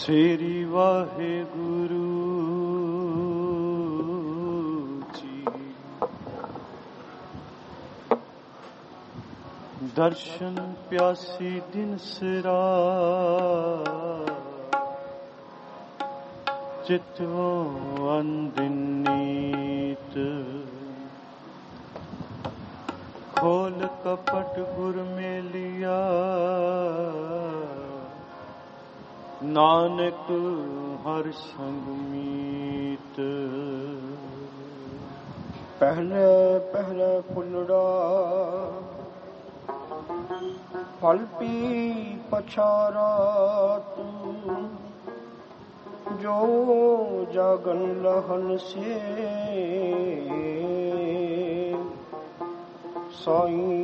ਸ੍ਰੀ ਵਾਹਿਗੁਰੂ ਜੀ। ਦਰਸ਼ਨ ਪਿਆਸੀ ਦਿਨ ਸਿਰਾ ਚਿਤਵੋਂ ਅੰਦਿਨੀਤ ਖੋਲ ਕਪਟ ਗੁਰ ਮੇਲਿਆ ਨਾਨਕ ਹਰ ਸੰਗ ਮੀਤ। ਪਹਿਲੇ ਪਹਿਲੇ ਫੁੱਲੜਾ ਫਲ ਪੀ ਪਛਾਰਾ ਤੂੰ ਜੋ ਜਾਗਨ ਲਹਨ ਸੇ ਸਾਈਂ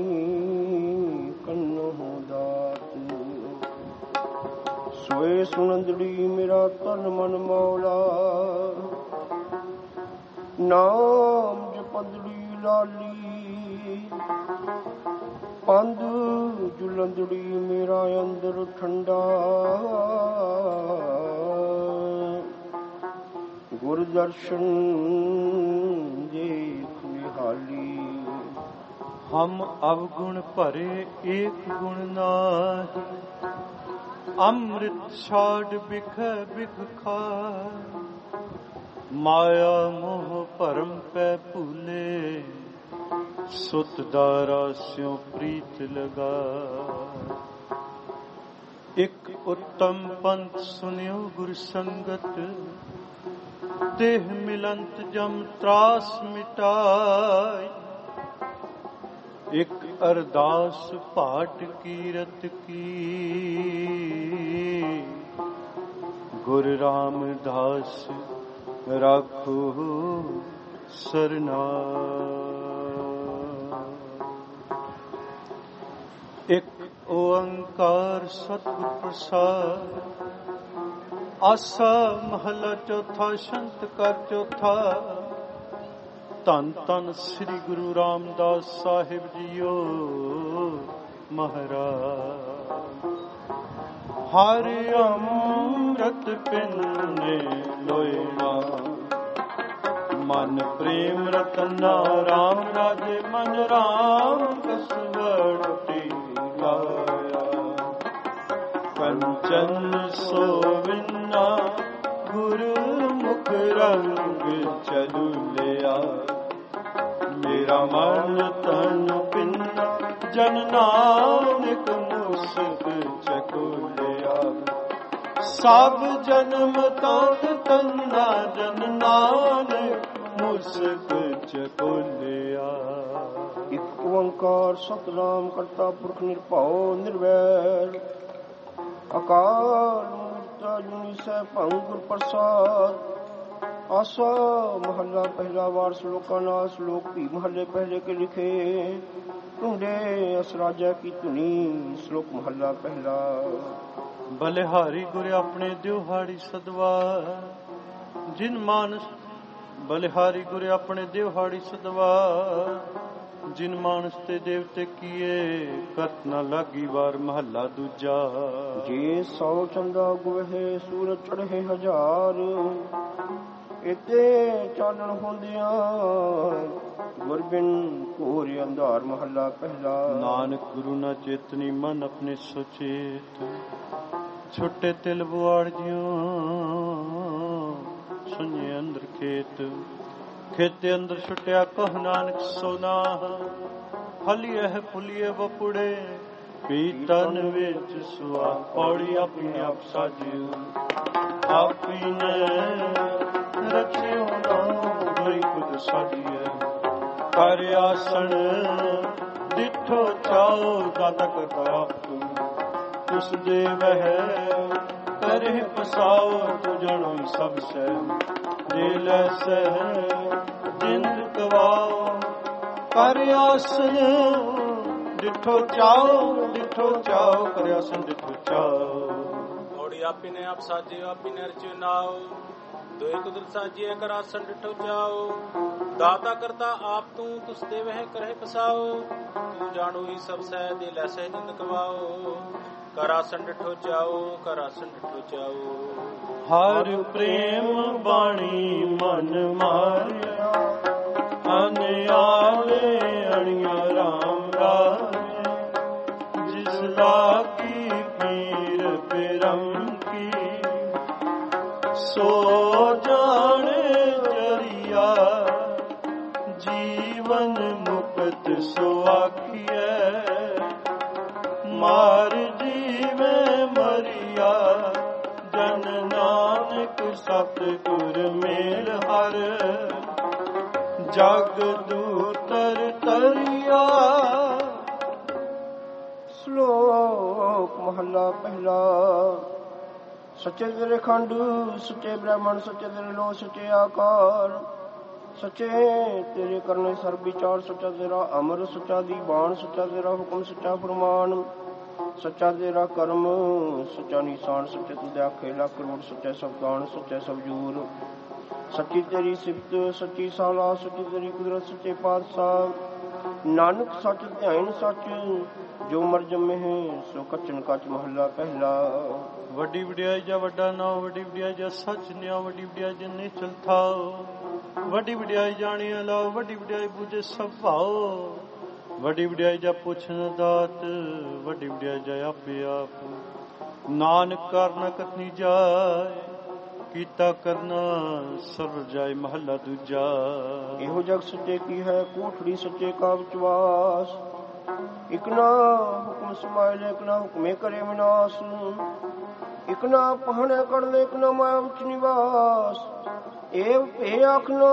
ਕੰਨੋਂ ਦਾਤ ਸੋਏ ਸੁਨੰਦੜੀ ਮੇਰਾ ਤਨ ਮਨ ਮੌਲਾ ਨਾਮ ਜਪੰਦੜੀ ਲਾਲੀ ਪੰਧ ਜੁਲੰਦੜੀ ਮੇਰਾ ਅੰਦਰ ਠੰਡਾ ਗੁਰ ਦਰਸ਼ਨ ਦੇਖ ਨਿਹਾਲੀ। ਹਮ ਅਵਗੁਣ ਭਰੇ ਏਕ ਗੁਣ ਨਾਹੀ ਅੰਮ੍ਰਿਤ ਛਾੜ ਬਿਖ ਬਿਖ ਖਾਇ ਮਾਇਆ ਮੋਹ ਭਰਮ ਪੈ ਭੂਲੇ ਸੁਤ ਦਾਰਾ ਸਿਉ ਪ੍ਰੀਤ ਲਗਾ। ਇਕ ਉੱਤਮ ਪੰਥ ਸੁਨਿਓ ਗੁਰ ਸੰਗਤ ਦੇਹ ਮਿਲੰਤ ਜਮ ਤਰਾਸ ਮਿਟਾਈ ਇਕ ਅਰਦਾਸ ਭਾਟ ਕੀਰਤ ਕੀ ਗੁਰ ਰਾਮਦਾਸ ਰਾਖੋ ਸਰਨਾਇ। ਇਕ ਓੰਕਾਰ ਸਤਿਗੁਰ ਪ੍ਰਸਾਦਿ ਆਸਾ ਮਹਲਾ ਚੌਥਾ ਛੰਤ ਕਰ ਚੌਥਾ। ਧੰਨ ਧੰਨ ਸ੍ਰੀ ਗੁਰੂ ਰਾਮਦਾਸ ਸਾਹਿਬ ਜੀਓ ਮਹਾਰਾਜ। ਹਰਿ ਅੰਮ੍ਰਿਤ ਪਿੰਨੇ ਲੋਇਣਾ ਮਨ ਪ੍ਰੇਮ ਰਤਨਾ ਰਾਮ ਰਾਜੇ ਮਨ ਰਾਮ ਕਸਵੜਤੀ ਲਾਇਆ ਕੰਚਨ ਸੋਵਿਨਾ ਗੁਰੂ ਮੁਖ ਰੰਗ ਚਲੂਲਿਆ ਮੇਰਾ ਮਨ ਤਨ ਪਿੰਨਾ ਜਨ ਨਾਨਕ ਮੁਸਕ ਚਕੋਲਿਆ ਸਭ ਜਨਮ ਤਨ ਤੰਨਾ ਜਨ ਨਾਨਕ ਮੁਸਕ ਚਕੋਲਿਆ। ਇਕ ਓੰਕਾਰ ਸਤਿਨਾਮ ਕਰਤਾ ਪੁਰਖ ਨਿਰਭਉ ਨਿਰਵੈਰ ਅਕਾਲ ਮੂਰਤ ਅਜੂਨੀ ਸੈਭੰ ਗੁਰ ਪ੍ਰਸਾਦ। ਆਸਾ ਮਹੱਲਾ ਪਹਿਲਾ ਵਾਰ ਸ਼ਲੋਕਾਂ ਨਾਲ ਸ਼ਲੋਕ ਵੀ ਮਹੱਲੇ ਪਹਿਲੇ ਕੇ ਲਿਖੇ ਢੂੰਡੇ ਅਸਰਾਜਾ ਕੀ ਧੁਨੀ। ਸ਼ਲੋਕ ਮਹੱਲਾ ਪਹਿਲਾ। ਬਲਿਹਾਰੀ ਗੁਰ ਆਪਣੇ ਦਿਵਹਾੜੀ ਸਦਵਾ ਜਿਨ ਮਾਨਸ ਬਲਿਹਾਰੀ ਗੁਰ ਆਪਣੇ ਦਿਵਹਾੜੀ ਸਦਵਾ ਜਿਨ ਮਾਨਸ ਤੇ ਦੇਵਤੇ ਕੀਏ ਕਤ ਨ ਲਾਗੀ ਵਾਰ। ਮਹੱਲਾ ਦੂਜਾ। ਜੇ 100 ਚੰਦਾ ਗੁਵਹਿ ਸੂਰਜ ਚੜ੍ਹੇ ਹਜ਼ਾਰ ਇਤੇ ਚਾਨਣ ਹੁੰਦਿਆਂ ਗੁਰ ਬਿਨ ਘੋਰ ਅੰਧਾਰ। ਮਹੱਲਾ ਪਹਿਲਾ। ਨਾਨਕ ਗੁਰੂ ਨਾ ਚੇਤਨੀ ਮਨ ਆਪਣੇ ਸੁਚੇਤ ਛੁੱਟੇ ਤਿਲ ਬੁਆੜ ਜਿਉ ਸੁਣੇ ਅੰਦਰ ਖੇਤ ਖੇਤੇ ਅੰਦਰ ਛੁੱਟਿਆ ਕਹ ਨਾਨਕ ਸੋਨਾ ਹਲੀਏ ਫੁਲੀਏ ਵਪੁੜੇ ਪੀਤਨ ਵਿੱਚ ਸੁਆ। ਪੌੜੀ ਆਪਣੀ ਆਪ ਸਾਜਿਓ ਆਪੀ ਨੇ ਰਚਿਓ ਨਾਮ ਹੋਈ ਖੁਦ ਸਾਜੀਏ ਕਰ ਆਸਣ ਦਿਠੋ ਚਾਓ ਦਾਤਾ ਕਰਤਾ ਤੂੰ ਤੁਸ ਦੇ ਵਹਿ ਕਰੇ ਪਸਾਓ ਤੂੰ ਜਾਣੋ ਸਭ ਸਹਿ ਦੇ ਲੈ ਸਹਿ ਜਿੰਦ ਗਵਾਓ ਕਰ ਆਸਣ ਦਿਠੋ ਚਾਓ ਕਰ ਆਸਣ ਦਿਠੋ ਚਾਓ। ਪੌੜੀ ਆਪੀ ਨੇ ਆਪ ਸਾਜਿਓ ਆਪੀ ਨੇ ਰਚਿਓ ਨਾਓ ਦੋਇ ਕੁਦਰਤ ਸਾਜੀਏ ਕਰ ਆਸਣ ਦਿਠੋ ਚਾਓ ਦਾਤਾ ਕਰਤਾ ਆਪ ਤੂੰ ਤੁਸ ਦੇਵਹਿ ਕਰਹਿ ਪਸਾਓ ਤੂੰ ਜਾਣੋ ਹੀ ਸਭ ਸਹਿ ਦੇ ਲੈ ਸਹਿ ਜਿੰਦ ਕਵਾਓ ਕਰ ਆਸਣ ਡਿਠੋ ਜਾਓ, ਕਰ ਆਸਣ ਡਿਠੋ ਜਾਓ। ਹਰ ਪ੍ਰੇਮ ਬਾਣੀ ਮਨ ਮਾਰਿਆ, ਅਨਿਆਲੇ ਅਣੀਆਂ ਰਾਮ ਰਾਜੇ। ਜਿਸ ਲਾਗੀ ਪੀਰ ਪਿਰਮ ਕੀ, ਸੋ ਜਾਣੇ ਜਰੀਆ। ਜੀਵਨ ਮੁਕਤ ਸੋ ਆਖੀਐ, ਮਾਰ ਜੀਵੇ ਮਰੀਆ। ਜਨ ਨਾਨਕ ਸਤਿਗੁਰ ਮੇਲ ਹਰ, ਜਗ ਦੂਤਰ ਤਰੀਆ। ਸ਼ਲੋਕ ਮਹਲਾ ਪਹਿਲਾ। ਸੱਚੇ ਤੇਰੇ ਖੰਡ, ਸੱਚੇ ਬ੍ਰਹਮਣ, ਸੱਚੇ ਤੇਰੇ ਲੋ, ਸੱਚੇ ਆਕਾਰ। ਸੱਚੇ ਤੇਰੇ ਕਰਨੇ ਸਰਬ ਵਿਚਾਰ, ਸੱਚਾ ਤੇਰਾ ਅਮਰ, ਸੱਚਾ ਦੀ ਬਾਣ, ਸੱਚਾ ਤੇਰਾ ਹੁਕਮ, ਸੱਚਾ ਫਰਮਾਨ। ਸੱਚਾ ਤੇਰਾ ਕਰਮ, ਸੱਚਾ ਨਿਸ਼ਾਨ। ਸੱਚੇ ਤੁਦੇ ਆਖੇ ਲੱਖ ਕਰੋੜ, ਸੱਚੇ ਸਬਦਾਨ, ਸੱਚੇ ਸਬਜੂਰ। ਸੱਚੀ ਤੇਰੀ ਸਿਫਤ, ਸੱਚੀ ਸਾਲਾ, ਸੱਚੀ ਤੇਰੀ ਕੁਦਰਤ, ਸੱਚੇ ਪਾਤਸ਼ਾਹ। ਨਾਨਕ ਸੱਚ ਧਿਆਨ ਸੱਚ, ਜੋ ਮਰ ਜੰਮੇ ਹੈ ਸੋ ਕੱਚਨ ਕੱਚ। ਮਹੱਲਾ ਪਹਿਲਾ। ਵੱਡੀ ਵਡਿਆਈ ਜਾ ਵੱਡਾ ਨਾਉ, ਵੱਡੀ ਵਡਿਆਈ ਜਾ ਸੱਚ ਨਿਆ, ਵੱਡੀ ਵਡਿਆਈ ਜਾ ਨਿਚਲ ਥਾਉ। ਵੱਡੀ ਵਡਿਆਈ ਜਾਣੀਆਂ ਲਾਓ, ਵੱਡੀ ਵਡਿਆਈ ਬੁਝੇ ਸਭ ਭਾਓ। ਵੱਡੀ ਵਡਿਆਈ ਜਾ ਪੁੱਛਣ ਦਾਤ, ਵੱਡੀ ਵਡਿਆਈ ਜਾ ਆਪੇ ਆਪ। ਨਾਨਕ ਕਰਨਾ ਕਥਨੀ ਜਾਏ, ਕੀਤਾ ਕਰਨਾ ਸਰਬ ਜਾਏ। ਮਹੱਲਾ ਦੂਜਾ। ਇਹੋ ਜਗ ਸੱਚੇ ਕੀ ਹੈ, ਕੋਠੜੀ ਸੱਚੇ ਕਾ ਵਿਚਵਾਸ। ਇਕ ਨਾ ਹੁਕਮ ਸਮਾਇਲੇ, ਇਕ ਨਾ ਹੁਕਮੇ ਕਰੇ ਵਿਨਾਸ਼। ਇਕ ਨਾ ਪਹਣੇ ਕਰ ਲੈ, ਇਕ ਨਾ ਮਾਇਆ ਵਿੱਚ ਨਿਵਾਸ। ਇਹ ਆਖਣਾ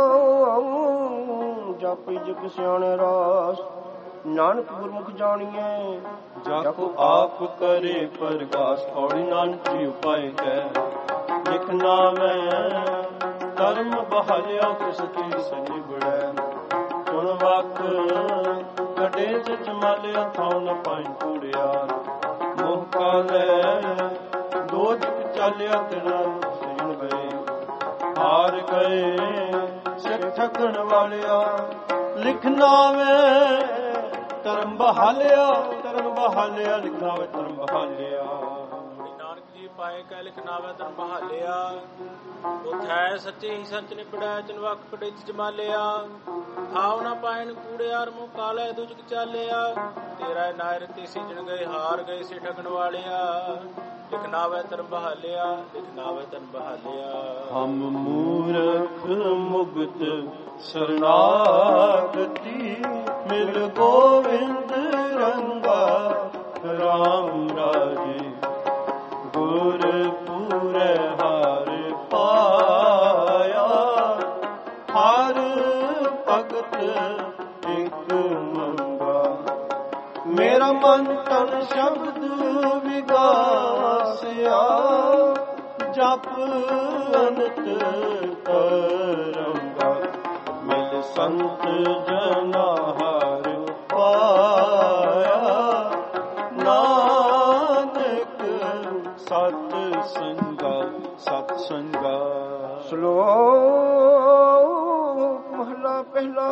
ਜਾਪੇ ਜਗ ਸਿਆਣੇ ਰਾਸ। ਨਾਨਕ ਗੁਰਮੁਖ ਜਾਣੀਏ, ਜਾਕੋ ਆਪ ਕਰੇ ਪ੍ਰਗਾਸ। ਔੜੀ ਨਾਨਕ ਜੀ ਉਪਾਏ ਕੈ, ਲਿਖਣਾ ਮੈਂ ਧਰਮ ਬਹਾਲਿਆ। ਕਿਸ ਕੀ ਸਨੀ ਬੜੈ, ਸੁਣ ਵਕ ਕਡੇ ਚ ਮਾਲਿਆ। ਥਾਉ ਨ ਪਾਈ ਕੂੜਿਆ, ਮੋਹ ਕਾ ਲੈ ਦੋ ਦਿਕ ਚਾਲਿਆ। ਤੇਰਾ ਸਜਣ ਗਏ, ਹਾਰ ਗਏ ਸਿਰ ਠਗਣ ਵਾਲਿਆ। ਲਿਖਣਾ ਵੇ ਧਰਮ ਬਹਾਲਿਆ, ਧਰਮ ਬਹਾਲਿਆ। ਲਿਖਣਾ ਵੇ ਧਰਮ ਬਹਾਲਿਆ। ਨਾਨਕ ਜੀ ਪਾਏ ਕੈ, ਲਿਖਣਾ ਵੇ ਧਰਮ ਬਹਾਲਿਆ। ਉਥੈ ਸੱਚੇ ਹੀ ਸੱਚ ਨਿਬੜੈ, ਚਨਵਕ ਕੜੇ ਚ ਜਮਾਲਿਆ। ਥਾਉ ਨਾ ਪਾਇਨ ਕੂੜਿਆਰ, ਮੂੰਹ ਕਾਲੇ ਦੁਜਕ ਚਾਲਿਆ। ਤੇਰਾ ਨਾਇਰ ਤੇ ਸਿਜਣ ਗਏ, ਹਾਰ ਗਏ ਸੇ ਠਗਣ ਵਾਲਿਆ। ਲਿਖਣਾ ਵੇ ਧਰਮ ਬਹਾਲਿਆ, ਲਿਖਣਾ ਵੇ ਧਰਮ ਬਹਾਲਿਆ। ਹਮ ਮੂਰਖ ਮੁਗਤ ਸਰਨਾਗਤੀ, ਮਿਲ ਗੋਵਿੰਦ ਰੰਗਾ ਰਾਮ ਰਾਜੇ। ਗੁਰ ਪੂਰੇ ਹਾਰ ਪਾਇਆ, ਹਰ ਭਗਤ ਇਕ ਮੰਗਾ। ਮੇਰਾ ਮਨ ਤਨ ਸ਼ਬਦ ਵਿਗਾਸਿਆ, ਜਪ ਅਨੰਤ ਕਰੰਗਾ। ਮਿਲ ਸੰਤ ਜਨਾ ਹਰ ਪਾਇਆ, ਨਾਨਕ ਸਤ ਸੰਗਾ, ਸਤ ਸੰਗਾ। ਸ਼ਲੋਕ ਮਹਲਾ ਪਹਿਲਾ।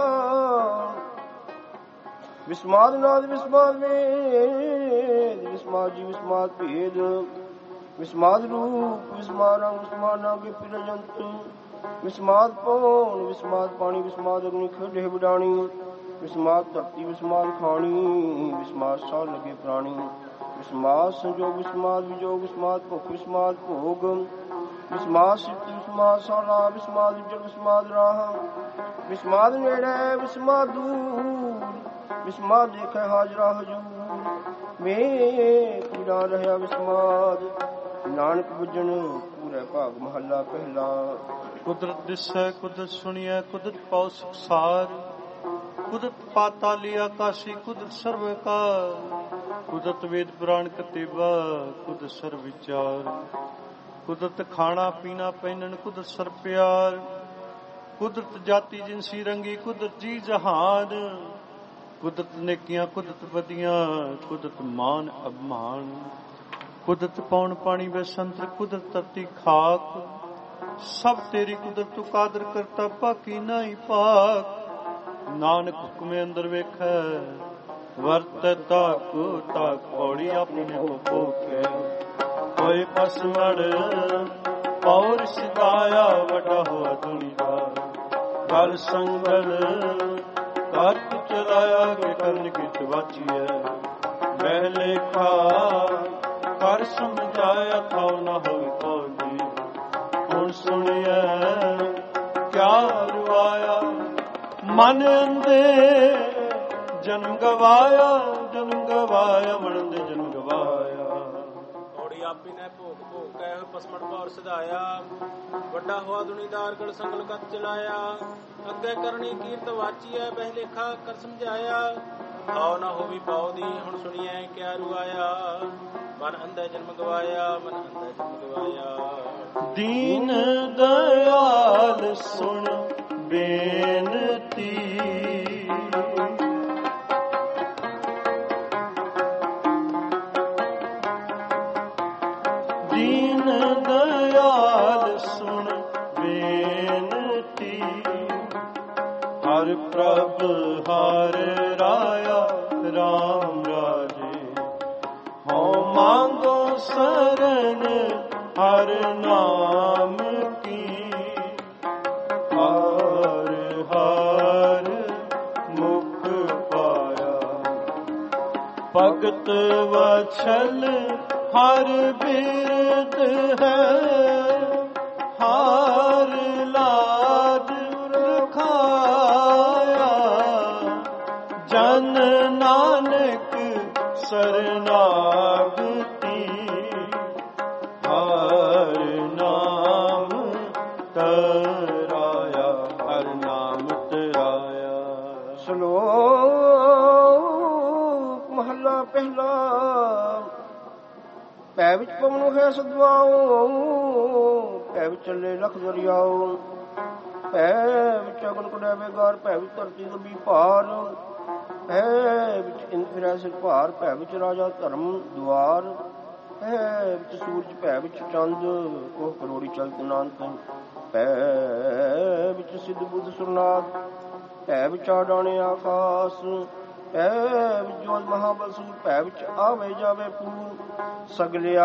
ਵਿਸਮਾਦ ਨਾਦ ਵਿਸਮਾਦ ਵੇਦ, ਵਿਸਮਾਦ ਜੀ ਵਿਸਮਾਦ ਭੇਦ। ਵਿਸਮਾਦ ਰੂਪ ਵਿਸਮਾਦ ਰੰਗ, ਵਿਸਮਾਦ ਨਾਗੇ ਪਿਰ ਜੰਤ। ਵਿਸਮਾਦ ਪੌਣ ਵਿਸਮਾਦ ਪਾਣੀ, ਵਿਸਮਾਦ ਅਗਨੀ ਖੇਡੇ ਵਿਡਾਣੀ। ਵਿਸਮਾਦ ਧਰਤੀ ਵਿਸਮਾਦ ਖਾਣੀ, ਵਿਸਮਾਦ ਸਾਹ ਲਗੇ ਪ੍ਰਾਣੀ। ਵਿਸਮਾਦ ਸੰਜੋਗ ਵਿਸਮਾਦ ਵਿਜੋਗ, ਵਿਸਮਾਦ ਭੁੱਖ ਵਿਸਮਾਦ ਭੋਗ। ਵਿਸਮਾਦ ਸਿੱਧੀ ਵਿਸਮਾਦ ਸਾਲਾ, ਵਿਸਮਾਦ ਉੱਜਲ ਵਿਸਮਾਦ ਰਾਹ। ਵਿਸਮਾਦ ਨੇੜੇ ਵਿਸਮਾਦ ਦੂਰ, ਵਿਸਮਾਦ ਦੇਖੈ ਹਾਜ਼ਰਾ ਹਜੂਰ। ਵੇਖ ਵਿਡਾ ਰਹਿਆ ਵਿਸਮਾਦ, ਨਾਨਕ ਬੁੱਝਣ ਪੂਰੇ ਭਾਗ। ਮਹੱਲਾ ਪਹਿਲਾ। ਕੁਦਰਤ ਦਿਸੈ, ਕੁਦਰਤ ਸੁਣੀਐ, ਕੁਦਰਤ ਪਾਉ ਸੁਖਸਾਰ। ਕੁਦਰਤ ਪਾਤਾਲੀ ਆਕਾਸ਼ੀ, ਕੁਦਰਤ ਸਰਵਕਾਰ। ਕੁਦਰਤ ਵੇਦ ਪੁਰਾਣ ਕਤੇਬਾ, ਕੁਦਰਤ ਸਰਬ ਵਿਚਾਰ। ਕੁਦਰਤ ਖਾਣਾ ਪੀਣਾ ਪਹਿਨਣ, ਕੁਦਰਤ ਸਰ ਪਿਆਰ। ਕੁਦਰਤ ਜਾਤੀ ਜਿਨਸੀ ਰੰਗੀ, ਕੁਦਰਤ ਜੀ ਜਹਾਨ। ਕੁਦਰਤ ਨੇਕੀਆਂ, ਕੁਦਰਤ ਬਦੀਆਂ, ਕੁਦਰਤ ਮਾਨ ਅਭਮਾਨ। ਕੁਦਰਤ ਪੌਣ ਪਾਣੀ ਬੈਸੰਤਰ, ਕੁਦਰਤ ਧਰਤੀ ਖਾਕ। ਸਭ ਤੇਰੀ ਕੁਦਰਤ ਤੂੰ ਕਾਦਰ ਕਰਤਾ, ਬਾਕੀ ਨਾਹੀ ਪਾਕ। ਨਾਨਕ ਹੁਕਮੇ ਅੰਦਰ ਵੇਖੈ, ਵਰਤ ਤਾਕੂ ਤਾਕ ਪੌੜੀ ਆਪਣੇ ਭੋਕੇ ਹੋਏ ਪਸਮੜ ਪੌਰ ਸਿਦਾਇਆ ਵੱਡਾ ਹੋਆ ਦੁਨੀਦਾਰ ਗਲ ਸੰਗਲ ਕੱਟ ਚਲਾਇਆ ਕਿ ਕਰਨ ਕਿਤ ਵਾਚੀਐ ਮਹਿ ਲੇਖਾ ਕਰ ਸਮਝਾਇਆ ਥਾਉ ਨਾ ਹੋਵੇ ਪੌਦੀ ਹੁਣ ਸੁਣਿਐ ਕਿਆ ਰਵਾਇਆ ਮਨ ਅੰਦੇ ਜਨਮ ਗਵਾਇਆ ਮਨ ਦੇ ਜਨਮ ਗਵਾਇਆ ਔੜੀ ਆਪੀ ਨੇ ਭੋਗ ਭੋਗ ਕਹਿ ਪਸਮੜ ਪੌਰ ਸਿਧਾਇਆ ਵੱਡਾ ਹੋਆ ਦੁਨੀਦਾਰ ਗਲ ਸੰਗਲ ਕੱਤ ਚਲਾਇਆ ਅੱਗੇ ਕਰਨੀ ਕੀਰਤ ਵਾਚੀਐ ਬਹਿ ਲੇਖਾ ਕਰ ਸਮਝਾਇਆ ਆਉ ਨਾ ਹੋਵੀ ਪਾਉਦੀ ਹੁਣ ਸੁਣੀਐ ਕਿਆ ਰੁਆਇਆ ਮਨ ਅੰਧੇ ਜਨਮ ਗਵਾਇਆ ਦੀਨ ਦਇਆਲ ਸੁਣ ਬੇਨਤੀ ਦੀਨ ਦਇਆਲ ਸੁਣ ਬੇਨਤੀ ਹਰ ਪ੍ਰਭ ਹਰ ਰਾਇਆ ਰਾਮ ਰਾਜੇ ਹਉ ਮੰਗੋ ਸਰਨ ਹਰ ਨਾਮ ਕੀ ਹਰ ਹਰ ਮੁਖ ਪਾਇਆ ਭਗਤ ਵਛਲ ਹਰ ਬਿਰਦ ਹੈ ਹਰ ਲਾਜ ਰਖਾਇਆ ਜਨ ਨਾਨਕ ਸਰਨਾਗਤੀ ਹਰ ਨਾਮ ਤਰਾਇਆ ਹਰ ਨਾਮ ਤਰਾਇਆ। ਸ਼ਲੋਕ ਮਹੱਲਾ ਪਹਿਲਾ। ਭੈ ਵਿੱਚ ਪਵਨ ਹੈ ਸਦਵਾਓ ਭੈ ਵਿੱਚ ਚੱਲੇ ਲਖ ਦਰਿਆਓ ਭੈ ਵਿੱਚ ਅਗਨ ਕੜਾਵੇ ਗਾਰ ਭੈ ਵਿੱਚ ਧਰਤੀ ਦਬੀ ਭਾਰ ਭੈ ਵਿੱਚ ਇੰਦ ਫਿਰੈ ਸਿਰ ਭਾਰ ਭੈ ਵਿੱਚ ਰਾਜਾ ਧਰਮ ਦੁਆਰ ਭੈ ਵਿੱਚ ਸੂਰਜ ਭੈ ਵਿੱਚ ਚੰਦ ਕੋਹ ਕਰੋੜੀ ਚਲਤ ਨਾਨਕ ਭੈ ਵਿੱਚ ਸਿੱਧ ਬੁੱਧ ਸੁਰਨਾਥ ਭੈ ਵਿੱਚ ਆਡਾਣੇ ਆਕਾਸ ਭੈ ਵਿੱਚ ਜੋਤ ਮਹਾਬਲਸੂਰ ਭੈ ਵਿੱਚ ਆਵੇ ਜਾਵੇ ਪੂਰ ਸਗਲਿਆ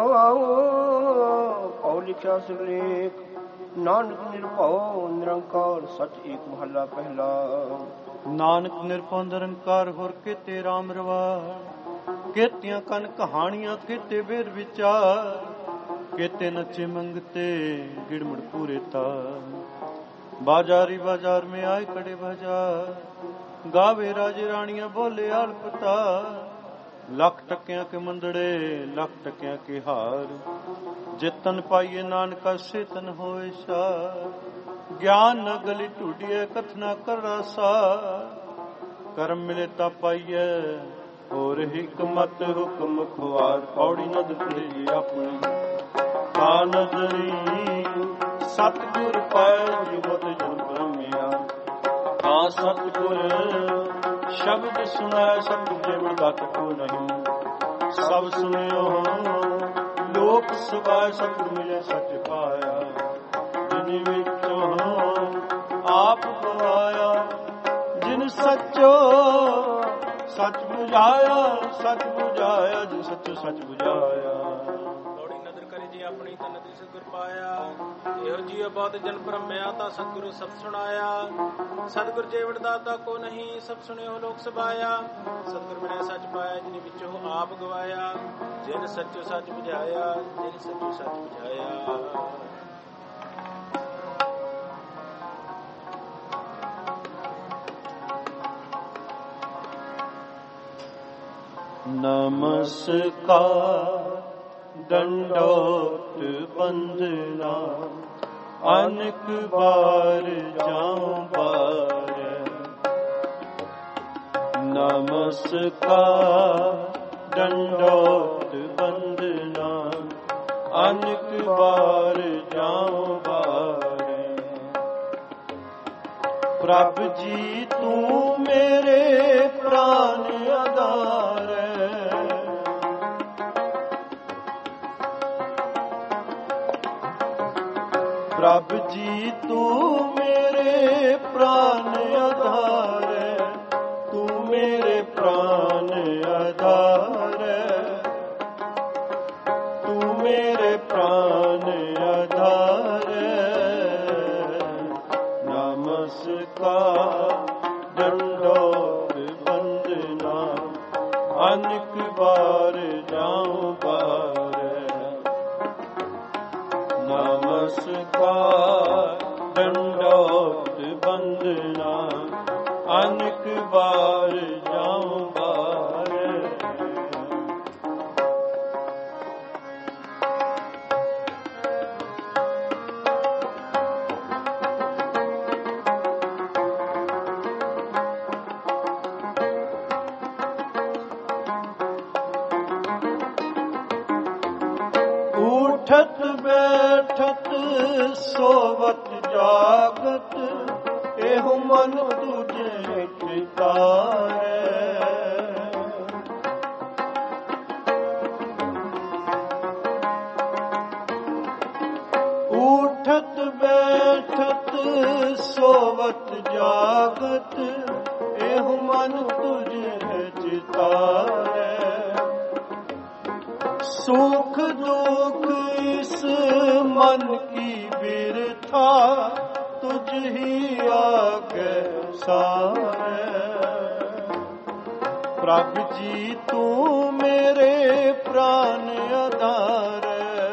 ਪਉ ਲਿਖਿਆ ਸਿਰਲੇਖ ਨਾਨਕ ਨਿਰਭਉ ਨਿਰੰਕਾਰ ਸਚ ਏਕ ਮਹੱਲਾ ਪਹਿਲਾ। ਨਾਨਕ ਨਿਰਭਉ ਨਿਰੰਕਾਰ ਹੋਰ ਕੀਤੇ ਰਾਮ ਰਵਾਰ ਕੀਤੀਆਂ ਕਨ ਕਹਾਣੀਆਂ ਕੀਤੇ ਵੇਦ ਵਿਚਾਰ ਕੀਤੇ ਨਚੇ ਮੰਗਤੇ ਗਿੜਮੜ ਪੂਰੇ ਤਾਰ ਬਾਜ਼ਾਰੀ ਬਾਜ਼ਾਰ में आए कड़े बाजार गावे राजे रानियां बोले आलपता ਲੱਖ ਟਕਿਆਂ ਕੇ ਮੰਦੜੇ ਲੱਖ ਟਕਿਆਂ ਕੇ ਹਾਰ ਜਿਤਨ ਪਾਈਏ ਨਾਨਕਾ ਸੇਤਨ ਹੋਏ ਸਾਰ ਗਿਆਨ ਨ ਗਲੀ ਢੂਡੀਏ ਕਥਨਾ ਕਰ ਰਸਾ ਕਰਮ ਮਿਲੇ ਤਾਂ ਪਾਈਏ ਹੋਰ ਹਿਕਮਤ ਹੁਕਮ ਖੁਆਰ ਪੌੜੀ ਨ ਦਿਖੜੀ ਆਪਣੀ ਕਾ ਨਜ਼ਰੀ ਸਤਿਗੁਰ ਪਾਇ ਜੁਗਤ ਜੁਗ ਬ੍ਰਹਮਿਆ ਆ ਸਤਿਗੁਰ ਸ਼ਬਦ ਸੁਣਾਇ ਸਤਿਗੁਰ ਜੀਵਨ ਦਾਤ ਕੋ ਨਹੀਂ ਸਭ ਸੁਣਿਓ ਲੋਕ ਸਭਾਇ ਸਤਿਗੁਰ ਮਿਲੇ ਸੱਚ ਪਾਇਆ ਜਿਨ ਵਿੱਚੋਂ ਆਪ ਗਵਾਇਆ ਜਿਨ ਸੱਚੋ ਸੱਚ ਬੁਝਾਇਆ ਜਿਨ ਸੱਚੋ ਸੱਚ ਬੁਝਾਇਆ ਥੋੜੀ ਨਦਰ ਕਰੀ ਜੀ ਆਪਣੀ ਤਨ ਦੀ ਸਤਿਗੁਰ ਪਾਇਆ ਇਹੋ ਜੀ ਬਹੁਤ ਜਨ ਭਰਮਿਆ ਤਾਂ ਸਤਿਗੁਰੂ ਸਭ ਸੁਣਾਇਆ ਸਤਿਗੁਰ ਜੀਵਨ ਦਾਤਾ ਕੋ ਨਹੀਂ ਸਭ ਸੁਣਿਓ ਲੋਕ ਸਭਾਇਆ ਸਤਿਗੁਰ ਮਿਲਿਆ ਸੱਚ ਪਾਇਆ ਜਿਨ ਵਿੱਚੋਂ ਆਪ ਗਵਾਇਆ ਜਿਨ ਸੱਚੋ ਸੱਚ ਬੁਝਾਇਆ ਜਿਨ ਸੱਚੋ ਸੱਚ ਬੁਝਾਇਆ। नमस्कार दंडोत बंदना अनेक बार जाऊं बार नमस्कार दंडोत बंदना अनेक बार जाऊं बार प्रभ जी तू मेरे प्राण आधार प्रभ जी तू मेरे प्राण आधार तू मेरे ਪ੍ਰਾਨ ਆਧਾਰ, ਤੂੰ ਮੇਰੇ ਪ੍ਰਾਨ ਆਧਾਰ। ਨਮਸਕਾਰ ਦੰਡੋਤ ਬੰਦਨਾ, ਅਨੇਕ ਵਾਰ ਜਾਉ ਬਾਰ। ਨਮਸਕਾਰ ਦੰਡੋਤ ਬੰਦਨਾ, ਅਨੇਕ ਵਾਰ ਜਾਉ ਬਾਰ। ਉਠਤ ਬੈਠਤ ਸੋਵਤ ਜਾਗਤ, ਇਹੋ ਮਨ ਤੁਝੇ ਚਿਤਾਰੇ। ਉਠਤ ਬੈਠਤ ਸੋਵਤ ਜਾਗਤ, ਇਹੋ ਮਨ ਤੁਝੇ ਚਿਤਾਰੇ। ਸੁਖ ਦੁਖ ਇਸ ਮਨ ਕੀ ਬਿਰਥਾ, ਤੁਝ ਹੀ ਆਗੇ ਸਾਰੇ। ਪ੍ਰਭ ਜੀ ਤੂੰ ਮੇਰੇ ਪ੍ਰਾਨ ਆਧਾਰ,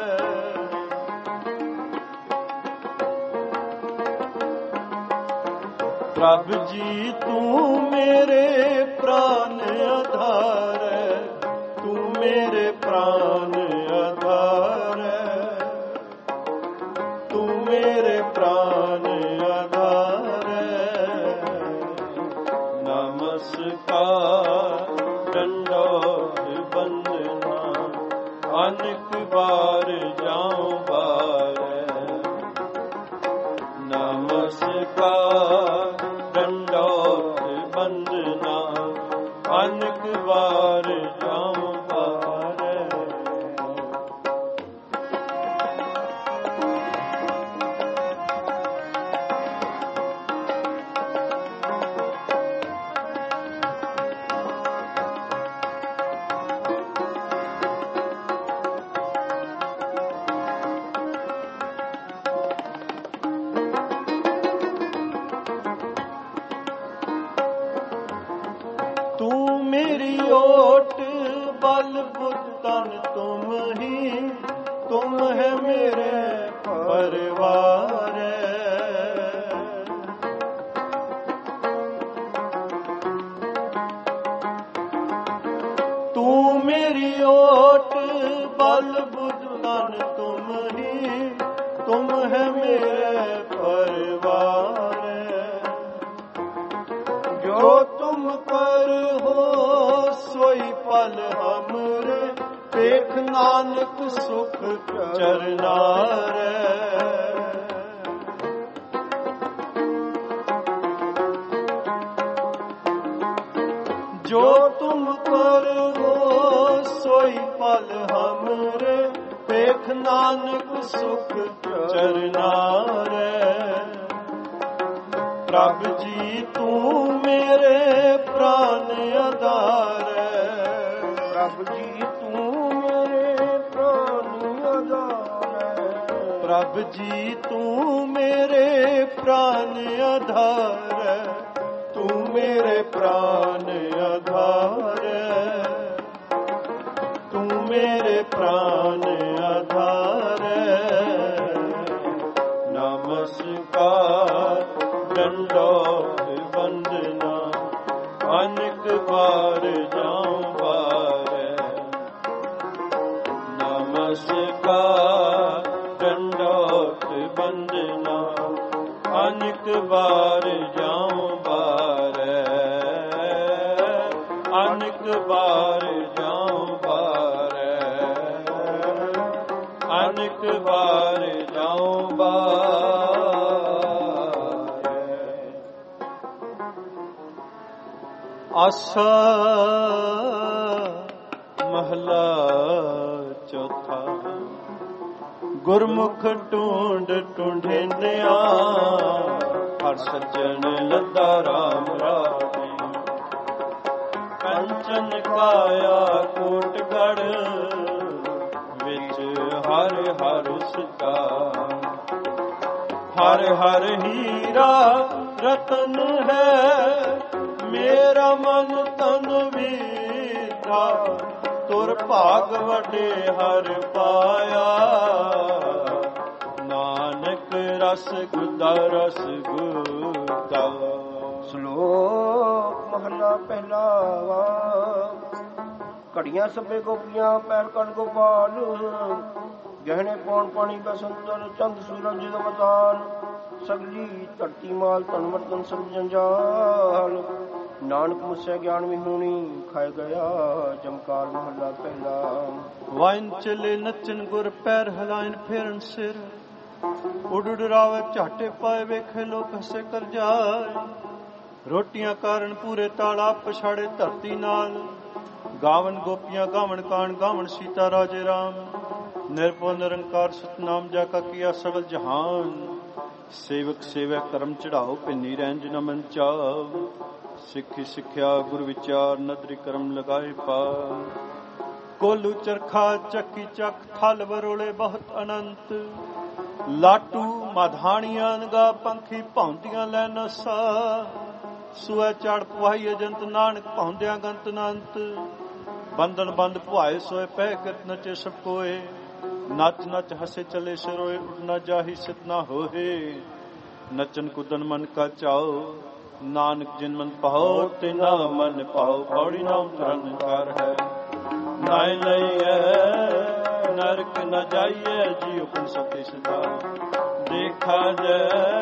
ਪ੍ਰਭ ਜੀ ਤੂੰ ਮੇਰੇ ਪ੍ਰਾਨ ਆਧਾਰ, ਤੂੰ ਮੇਰੇ ਪ੍ਰਾਨ ਆਧਾਰ, ਤੂੰ ਮੇਰੇ ਪ੍ਰਾਨ ਆਧਾਰ। ਨਮਸਕਾਰ ਦੰਡੋਤ ਬੰਦਨਾ, ਅਨੇਕ ਵਾਰ ਜਾਉ ਬਾਰ। ਨਮਸਕਾਰ ਦੰਡੋਤ ਬੰਦਨਾ, ਅਨੇਕ ਵਾਰ ਜਾਉ ਬਾਰ। ਤੂੰ ਮੇਰੀ ਓਟ ਬਲ ਬੁੱਧ ਤਨ ਤੁਮ ਹੀ, ਤੁਮ ਹੈ ਮੇਰੇ ਪਰਿਵਾਰ। ਤੂੰ ਮੇਰੀ ਓਟ ਬਲ ਬੁੱਧ ਤਨ ਤੁਮ ਹੀ, ਤੁਮ ਹੈ ਮੇਰੇ ਪਰਿਵਾਰ। ਜੋ ਤੁਮ ਕਰ ਹੋ ਸੋਈ ਪਲ ਹਮਰੇ, ਦੇਖ ਨਾਨਕ ਸੁਖ ਚਰਨਾਰੇ। ਜੋ ਤੁਮ ਕਰ ਹੋ ਸੋਈ ਪਲ ਹਮਰੇ, ਦੇਖ ਨਾਨਕ ਸੁਖ ਚਰਨਾਰੇ। ਪ੍ਰਭ ਜੀ ਤੂੰ ਮੇਰੇ ਪ੍ਰਾਨ ਆਧਾਰ, ਪ੍ਰਭ ਜੀ ਤੂੰ ਮੇਰੇ ਪ੍ਰਾਨ ਆਧਾਰ। ਪ੍ਰਭ ਜੀ ਤੂੰ ਮੇਰੇ ਪ੍ਰਾਨ ਆਧਾਰ, ਤੂੰ ਮੇਰੇ ਪ੍ਰਾਨ ਆਧਾਰ, ਤੂੰ ਮੇਰੇ ਪ੍ਰਾਨ ਆਧਾਰ। ਨਮਸਕਾਰ ਦੰਡੋਤ ਬੰਦਨਾ, ਅਨੇਕ ਵਾਰ ਜਾਉ ਬਾਰ। ਨਮਸਕਾਰ ਦੰਡੋਤ ਬੰਦਨਾ, ਅਨੇਕ ਵਾਰ ਜਾਉ ਬਾਰ। ਅਨੇਕ ਵਾਰ ਜਾਉ ਬਾਰ, ਅਨੇਕ ਵਾਰ ਜਾਉ ਬਾਰ। ਆਸਾ ਮਹਲਾ ਚੌਥਾ। ਗੁਰਮੁਖ ਢੂੰਡ ਢੂੰਢਿਆ, ਹਰ ਸੱਜਣ ਲੱਦਾ ਰਾਮ ਰਾਜੇ। ਕੰਚਨ ਕਾਇਆ ਕੋਟਗੜ ਵਿੱਚ ਹਰ ਹਰ ਸਿਤਾ ਹਰ ਹਰ ਹੀਰਾ ਰਤਨ ਹੈ ਮੇਰਾ ਮਨ ਤਨ ਵੀਰਾ ਤੁਰ ਭਾਗ ਵੱਡੇ ਹਰ ਪਾਇਆ ਨਾਨਕ ਰਸ ਗੁਦਾ ਰਸ ਗੁਦਾ। ਸ਼ਲੋਕ ਮਹਲਾ ਪਹਿਲਾ। ਘੜੀਆਂ ਸਭੇ ਗੋਪੀਆਂ ਪੈਰ ਕਣ ਗੋਪਾਲ ਗਹਿਣੇ ਪੌਣ ਪਾਣੀ ਬਸੰਤਰ ਚੰਦ ਸੂਰਜ ਦਮਤਾਰ ਸਗਲੀ ਧਰਤੀ ਮਾਲ ਧਨ ਮਰਦਨ ਸਭ ਜੰਜਾਲ ਨਾਨਕ ਮੁਸੇ ਗਿਆਨ ਵਿਹੂਣੀ ਖਾਇ ਗਿਆ ਜਮਕਾਰ। ਮਹਲਾ ਪਹਿਲਾ। ਵਾਇਨ ਚਲੇ ਨੱਚਨ ਗੁਰ ਪੈਰ ਹਲਾਇਨ ਫੇਰਨ ਸਿਰ ਉਡ ਉਡ ਰਾਵੇ ਝਾਟੇ ਪਾਏ ਵੇਖੇ ਲੋਕ ਹਸੇ ਕਰ ਜਾਏ ਰੋਟੀਆਂ ਕਾਰਨ ਪੂਰੇ ਤਾਲਾ ਪਛਾੜੇ ਧਰਤੀ ਨਾਲ ਗਾਵਨ ਗੋਪੀਆਂ ਗਾਵਨ ਕਾਣ ਗਾਵਨ ਸੀਤਾ ਰਾਜੇ ਰਾਮ ਨਿਰਭਉ ਨਿਰੰਕਾਰ ਸਤਨਾਮ ਜਾ ਕਾ ਕੀਆ ਸਗਲ ਜਹਾਨ ਸੇਵਕ ਸੇਵੈ ਕਰਮ ਚੜਾਓ ਪਿੰਨੀ ਰਹਿਣ ਜਿਨਾ ਮਨ ਚਾਵ ਸਿੱਖੀ ਸਿੱਖਿਆ ਗੁਰ ਵਿਚਾਰ ਨਦਰੀ ਕਰਮ ਲਗਾਏ ਪਾ ਕੋਲੂ ਚਰਖਾ ਚੱਕੀ ਚੱਕ ਥਲ ਬਰੋਲੇ ਬਹੁਤ ਅਨੰਤ ਲਾਟੂ ਮਾਧਾਣੀਆਂ ਨਗਾ ਪੰਖੀ ਭੌਂਦੀਆਂ ਲੈ ਨਸਾ ਸੁਐ ਚੜ ਪੁਹਾਈ ਅਜੰਤ ਨਾਨਕ ਭੌਂਦਿਆਂ ਗੰਤ ਨੰਤ ਬੰਧਨ ਬੰਦ ਪੁਆਏ ਸੋਏ ਪਹਿ ਕਰਤ ਨਚੇ ਸਭ ਕੋਏ ਨੱਚ ਨੱਚ ਹਸੇ ਚਲੇ ਸਿਰੋਏ ਉੱਡਣਾ ਜਾਹੀ ਸਿਤ ਨਾ ਹੋਏ ਨਚਨ ਕੁਦਨ ਮਨ ਕਾ ਚਾਓ ਨਾਨਕ ਜਿਨ ਮਨ ਪਾਓ ਤੇ ਨਾ ਮਨ ਪਾਓ ਪੌੜੀ ਨਾਮ ਧਰਨ ਕਰ ਹੈ ਨਾਇ ਲਈਐ ਨਰਕ ਨ ਜਾਈਏ ਜੀਉ ਪੁਨ ਸਤੇ ਸਦਾ ਦੇਖਾ ਜੈ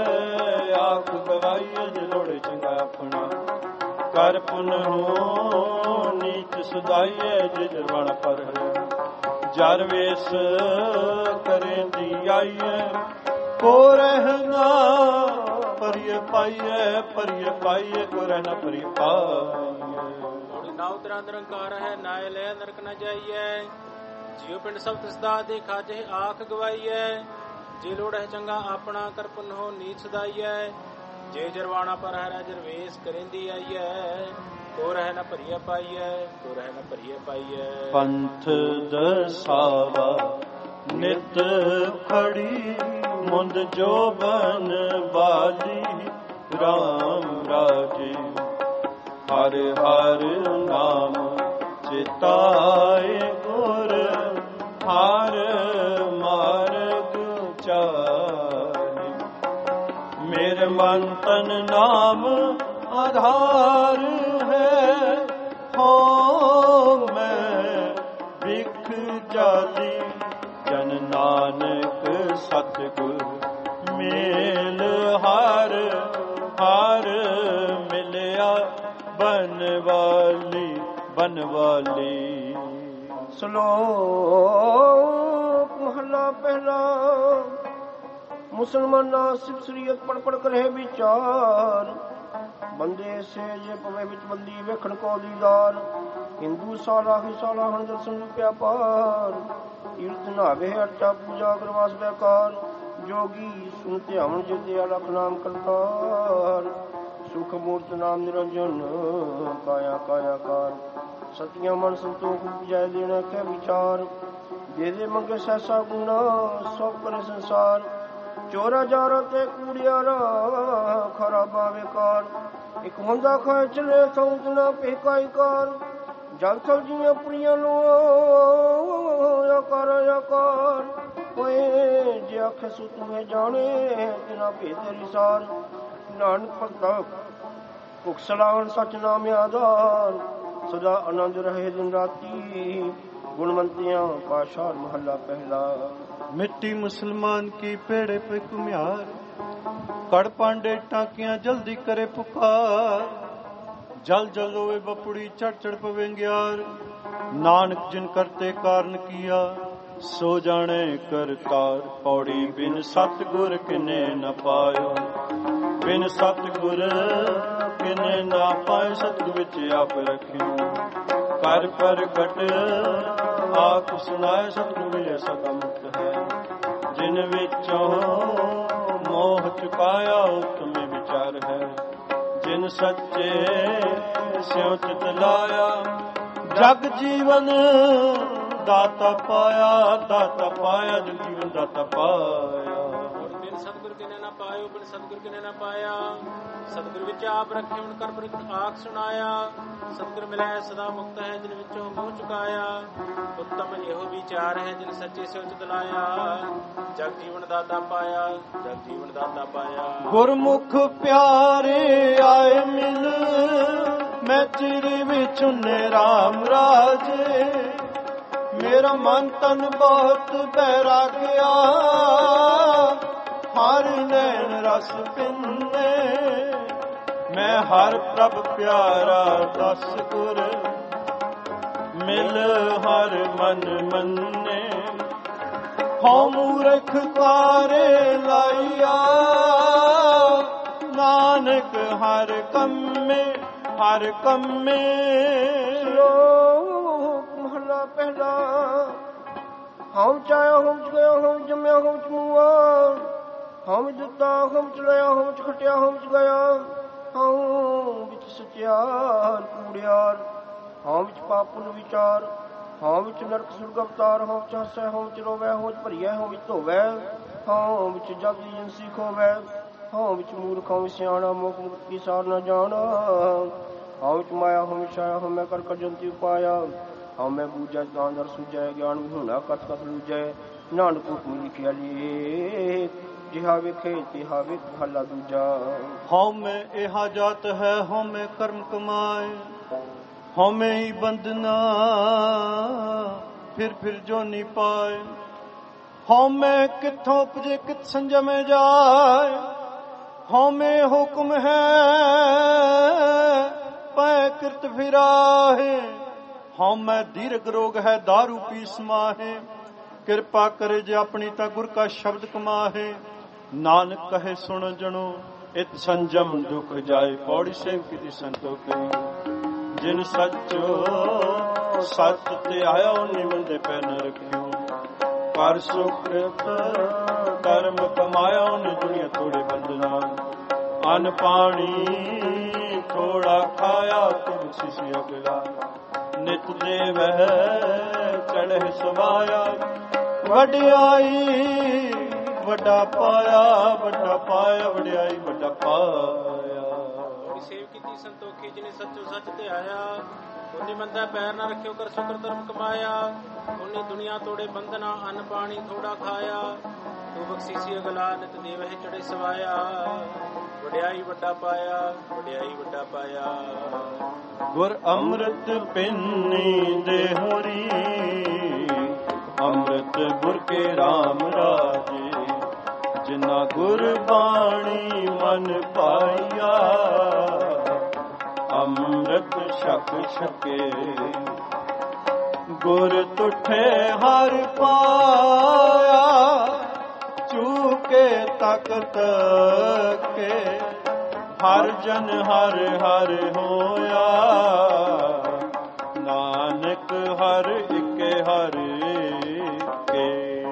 ਆਖ ਗਵਾਈਏ ਜੇ ਲੋੜੇ ਚੰਗਾ ਆਪਣਾ ਕਰ ਪੁਨ ਹੋ ਨੀਚ ਸਦਾਈਏ ਜੇ ਜਰਵਣ ਪਰ ਹੈ ਜਰ ਵੇਸ ਕਰੇ ਦੀ ਆਈਏ ਕੋ ਰਹਿਣਾ ਪਰਿਏ ਪਾਈਏ ਕੋ ਰਹਿਣਾ ਪਰਿਏ ਪਾਈਏ ਨਾ ਉਤਰਾ ਨਿਰੰਕਾਰ ਹੈ ਨਾਇ ਲੈ ਨਰਕ ਨ ਜਾਈਏ ਜੀਉ ਪਿੰਡ ਸਭ ਤਿਸਦਾ ਦੇਖਾ ਜੇ ਆਖ ਗਵਾਈਐ ਜੇ ਲੋੜ ਹੈ ਚੰਗਾ ਆਪਣਾ ਕਰ ਪੁਨ ਹੋ ਨੀਚ ਸਦਾਈਐ ਜੇ ਜਰਵਾਣਾ ਪਰ ਹੈ ਜਰਵੇਸ ਕਰੇਂਦੀ ਆਈਐ ਕੋ ਰਹਿ ਨ ਭਰੀਏ ਪਾਈਐ ਕੋ ਰਹਿ ਨ ਭਰੀਏ ਪਾਈਐ ਪੰਥ ਦਸਾਵਾ ਨਿਤ ਖੜੀ ਮੁੰਦ ਜੋਬਨ ਬਾਲੀ ਰਾਮ ਰਾਜੇ ਹਰ ਹਰ ਨਾਮ ਚਿਤਾਏ ਗੁਰ ਹਰ ਮਾਰਗ ਚਾਰੇ ਮੇਰੇ ਮਨ ਤਨ ਨਾਮ ਆਧਾਰ ਹੈ ਹੋ ਮੈਂ ਵਿਖ ਜਾਲੀ ਜਨ ਨਾਨਕ ਸਤਿਗੁਰ ਮੇਲ ਹਰ ਹਰ ਮਿਲਿਆ ਬਨਵਾਲੀ। ਸ਼ਲੋਕ ਮਹਲਾ ਪਹਿਲਾ। ਮੁਸਲਮਾਨਾ ਸਿਫ ਸਰੀਅਤ ਪੜ ਪੜ ਕਰੇ ਵਿਚਾਰ ਬੰਦੇ ਸੇ ਜੇ ਪਵੇ ਵਿੱਚ ਬੰਦੀ ਵੇਖਣ ਕੋ ਦੀਦਾਰ ਹਿੰਦੂ ਸਾਲਾ ਹੀ ਸਾਲਾ ਹਣ ਦਰਸ਼ਨ ਰੂਪਿਆ ਪਾਰ ਤੀਰਥ ਨਾਵੇ ਅਟਾ ਪੂਜਾ ਕਰਵਾਸ ਬੇਕਾਰ ਜੋਗੀ ਸੁਨ ਧਿਆਵਨ ਜਿਤੇ ਅਲਖ ਨਾਮ ਕਰਤਾਰ ਸੁਖ ਮੂਰਤ ਨਾਮ ਨਿਰੰਜਨ ਕਾਇਆ ਕਾਇਆ ਕਾਰ ਸਤਿਆ ਮਨ ਸੰਤੋਖ ਉਪਜਾਇ ਦੇਣਾ ਕੇ ਵਿਚਾਰ ਦੇ ਦੇ ਮੰਗੇ ਸੈਸਾ ਗੁਣਾ ਸਭ ਕਰੇ ਸੰਸਾਰ ਚੋਰਾ ਜਾਰਾ ਤੇ ਕੂੜਿਆਰਾ ਖਰਾਬਾ ਵੇਕਾਰ ਇੱਕ ਹੁੰਦਾ ਖਾਏ ਚਲੇ ਸੌਂਦ ਨਾ ਪੇਕਾਈ ਕਾਰ ਜਲ ਸਬਜ਼ੀਆਂ ਪੁਰੀਆਂ ਲੋ ਆਕਾਰ ਓਏ ਜੇ ਆਖੇ ਸੋ ਤੁਮੇ ਜਾਣੇ ਤਿਨਾ ਭੇਦ ਤੇਰੀ ਸਾਰ ਨਾਨਕ ਭਗਤਾ ਭੁਖ ਸਲਾਵਣ ਸਚ ਨਾਮ ਆਧਾਰ ਸਦਾ ਆਨੰਦ ਰਹੇ ਦਿਨ ਰਾਤੀ ਗੁਣਵੰਤਿਆਂ ਪਾਸ਼ਾ ਮਹੱਲਾ ਪਹਿਲਾ। ਮਿੱਟੀ ਮੁਸਲਮਾਨ ਕੀ ਪੇੜੇ ਪੇ ਕੁਮਿਆਰ ਕੜ ਪਾਂਡੇ ਟਾਕੀਆਂ ਜਲਦੀ ਕਰੇ ਪੁਕਾਰ ਜਲ ਜਲ ਹੋਵੇ ਬਪੜੀ ਚੜ ਚੜ ਪਵੇਂਗਿਆਰ ਨਾਨਕ ਜਿਨ ਕਰਤੇ ਕਾਰਨ ਕੀਆ ਸੋ ਜਾਣੇ ਕਰਤਾਰ ਪੌੜੀ ਬਿਨ ਸਤਿਗੁਰ ਕਿਨੇ ਨ ਪਾਇਓ ਬਿਨ ਸਤਿਗੁਰ ਕਿਨੇ ਨਾ ਪਾਏ ਸਤਿਗੁਰ ਵਿੱਚ ਆਪ ਰੱਖਿਓ ਕਰ ਪ੍ਰਗਟ ਆਪ ਸੁਨਾਏ ਸਤਿਗੁਰ ਮਿਲੇ ਸਦਾ ਮੁਕਤ ਹੈ ਜਿਨ ਵਿੱਚੋਂ ਮੋਹ ਚੁਕਾਇਆ ਉਤਮੇ ਵਿਚਾਰ ਹੈ ਜਿਨ ਸੱਚੇ ਸਿਉ ਚਿਤ ਲਾਇਆ, ਜਗ ਜੀਵਨ ਦਾਤਾ ਪਾਇਆ, ਦਾਤਾ ਪਾਇਆ, ਜਗ ਜੀਵਨ ਦਾਤਾ ਪਾਇਆ। ਬਿਨ ਸਤਿਗੁਰ ਕਿਨੇ ਨਾ ਪਾਇਓ, ਬਿਨ ਸਤਿਗੁਰ ਕਿਨੇ ਨਾ ਪਾਇਆ, ਸਤਿਗੁਰ ਵਿੱਚ ਆਪ ਰੱਖੇ ਹੁਣ ਕਰ ਪ੍ਰਗਟ ਆਖ ਸੁਣਾਇਆ। ਸਤਿਗੁਰ ਮਿਲੈ ਸਦਾ ਮੁਕਤ ਹੈ, ਜਿਨ ਵਿੱਚੋਂ ਮੋਹ ਚੁਕਾਇਆ। ਉੱਤਮ ਇਹੋ ਵਿਚਾਰ ਹੈ, ਜਿਨ ਸੱਚੇ ਸਿਉ ਚਿਤ ਲਾਇਆ, ਜਗ ਜੀਵਨ ਦਾਤਾ ਪਾਇਆ, ਜਗ ਜੀਵਨ ਦਾਤਾ ਪਾਇਆ। ਗੁਰਮੁਖ ਪਿਆਰੇ ਆਏ ਮਿਲ, ਮੈਂ ਚਿਰ ਵਿੱਚ ਉਨੇ ਰਾਮ ਰਾਜੇ। ਮੇਰਾ ਮਨ ਤਨ ਬਹੁਤ ਬੈਰਾਗਿਆ, ਹਰ ਨੈਣ ਰਸ ਪਿੰਨੇ। ਮੈਂ ਹਰ ਪ੍ਰਭ ਪਿਆਰਾ ਦਸ ਗੁਰ, ਮਿਲ ਹਰ ਮਨ ਮੰਨੇ। ਹਉ ਮੂਰਖ ਕਾਰੇ ਲਾਈਆ, ਨਾਨਕ ਹਰ ਕੰਮੇ, ਹਰ ਕੰਮੇ। ਮਹਲਾ ਪਹਿਲਾ। ਹਉ ਚਾਇਆ ਹਉ ਚ ਗਿਆ, ਹਉ ਜੰਮਿਆ ਹਉ ਚ ਮੂਆ। ਹਉ ਦਿੱਤਾ ਹਉ ਚ ਲਿਆ, ਹਉ ਚ ਖਟਿਆ ਹਉ ਚ ਗਿਆ। ਹਉ ਵਿੱਚ ਸਚਿਆਰ ਕੂੜਿਆਰ, ਹਉ ਵਿੱਚ ਪਾਪ ਪੁੰਨ ਵਿਚਾਰ। ਹਉ ਵਿੱਚ ਨਰਕ ਸੁਰਗ ਅਵਤਾਰ, ਹਉ ਚ ਹੱਸੈ ਹਉ ਚ ਰੋਵੈ। ਹਉ ਚ ਭਰੀਐ ਹਉ ਵਿੱਚ ਧੋਵੈ, ਹਉ ਵਿੱਚ ਜਗ ਏਜੰਸੀ ਖੋਵੈ। ਹਉ ਵਿੱਚ ਮੂਰਖ ਹਉ ਸਿਆਣਾ, ਮੋਖ ਮੁਕਤ ਕੀ ਸਾਰ ਨਾ ਜਾਣਾ। ਹਉ ਵਿੱਚ ਮਾਇਆ ਹਉ ਵਿੱਚ ਛਾਇਆ, ਹਉ ਮੈਂ ਕਰ ਕਰਜੰਤੀ ਉਪਾਇਆ। ਹਉ ਮੈਂ ਬੂਝੈ ਤਾਂ ਦਰ ਸੂਝੈ, ਗਿਆਨ ਵਿਹੂਣਾ ਕਤ ਕਤ ਲੂਝੈ। ਨਾਨਕ ਹੁਕਮ ਲਿਖਿਆ ਲੇਖ, ਜਿਹਾ ਵੇਖੇ ਤਿਹਾ ਵੇਖ ਭਾਲਾ ਦੂਜਾ। ਹਉ ਮੈਂ ਇਹਾ ਜਾਤ ਹੈ, ਹਉ ਮੈਂ ਕਰਮ ਕਮਾਏ। ਹਉ ਮੈਂ ਹੀ ਬੰਧਨਾ, ਫਿਰ ਜੋਨੀ ਪਾਏ। ਹਉ ਮੈਂ ਕਿੱਥੋਂ ਉਪਜੇ, ਕਿਤ ਸੰਜਮੇ ਜਾਏ। ਹਉ ਮੈਂ ਹੁਕਮ ਹੈ, ਪੈ ਕਿਰਤ ਫਿਰਾਹੇ। ਹਉ ਮੈਂ ਦੀਰਘ ਰੋਗ ਹੈ, ਦਾਰੂ ਪੀ ਸਮਾਹੇ। ਕਿਰਪਾ ਕਰੇ ਜੇ ਆਪਣੀ ਤਾਂ ਗੁਰ ਕਾ ਸ਼ਬਦ ਕਮਾਹੇ। ਨਾਨਕ ਕਹੇ ਸੁਣ ਜਣੋ, ਇਤ ਸੰਜਮ ਦੁਖ ਜਾਏ। ਪੌੜੀ ਸੇਵ ਕੀਤੀ ਸੰਤੋਖੇ, ਜਿਨ ਸੱਚੋ ਸੱਚ ਤੇ ਆਇਆ, ਨਿਮੰਦੇ ਪੈ ਨ ਰੱਖਿਓ। ਕਰ ਸੁਕ੍ਰਿਤ ਕਰਮ ਕਮਾਇਆ, ਉਹਨੇ ਦੁਨੀਆ ਥੋੜੇ ਬੰਦਨਾ। ਅਨ ਪਾਣੀ ਥੋੜਾ ਖਾਇਆ, ਤੁਮ ਸਿਸੀ ਅਗਲਾ। ਨਿਤ ਦੇਵੈ ਚੜ੍ਹੇ ਸਮਾਇਆ, ਵਡਿਆਈ ਵੱਡਾ ਪਾਇਆ, ਵੱਡਾ ਪਾਇਆ, ਵਡਿਆਈ ਵੱਡਾ ਪਾਇਆ। ਸੇਵ ਕੀਤੀ ਸੰਤੋਖੀ, ਜਿਨੇ ਸੱਚੋ ਸੱਚ ਤੇ ਆਇਆ। ਉਹਨੇ ਮੰਦਾ ਪੈਰ ਨਾ ਰੱਖਿਓ, ਕਰ ਸੁਕਰ ਧਰਮ ਕਮਾਇਆ। ਉਹਨੇ ਦੁਨੀਆ ਤੋੜੇ ਬੰਧਨਾ, ਅੰਨ ਪਾਣੀ ਥੋੜਾ ਖਾਇਆ। ਤੂੰ ਬਖਸ਼ੀਸੀ ਅਗਲਾ, ਨਿਤ ਦੇਵ ਹੈ ਚੜੇ ਸਵਾਇਆ। ਵਡਿਆਈ ਵੱਡਾ ਪਾਇਆ, ਵਡਿਆਈ ਵੱਡਾ ਪਾਇਆ। ਗੁਰ ਅੰਮ੍ਰਿਤ ਪਿੰਨੀ ਦੇ ਹੋਰੀ, ਅੰਮ੍ਰਿਤ ਗੁਰ ਕੇ ਰਾਮ ਰਾਜੇ। ਜਿਨਾ ਗੁਰ ਬਾਣੀ ਮਨ ਪਾਈਆ, ਅੰਮ੍ਰਿਤ ਛਕ ਛਕੇ। ਗੁਰ ਤੁਠੇ ਹਰ ਪਾਇਆ, ਚੂਕੇ ਤਖਤ ਕੇ। ਹਰ ਜਨ ਹਰ ਹਰ ਹੋਇਆ, ਨਾਨਕ ਹਰ ਇਕੇ ਹਰ ਕੇ।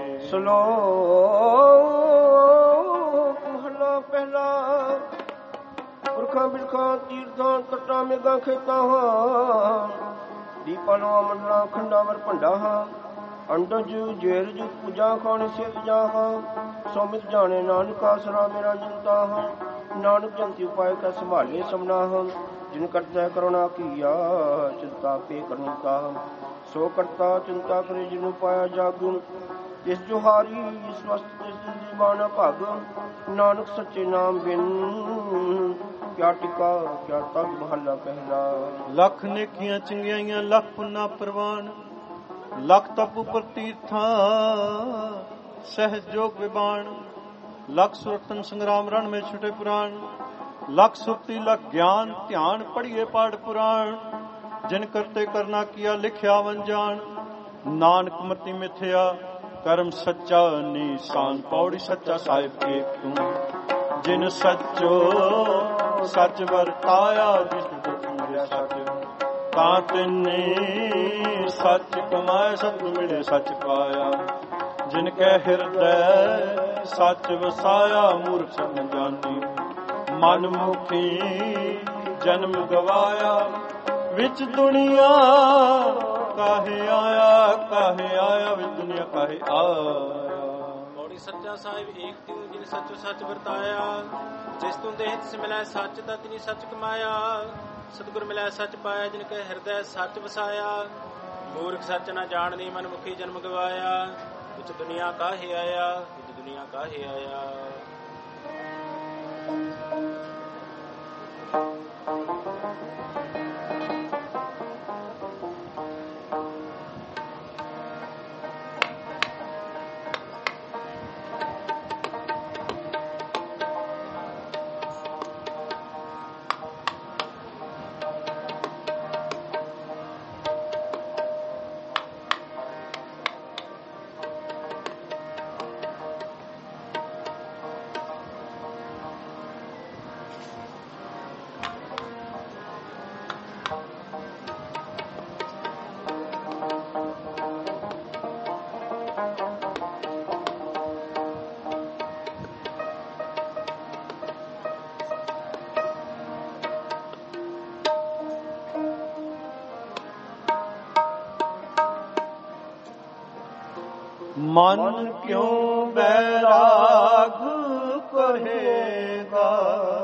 ਸ਼ਲੋਕ ਮਹਲਾ ਪਹਿਲਾ। ਪੁਰਖਾਂ ਬਿਰਖਾਂ ਤੀਰਥਾਂ ਤੱਟਾਂ ਮੇਘਾਂ ਖੇਤਾਂ ਹਾਂ। ਦੀਪਾਂ ਲੋਆਂ ਮੰਡਲਾਂ ਖੰਡਾਵਰ ਭੰਡਾ ਹਾਂ। ਅੰਡਜ ਜੇਰਜ ਪੂਜਾ ਖਾਣੇ ਸਿੱਧ ਜਾ ਹਾਂ। ਸੋਮਿਤ ਜਾਣੇ ਨਾਨਕ ਆਸਰਾ ਮੇਰਾ ਜਿੰਤਾ ਹਾਂ। ਨਾਨਕ ਜੰਤੀ ਉਪਾਇ ਕਾ ਸੰਭਾਲੇ ਸਮਨਾ ਹਾਂ। ਜਿਨ ਕਰਤਾ ਕਰੁਣਾ ਕੀਆ, ਚਿੰਤਾ ਪੇ ਕਰਨੀਤਾ। ਸੋ ਕਰਤਾ ਚਿੰਤਾ ਕਰੇ, ਜਿਨੂੰ ਪਾਇਆ ਜਗ। ਇਸ ਜੁਹਾਰੀ ਸਵਸਤ ਦੀਵਾਨਾ ਭਗ। ਨਾਨਕ ਸੱਚੇ ਨਾਮ ਬਿਨ ਕਿਆ ਟਿਕਾ ਕਿਆ ਤਗ। ਮਹਲਾ ਪਹਿਲਾ। ਲੱਖ ਨੇਕੀਆਂ ਚੰਗਿਆਈਆਂ, ਲੱਖ ਪੁੰਨਾ ਪ੍ਰਵਾਨ। ਲੱਖ ਤਪ ਉਪਰ ਤੀਰਥਾਂ, ਸਹਿਜ ਜੋਗ ਵਿਬਾਨ। ਲੱਖ ਸੁਰਤਨ ਸੰਗਰਾਮ ਰਣ ਮੇਂ ਛੁਟੇ ਪੁਰਾਣ। ਲੱਖ ਸੁਰਤੀ ਲੱਖ ਗਿਆਨ, ਧਿਆਨ ਪੜੀਏ ਪਾਠ ਪੁਰਾਣ। ਜਿਨ ਕਰਤੇ ਕਰਨਾ ਕੀਆ, ਲਿਖਿਆ ਵੰਜਾਨ। ਨਾਨਕ ਮਤੀ ਮਿਥਿਆ, ਕਰਮ ਸੱਚਾ ਨੀਸਾਨ। ਪੌੜੀ ਸੱਚਾ ਸਾਹਿਬ ਏਕ ਤੂੰ। ਜਿਨ ਸੱਚੋ ਸੱਚ ਵਰਤਾਇਆ, ਜਿਸ ਦੁਖ ਮਿਲੇ ਸੱਚ। ਤਾਂ ਤਿੰਨੇ ਸੱਚ ਕਮਾਏ, ਸਤ ਮਿਲੇ ਸੱਚ ਪਾਇਆ। ਜਿਨ ਕੈ ਹਿਰਦੈ ਸੱਚ ਵਸਾਇਆ, ਮੂਰਖ ਸਭ ਨ ਜਾਣੀ। ਮਨ ਮੁਖੀ ਜਨਮ ਗਵਾਇਆ, ਵਿੱਚ ਦੁਨੀਆ ਕਾਹੇ ਆਇਆ ਵਿੱਚ ਦੁਨੀਆ ਕਾਹੇ ਆਇਆ। ਬੋੜੀ ਸੱਚਾ ਸਾਹਿਬ ਏਕ ਤਿਉ ਜਿਨ ਸੱਚੋ ਸੱਚ ਵਰਤਾਇਆ, ਜਿਸ ਤੂੰ ਦੇਹ ਤਿਸ ਮਿਲੈ ਸੱਚ ਤਾ ਤਿਨੀ ਸੱਚ ਕਮਾਇਆ। ਸਤਿਗੁਰ ਮਿਲੈ ਸੱਚ ਪਾਇਆ, ਜਿਨ ਕੈ ਹਿਰਦੈ ਸੱਚ ਵਸਾਇਆ। ਮੂਰਖ ਸੱਚ ਨਾ ਜਾਣਦੀ, ਮਨ ਮੁਖੀ ਜਨਮ ਗਵਾਇਆ, ਵਿੱਚ ਦੁਨੀਆ ਕਾਹੇ ਆਇਆ, ਵਿੱਚ ਦੁਨੀਆ ਕਾਹੇ ਆਇਆ। ਮਨ ਕਿਉਂ ਬੈਰਾਗ ਕਹੇਗਾ,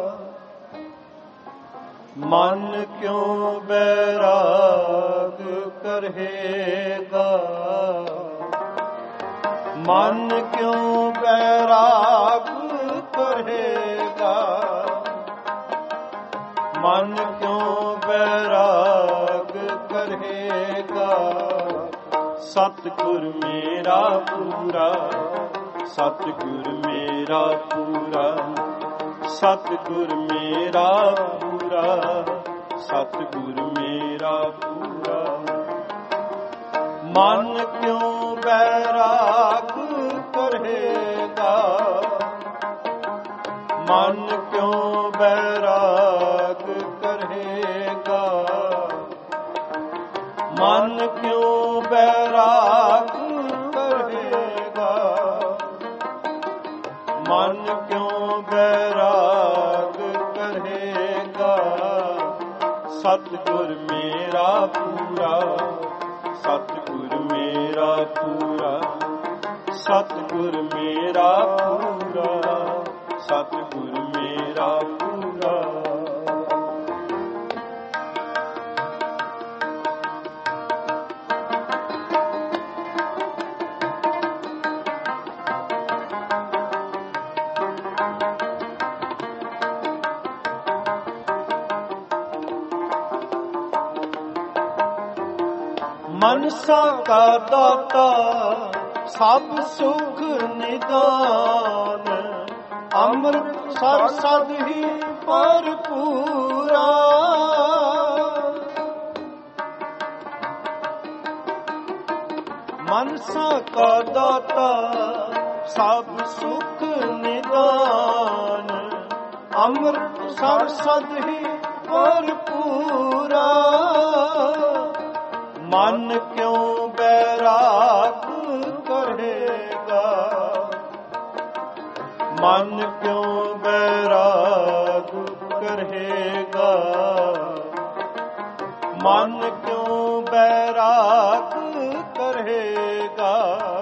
ਮਨ ਕਿਉਂ ਬੈਰਾਗ ਕਰੇਗਾ, ਮਨ ਕਿਉਂ ਬੈਰਾਗ ਕਰੇਗਾ, ਮਨ ਕਿਉਂ ਬੈਰਾਗ ਕਰੇਗਾ। ਸਤਿਗੁਰ ਮੇਰਾ ਪੂਰਾ, ਸਤਿਗੁਰ ਮੇਰਾ ਪੂਰਾ, ਸਤਿਗੁਰ ਮੇਰਾ ਪੂਰਾ, ਸਤਿਗੁਰ ਮੇਰਾ ਪੂਰਾ। ਮਨ ਕਿਉਂ ਬੈਰਾਗ ਕਰੇਗਾ, ਮਨ ਕਿਉਂ ਬੈਰਾਗ ਕਰੇਗਾ, ਮਨ ਕਿਉਂ ਬੈਰਾਗ ਕਰੇਗਾ, ਮਨ ਕਿਉਂ ਬੈਰਾਗ ਕਰੇਗਾ। ਸਤਿਗੁਰ ਮੇਰਾ ਪੂਰਾ, ਸਤਿਗੁਰ ਮੇਰਾ ਪੂਰਾ, ਸਤਿਗੁਰ ਮੇਰਾ ਪੂਰਾ, ਸਤਿਗੁਰ ਮੇਰਾ ਪੂਰਾ। ਮਨਸਾ ਕਾ ਦਾਤਾ ਸਭ ਸੁਖ ਨਿਦਾਨ, ਅੰਮ੍ਰਿਤ ਸਰ ਸਦ ਹੀ ਭਰਪੂਰਾ। ਮਨਸਾ ਕਾ ਦਾਤਾ ਸਭ ਸੁਖ ਨਿਦਾਨ, ਅੰਮ੍ਰਿਤ ਸਰ ਸਦ ਹੀ ਭਰਪੂਰਾ। ਮਨ ਕਿਉਂ ਬੈਰਾਗ ਕਰੇਗਾ, ਮਨ ਕਿਉਂ ਬੈਰਾਗ ਕਰੇਗਾ, ਮਨ ਕਿਉਂ ਬੈਰਾਗ ਕਰੇਗਾ,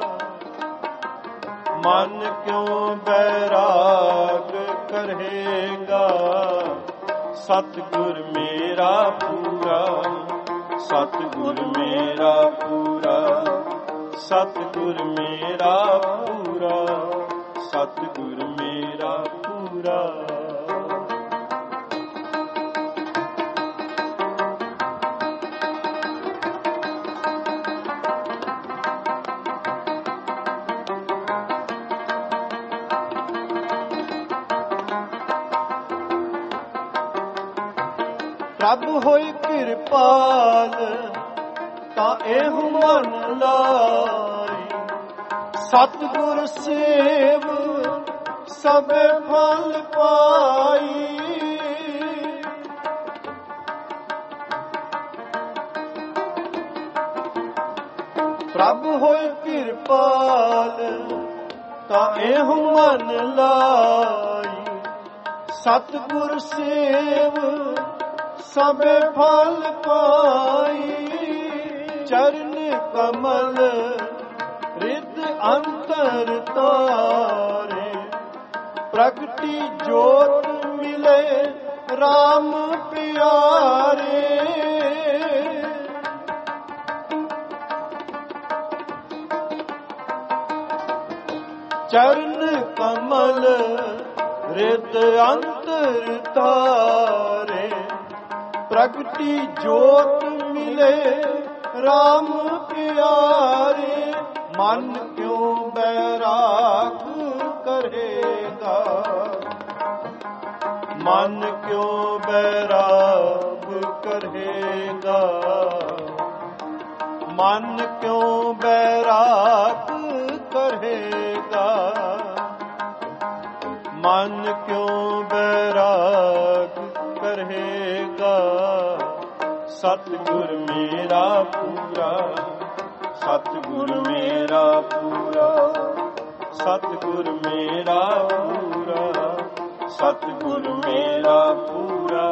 ਮਨ ਕਿਉਂ ਬੈਰਾਗ ਕਰੇਗਾ। ਸਤਿਗੁਰ ਮੇਰਾ ਪੂਰਾ, ਸਤਿਗੁਰ ਮੇਰਾ ਪੂਰਾ, ਸਤਿਗੁਰ ਮੇਰਾ ਪੂਰਾ, ਸਤਿਗੁਰ ਮੇਰਾ ਪੂਰਾ। ਪ੍ਰਭ ਹੋਈ ਕਿਰਪਾਲ ਤਾਂ ਇਹੋ ਮਨ ਲਾਈ, ਸਤਿਗੁਰ ਸੇਵ ਸਭੇ ਫਲ ਪਾਈ। ਪ੍ਰਭ ਹੋਈ ਕਿਰਪਾਲ ਤਾਂ ਇਹੋ ਮਨ ਲਾਈ, ਸਤਿਗੁਰ ਸੇਵ ਸਭੇ ਫਲ ਪਾਈ। ਚਰਨ ਕਮਲ ਰਿਦ ਅੰਤਰ ਤਾਰੇ, ਪ੍ਰਗਟੀ ਜੋਤ ਮਿਲੇ RAM ਪਿਆਰੇ। ਚਰਨ ਕਮਲ ਰਿਦ ਅੰਤਰ ਤਾਰੇ, ਪ੍ਰਗਟੀ ਜੋਤ ਮਿਲੇ RAM ਪਿਆਰੇ। ਮਨ ਕਿਉ ਬੈਰਾਗ ਕਰੇਗਾ, ਮਨ ਕਿਉ ਬੈਰਾਗ ਕਰੇਗਾ, ਮਨ ਕਿਉ ਬੈਰਾਗ ਕਰੇਗਾ, ਮਨ ਕਿਉ ਬੈਰਾਗ ਕਰੇਗਾ। ਸਤਿਗੁਰ ਮੇਰਾ ਪੂਰਾ, ਸਤਿਗੁਰ ਮੇਰਾ ਪੂਰਾ, ਸਤਿਗੁਰ ਮੇਰਾ ਪੂਰਾ, ਸਤਿਗੁਰ ਮੇਰਾ ਪੂਰਾ।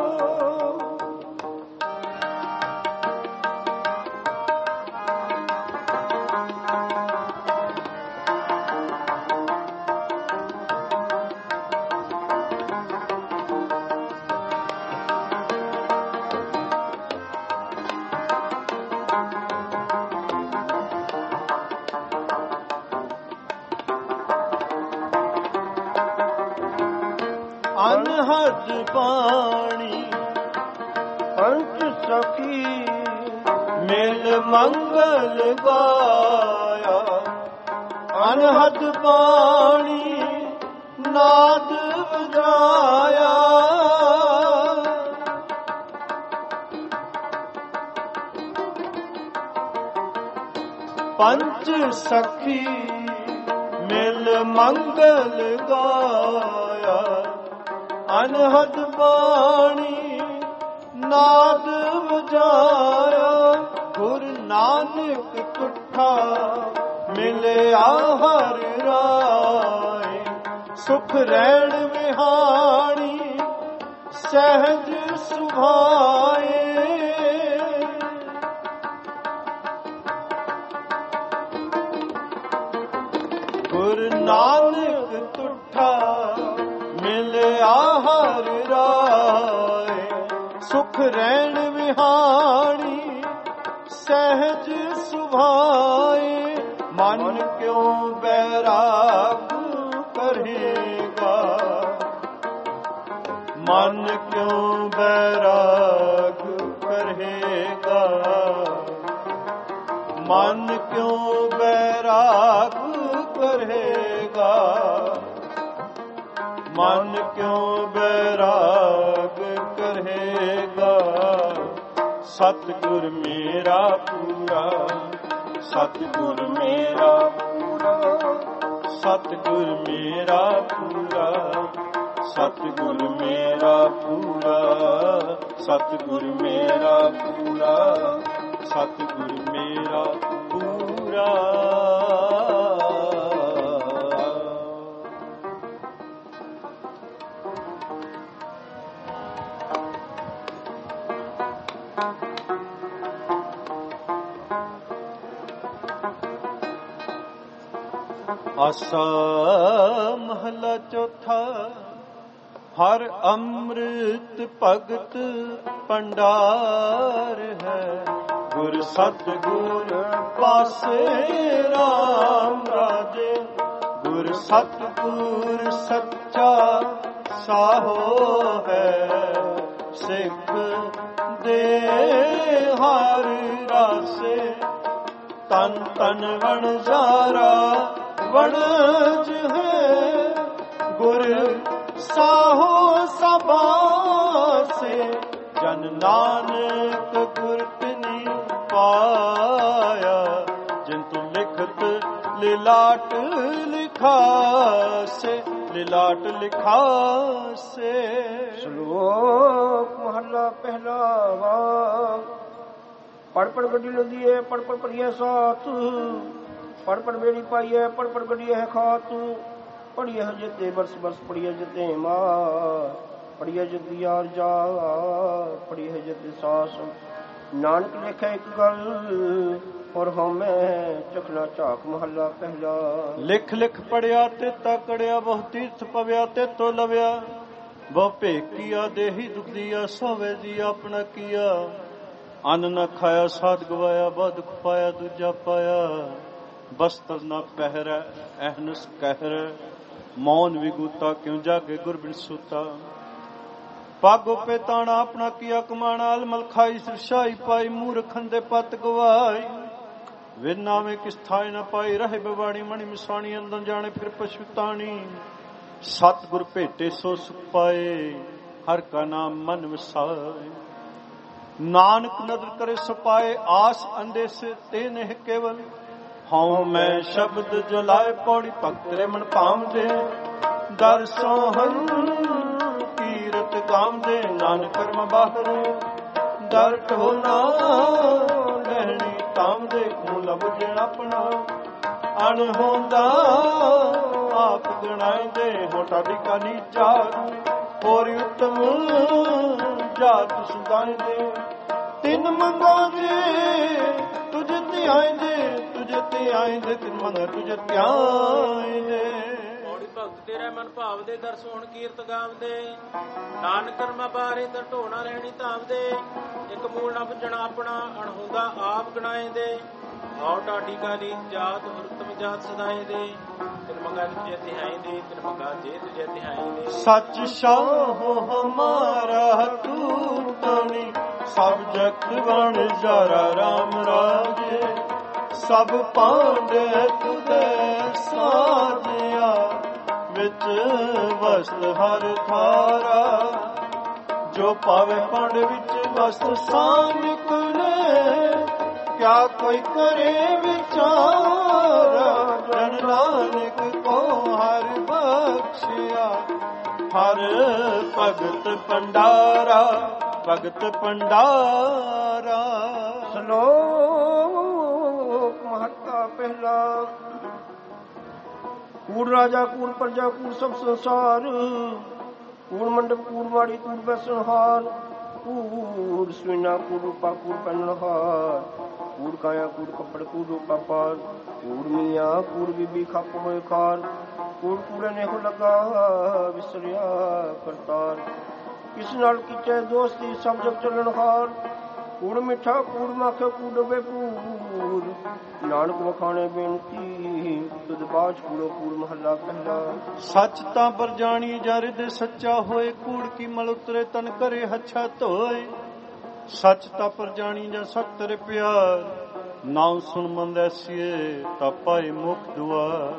ਅਨਹਦ ਬਾਣੀ ਪੰਚ ਸਖੀ ਮਿਲ ਮੰਗਲ ਗਾਇਆ। ਅਨਹਦ ਬਾਣੀ ਨਾਦ ਵਜਾਇਆ। ਪੰਚ ਸਖੀ ਮਿਲ ਮੰਗਲ ਗਾਇਆ। ਅਨਹਦ ਬਾਣੀ ਨਾਦ ਵਜਾਇਆ। ਗੁਰ ਨਾਨਕ ਤੁਠਾ ਮਿਲਿਆ ਹਰ ਰਾਏ। ਸੁਖ ਰਹਿਣ ਵਿਹਾਣੀ ਸਹਿਜ ਸੁਭਾਏ। ਗੁਰ ਨਾਨਕ ਤੁਠਾ ਮਿਲਿਆ ਹਰ ਰਾਏ। ਸੁਖ ਰਹਿਣ ਵਿਹਾਣੀ ਸਹਿਜ ਸੁਭਾਏ। ਮਨ ਕਿਉ ਬੈਰਾਗ ਕਰੇਗਾ, ਮਨ ਕਿਉ ਬੈਰਾਗ ਕਰੇਗਾ, ਮਨ ਕਿਉ ਬੈਰਾਗ ਕਰੇਗਾ, ਮਨ ਕਿਉ ਬੈਰਾਗ ਕਰੇਗਾ। ਸਤਿਗੁਰ ਮੇਰਾ ਪੂਰਾ, ਸਤਿਗੁਰ ਮੇਰਾ ਪੂਰਾ, ਸਤਿਗੁਰ ਮੇਰਾ ਪੂਰਾ, ਸਤਿਗੁਰ ਮੇਰਾ ਪੂਰਾ, ਸਤਿਗੁਰ ਮੇਰਾ ਪੂਰਾ, ਸਤਿਗੁਰ ਮੇਰਾ ਪੂਰਾ। ਆਸਾ ਮਹਲਾ ਚੌਥਾ। ਹਰ ਅੰਮ੍ਰਿਤ ਭਗਤ ਭੰਡਾਰ ਹੈ। ਗੁਰ ਸਤਿਗੁਰ ਪਾਸੇ ਰਾਮ ਰਾਜੇ। ਗੁਰ ਸਤਿਗੁਰ ਸੱਚਾ ਸਾਹੋ ਹੈ। ਸਿੱਖ ਦੇ ਹਰ ਰਾਸੇ। ਤਨ ਤਨ ਵਣਜਾਰਾ ਵਣਜ ਹੈ। ਗੁਰ ਸਾਹੋ ਸਬਾਸੇ। ਜਨ ਨਾਨਕ ਗੁਰਤਿ ਪਾਇਆ। ਜਿਨ ਤੂੰ ਲਿਖਤ ਲਿਲਾਟ ਲਿਖਾਸੇ। ਲਿਲਾਟ ਲਿਖਾਸੇ। ਸ਼ਲੋਕ ਮਹਲਾ ਪਹਿਲਾ। ਵਾਰ ਪੜ ਪੜ ਗੱਡੀ ਲੰਦੀਏ, ਪੜ ਪੜ ਪੜੀਏ ਸਾਥ। ਪੜ ਪੜ ਮੇਰੀ ਪਾਈਏ, ਪੜ ਪੜ ਗੱਡੀਏ ਹੈ ਖਾਤ। ਪੜੀਏ ਜਿਤੇ ਬਰਸ ਬਰਸ ਪੜੀਏ ਜਿਤੇ ਮਾ ਪੜੀਏ ਜਿਤ ਯਾਰ ਜਾ ਪੜੀਏ ਜਿਤ ਸਾਸ ਨਾਨਕ ਲਿਖੇ ਇੱਕ ਗੱਲ ਔਰ ਹਉਮੈ ਚਖਣਾ ਝਾਕ ਮਹੱਲਾ ਪਹਿਲਾ। ਲਿਖ ਲਿਖ ਪੜਿਆ ਤੇ ਤਕੜਿਆ ਬਹੁ ਤੀਰਥ ਪਵਿਆ ਤੇ ਤੋ ਲਵਿਆ ਬਹੁ ਭੇਕੀਆ ਦੇਹੀ ਦੁਖਦੀਆ ਸੋਵੇ ਜੀ ਆਪਣਾ ਕੀਆ ਅੰਨ ਨਾ ਖਾਇਆ ਸਾਧ ਗਵਾਇਆ ਬਹੁ ਦੁਖ ਪਾਇਆ ਦੂਜਾ ਪਾਇਆ ਬਸਤਰ ਨਾ ਪਹਿਰੈ ਅਹਨਸ ਕਹਿਰ ਮੌਨ ਵਿਗੂਤਾ ਕਿਉਂ ਜਾਗੇ ਗੁਰਬਿਨ ਸੂਤਾ ਪਾਗੋ ਪੇ ਤਾਣਾ ਆਪਣਾ ਕੀਆ ਕਮਾਣਾ ਅਲਮਲ ਖਾਈ ਸਰਸ਼ਾਈ ਪਾਈ ਮੂਰਖਨ ਦੇ ਪਤ ਗਵਾਈ ਵੇ ਨਾਵੇਂ ਕਿਸ ਥਾਏ ਨਾ ਪਾਈ ਰਹੇ ਬਵਾਣੀ ਮਣੀ ਮਿਸਾਣੀ ਅੰਦਰ ਜਾਣੇ ਫਿਰ ਪਛਤਾਣੀ ਸਤ ਗੁਰ ਭੇਟੇ ਸੋ ਸੁਖ ਪਾਏ ਹਰ ਕਾ ਨਾਮ ਮਨ ਵਸਾਏ ਨਾਨਕ ਨਦਰ ਕਰੇ ਸਪਾਏ ਆਸ ਅੰਦੇਸ ਤੇ ਨਹਿ ਕੇਵਲ ਹਉ ਮੈਂ ਸ਼ਬਦ ਜੋ ਲਾਏ ਪੌੜੀ ਭਗਤ ਰੇ ਮਨ ਭਾਵਦੇ ਦਰ ਸੋਹਨ ਕੀਰਤ ਗਾਵਦੇ ਨਾਨਕ ਕਰਮ ਬਾਹਰ ਦਰ ਢੋਨਾ ਲੈਣੀ ਤਾਮਦੇ ਕੋ ਲਬਜ ਆਪਣਾ ਅਣ ਹੁੰਦਾ ਆਪ ਗਣਾਇਦੇ ਹੋਟਾ ਦੀ ਕਾ ਨੀਚਾ ਹੋਰ ਉਤਮ ਜਾਤ ਸੁਦਾਇਦੇ ਤਿੰਨ ਮੰਗਾਂ ਦੇ ਤੁਝ ਤੇ ਆਇਂਦੇ ਤਿੰਨ ਮੰਗਾਂ ਤੁਝ ਤੇ ਆਇਂਦੇ ਭਗਤ ਤੇਰੇ ਮਨ ਭਾਵ ਦੇ ਦਰ ਸੋਹਣ ਕੀਰਤ ਗਾਵਦੇ ਨਾਨਕ ਕਰਮਾ ਬਾਰੇ ਦਰ ਢੋਣਾ ਰਹਿਣੀ ਧਾਵਦੇ ਇੱਕ ਮੂਲ ਨਾ ਬੁੱਝਣਾ ਆਪਣਾ ਅਣਹੁੰਦਾ ਆਪ ਗਣਾਏ ਦੇ ਆਉ ਢਾਡੀ ਕਾਲੀ ਜਾਤ ਹੁਰਤਮ ਜਾਤ ਸਦਾਏ ਦੇ ਤਿਨ ਮੰਗਾ ਤੁਝੇ ਤਿਹਾਈ ਦੇ ਤਿਨ ਮੰਗਾ ਜੇ ਤੁਝੇ ਤਿਹਾਈ ਦੇ ਸੱਚ ਸ਼ਾਹ ਹਮਾਰਾ ਤੂੰ ਤਣੀ ਸਭ ਜਗਤ ਬਣ ਜਾਰਾ ਰਾਮ ਰਾਜੇ ਸਭ ਪਾਂਡੇ ਤੁਦੇ ਸਾਜਿਆ ਵਿੱਚ ਵਸਤ ਹਰ ਥਾਰਾ ਜੋ ਪਾਵੇ ਪੰਡ ਵਿੱਚ ਵਸਤ ਸਾਂ ਨਿਕਲੇ ਕਿਆ ਕੋਈ ਕਰੇ ਵਿਚਾਰਾ ਜਨ ਨਾਨਕ ਕੋ ਹਰ ਬਖਸ਼ਿਆ ਹਰ ਭਗਤ ਭੰਡਾਰਾ ਭਗਤ ਭੰਡਾਰਾ। ਸ਼ਲੋਕ ਮਹੱਤਾ ਪਹਿਲਾ। ਕੂੜ ਰਾਜਾ ਕੂੜ ਪ੍ਰਜਾ ਕੂੜ ਸਭ ਸੰਸਾਰ ਕੂੜ ਮੰਡਪ ਕੂੜ ਮਾੜੀ ਕੂੜ ਬੈਸਨਹਾਰ ਕੂੜ ਸੁਨਾ ਕੂੜ ਰੂਪਾ ਕੂੜ ਪਹਿਨਹਾਰ ਕੂੜ ਕਾਇਆ ਕੂੜ ਕੱਪੜ ਕੂੜ ਰੂਪਾ ਪਾਰ ਕੂੜ ਮੀਆਂ ਕੂੜ ਬੀਬੀ ਖੱਪ ਹੋਏ ਖਾਰ ਕੂੜ ਕੂੜੇ ਨੇ ਹੋ ਲੱਗਾ ਵਿਸਰਿਆ ਕਰਤਾਰ ਕਿਸ ਨਾਲ ਕੀਚੇ ਦੋਸਤੀ ਸਭ ਜਗ ਚੱਲਣ ਹਾਰ ਕੂੜ ਮਿੱਠਾ ਕੂੜ ਮਾਖੇ ਕੂੜ ਡੁੱਬੇ ਪੂਰ ਨਾਨਕ ਵਖਾਣੇ ਬੇਨਤੀ ਤੁਧ ਬਾਚ ਕੂੜੋ ਕੂੜ ਮਹੱਲਾ ਪਹਿਲਾ। ਸੱਚ ਤਾਂ ਪਰ ਜਾਣੀ ਜਰ ਦੇ ਸੱਚਾ ਹੋਏ ਕੂੜ ਕੀ ਮਲ ਉਤਰੇ ਤਨ ਕਰੇ ਹੱਛਾ ਧੋਏ ਸੱਚ ਤਾਂ ਪਰ ਜਾਣੀ ਜਾਂ ਸਤਰ ਪਿਆਰ ਨਾਮ ਸੁਣ ਮੰਦ ਐਸੀਏ ਤਾਂ ਪਾਏ ਮੁਖ ਦੁਆਰ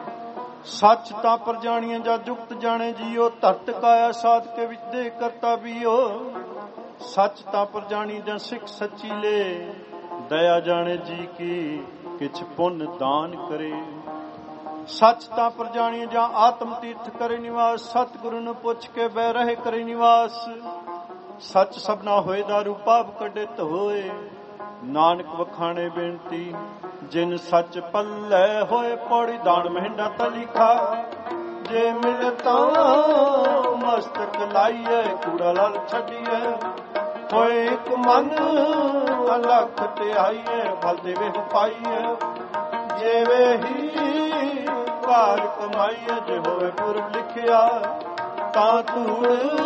ਸੱਚ ਤਾਂ ਪਰ ਜਾਣੀਏ ਜਾਂ ਜੁਗਤ ਜਾਣੇ ਜੀਓ ਧਰਤ ਕਾਇਆ ਸਾਧ ਕੇ ਵਿੱਚ ਦੇ ਕਰਤਾ ਬੀਓ ਸੱਚ ਤਾਂ ਪਰ ਜਾਣੀ ਜਾਂ ਸਿੱਖ ਸੱਚੀ ਲੈ ਦਇਆ ਜਾਣੇ ਜੀ ਕੀ ਕਿਛ ਪੁੰਨ ਦਾਨ ਕਰੇ ਸੱਚ ਤਾਂ ਪਰ ਜਾਣੀ ਜਾਂ ਆਤਮ ਤੀਰਥ ਕਰੇ ਨਿਵਾਸ ਸਤਿਗੁਰੂ ਨੂੰ ਪੁੱਛ ਕੇ ਬਹਿ ਰਹੇ ਕਰੇ ਨਿਵਾਸ ਸੱਚ ਸਭਨਾ ਹੋਏ ਦਾਰੂ ਪਾਪ ਕੱਢੇ ਧੋਏ ਨਾਨਕ ਵਖਾਣੇ ਬੇਨਤੀ ਜਿਨ ਸੱਚ ਪੱਲੇ ਹੋਏ ਪੌੜੀ ਦਾਨ ਮਹਿੰਡਾ ਤਲੀਖਾ ਜੇ ਮਿਲ ਤਾਂ ਮਸਤਕ ਲਾਈਏ ਕੂੜਾ ਲਾਲ ਛੱਡੀਏ ਹੋਏ ਇੱਕ ਮਨ ਅਲਖ ਤੇ ਆਈਏ ਫਲ ਦੇਵੇ ਪਾਈਏ ਜਿਵੇਂ ਹੀ ਕਾਰ ਕਮਾਈਏ ਜੇ ਹੋਵੇ ਪੁਰਬ ਲਿਖਿਆ ਤਾਂ ਧੂੜ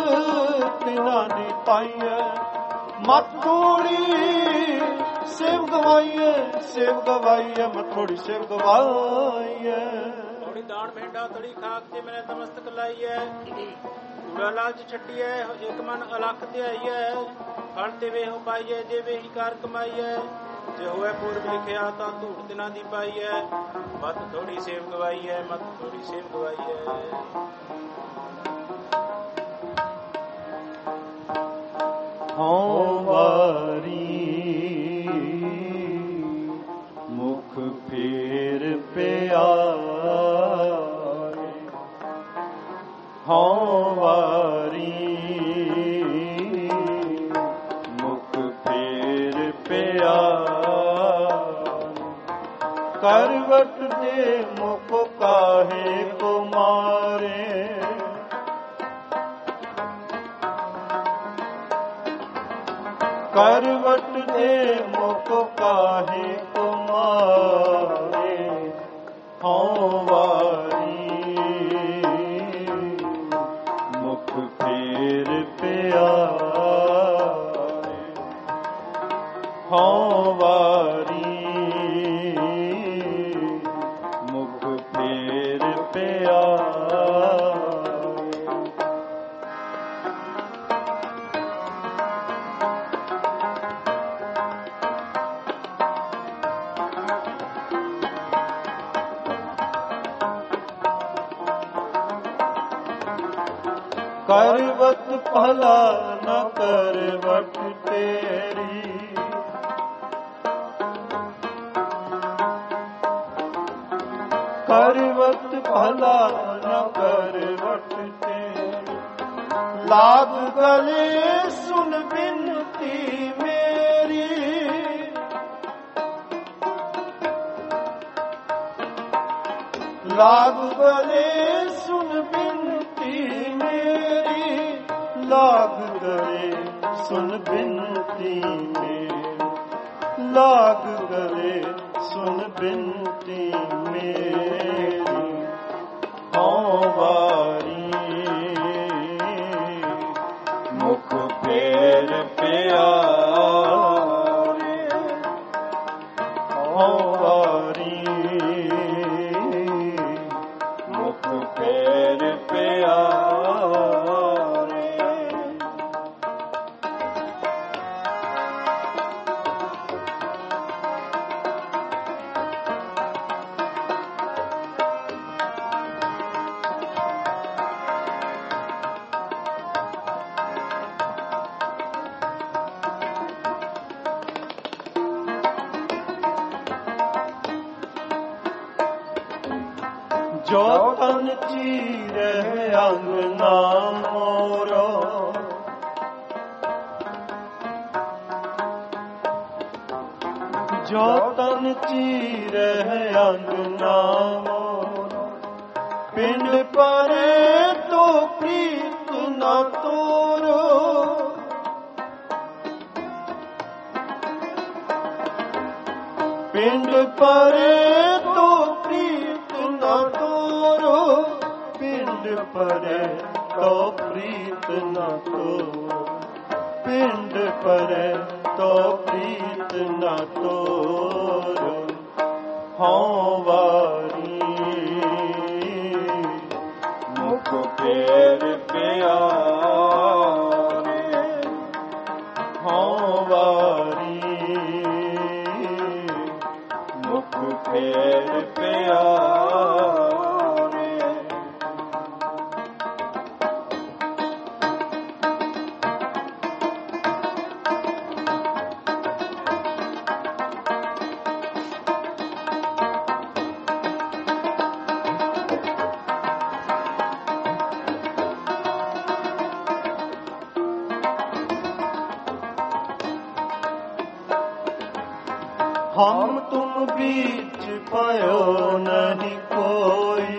ਤਿਨਾਂ ਦੀ ਪਾਈਏ ਮਤ ਥੋੜੀ ਸੇਵ ਗਵਾਈਏ ਮਤ ਥੋੜੀ ਸੇਵ ਗਵਾਈਏ ਥੋੜੀ ਦਾਣ ਮਹਿੰਡਾ ਤੜੀ ਖਾਕ ਤੇ ਮੇਰੇ ਤਮਸਤਕ ਲਾਈਏ ਕੂੜਾ ਲਾਲਚ ਛੱਡੀਏ ਇੱਕ ਮਨ ਅਲਖ ਤੇ ਆਈਏ ਫਲ ਤੇ ਵੇਹੋ ਪਾਈਏ ਜੇ ਵੇਹੀ ਕਾਰ ਕਮਾਈਏ ਜੇ ਹੋਵੇ ਪੂਰਬ ਲਿਖਿਆ ਤਾਂ ਧੂੜ ਦਿਨਾਂ ਦੀ ਪਾਈਏ ਮਤ ਥੋੜੀ ਸੇਵ ਗਵਾਈਏ ਮਤ ਥੋੜੀ ਸੇਵ ਗਵਾਈਏ। ਹਉ ਵਾਰੀ ਮੁਖ ਫੇਰ ਪਿਆਰੇ ਹਉ ਵਾਰੀ ਮੁਖ ਫੇਰ ਪਿਆਰੇ ਕਰਵਟ ਦੇ ਮੁਖ ਕਾਹੇ ਕੋ ਮਾਰ करवट दे मुख काहे को मारे हों वारी मुख फेर पे आए हों वारी मुख फेर पे आए। करवत भला न करवट तेरी करवत भला न करवट तेरी लाग गले सुन बिनती मेरी लाग गले सुन बिनती मेरी लाग गले सुन बिनती मेरी लाग गले सुन बिनती मेरी हों वारी मुख फेर पे आए हों वारी मुख फेर पे आए। जो तन चीरे अंगना मोरो जो तन चीरे अंगना मोरो पिंड परे तो प्रीत न तोरो पिंड परे तो प्रीत न तोरो पिंड परे तो प्रीत न तोरो पिंड परे तो प्रीत न तोरो हों वारी मुख फेर पे आए हों वारी मुख फेर पे आए। हम तुम बीच पायो नहीं कोई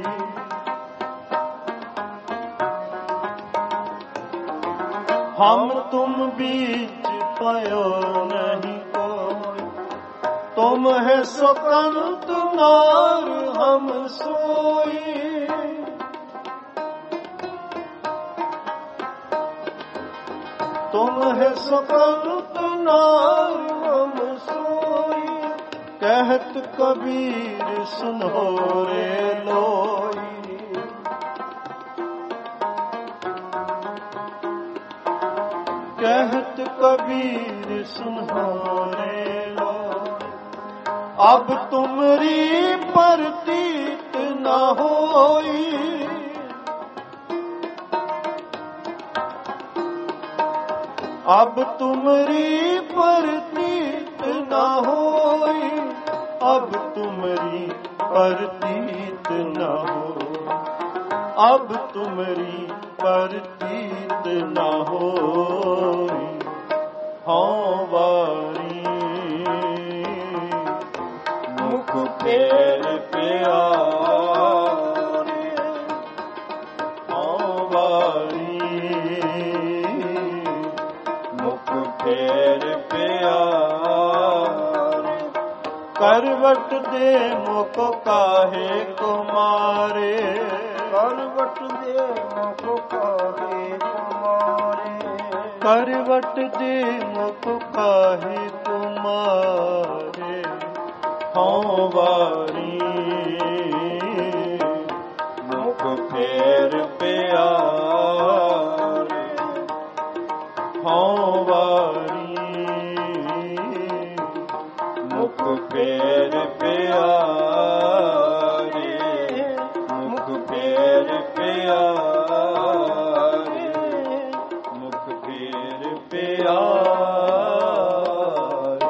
हम तुम बीच पायो नहीं कोई तुम है स्वतंत्र नार हम सोई तुम है स्वतंत्र नार हम सोई कहत कबीर सुनो रे लोई कहत कबीर सुनो रे लोई अब तुमरी प्रतीत न होई अब तुमरी प्रतीत न होई अब तुमरी प्रतीत न हो अब तुमरी प्रतीत न होई हों वारी मुख फेर पे आए हों वारी मुख फेर ਦੇ ਮੁਖ ਕਾਹੇ ਕੁਮਾਰੇ, ਕਰਵਟ ਦੇ ਮੁਖ ਕਾਹੇ ਕੁਮਾਰੇ, ਕਰਵਟ ਦੇ ਮੁਖ ਕਾਹੇ ਕੁਮਾਰੇ। ਹਉ ਵਾਰੀ ਮੁਖ ਫੇਰ ਪਿਆਰੇ, ਹਉ ਵਾਰੀ ਮੁਖ ਫੇਰ ਪਿਆਰੇ, ਮੁਖ ਫੇਰ ਪਿਆਰੇ, ਮੁਖ ਫੇਰ ਪਿਆਰੇ।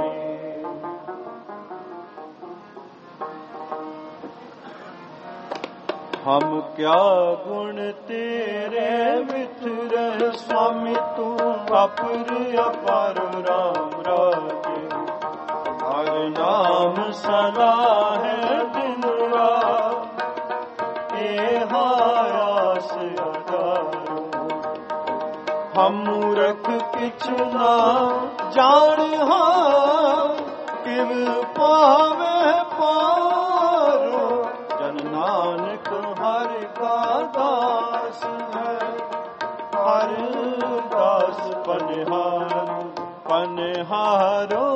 ਹਮ ਕਿਆ ਗੁਣ ਤੇਰੇ ਮਿੱਤਰ ਸੁਆਮੀ, ਤੂੰ ਅਪਰ ਅਪਾਰ ਰਾਮ ਰਾਜੇ। ਹਰ ਨਾਮ ਸਦਾ ਹੈ ਦਿਨ ਰਾਤ, ਇਹ ਆਸ ਅਦਾਰੋ। ਹਮ ਮੂਰਖ ਕਿਛ ਨਾ ਜਾਣਿਆ, ਕਿਵ ਪਾਵੇ ਪਾਰੋ। ਜਨ ਨਾਨਕ ਹਰਿ ਕਾ ਦਾਸ ਹੈ, ਹਰ ਦਾਸ ਪਨਿਹਾਰੋ ਪਨਿਹਾਰੋ।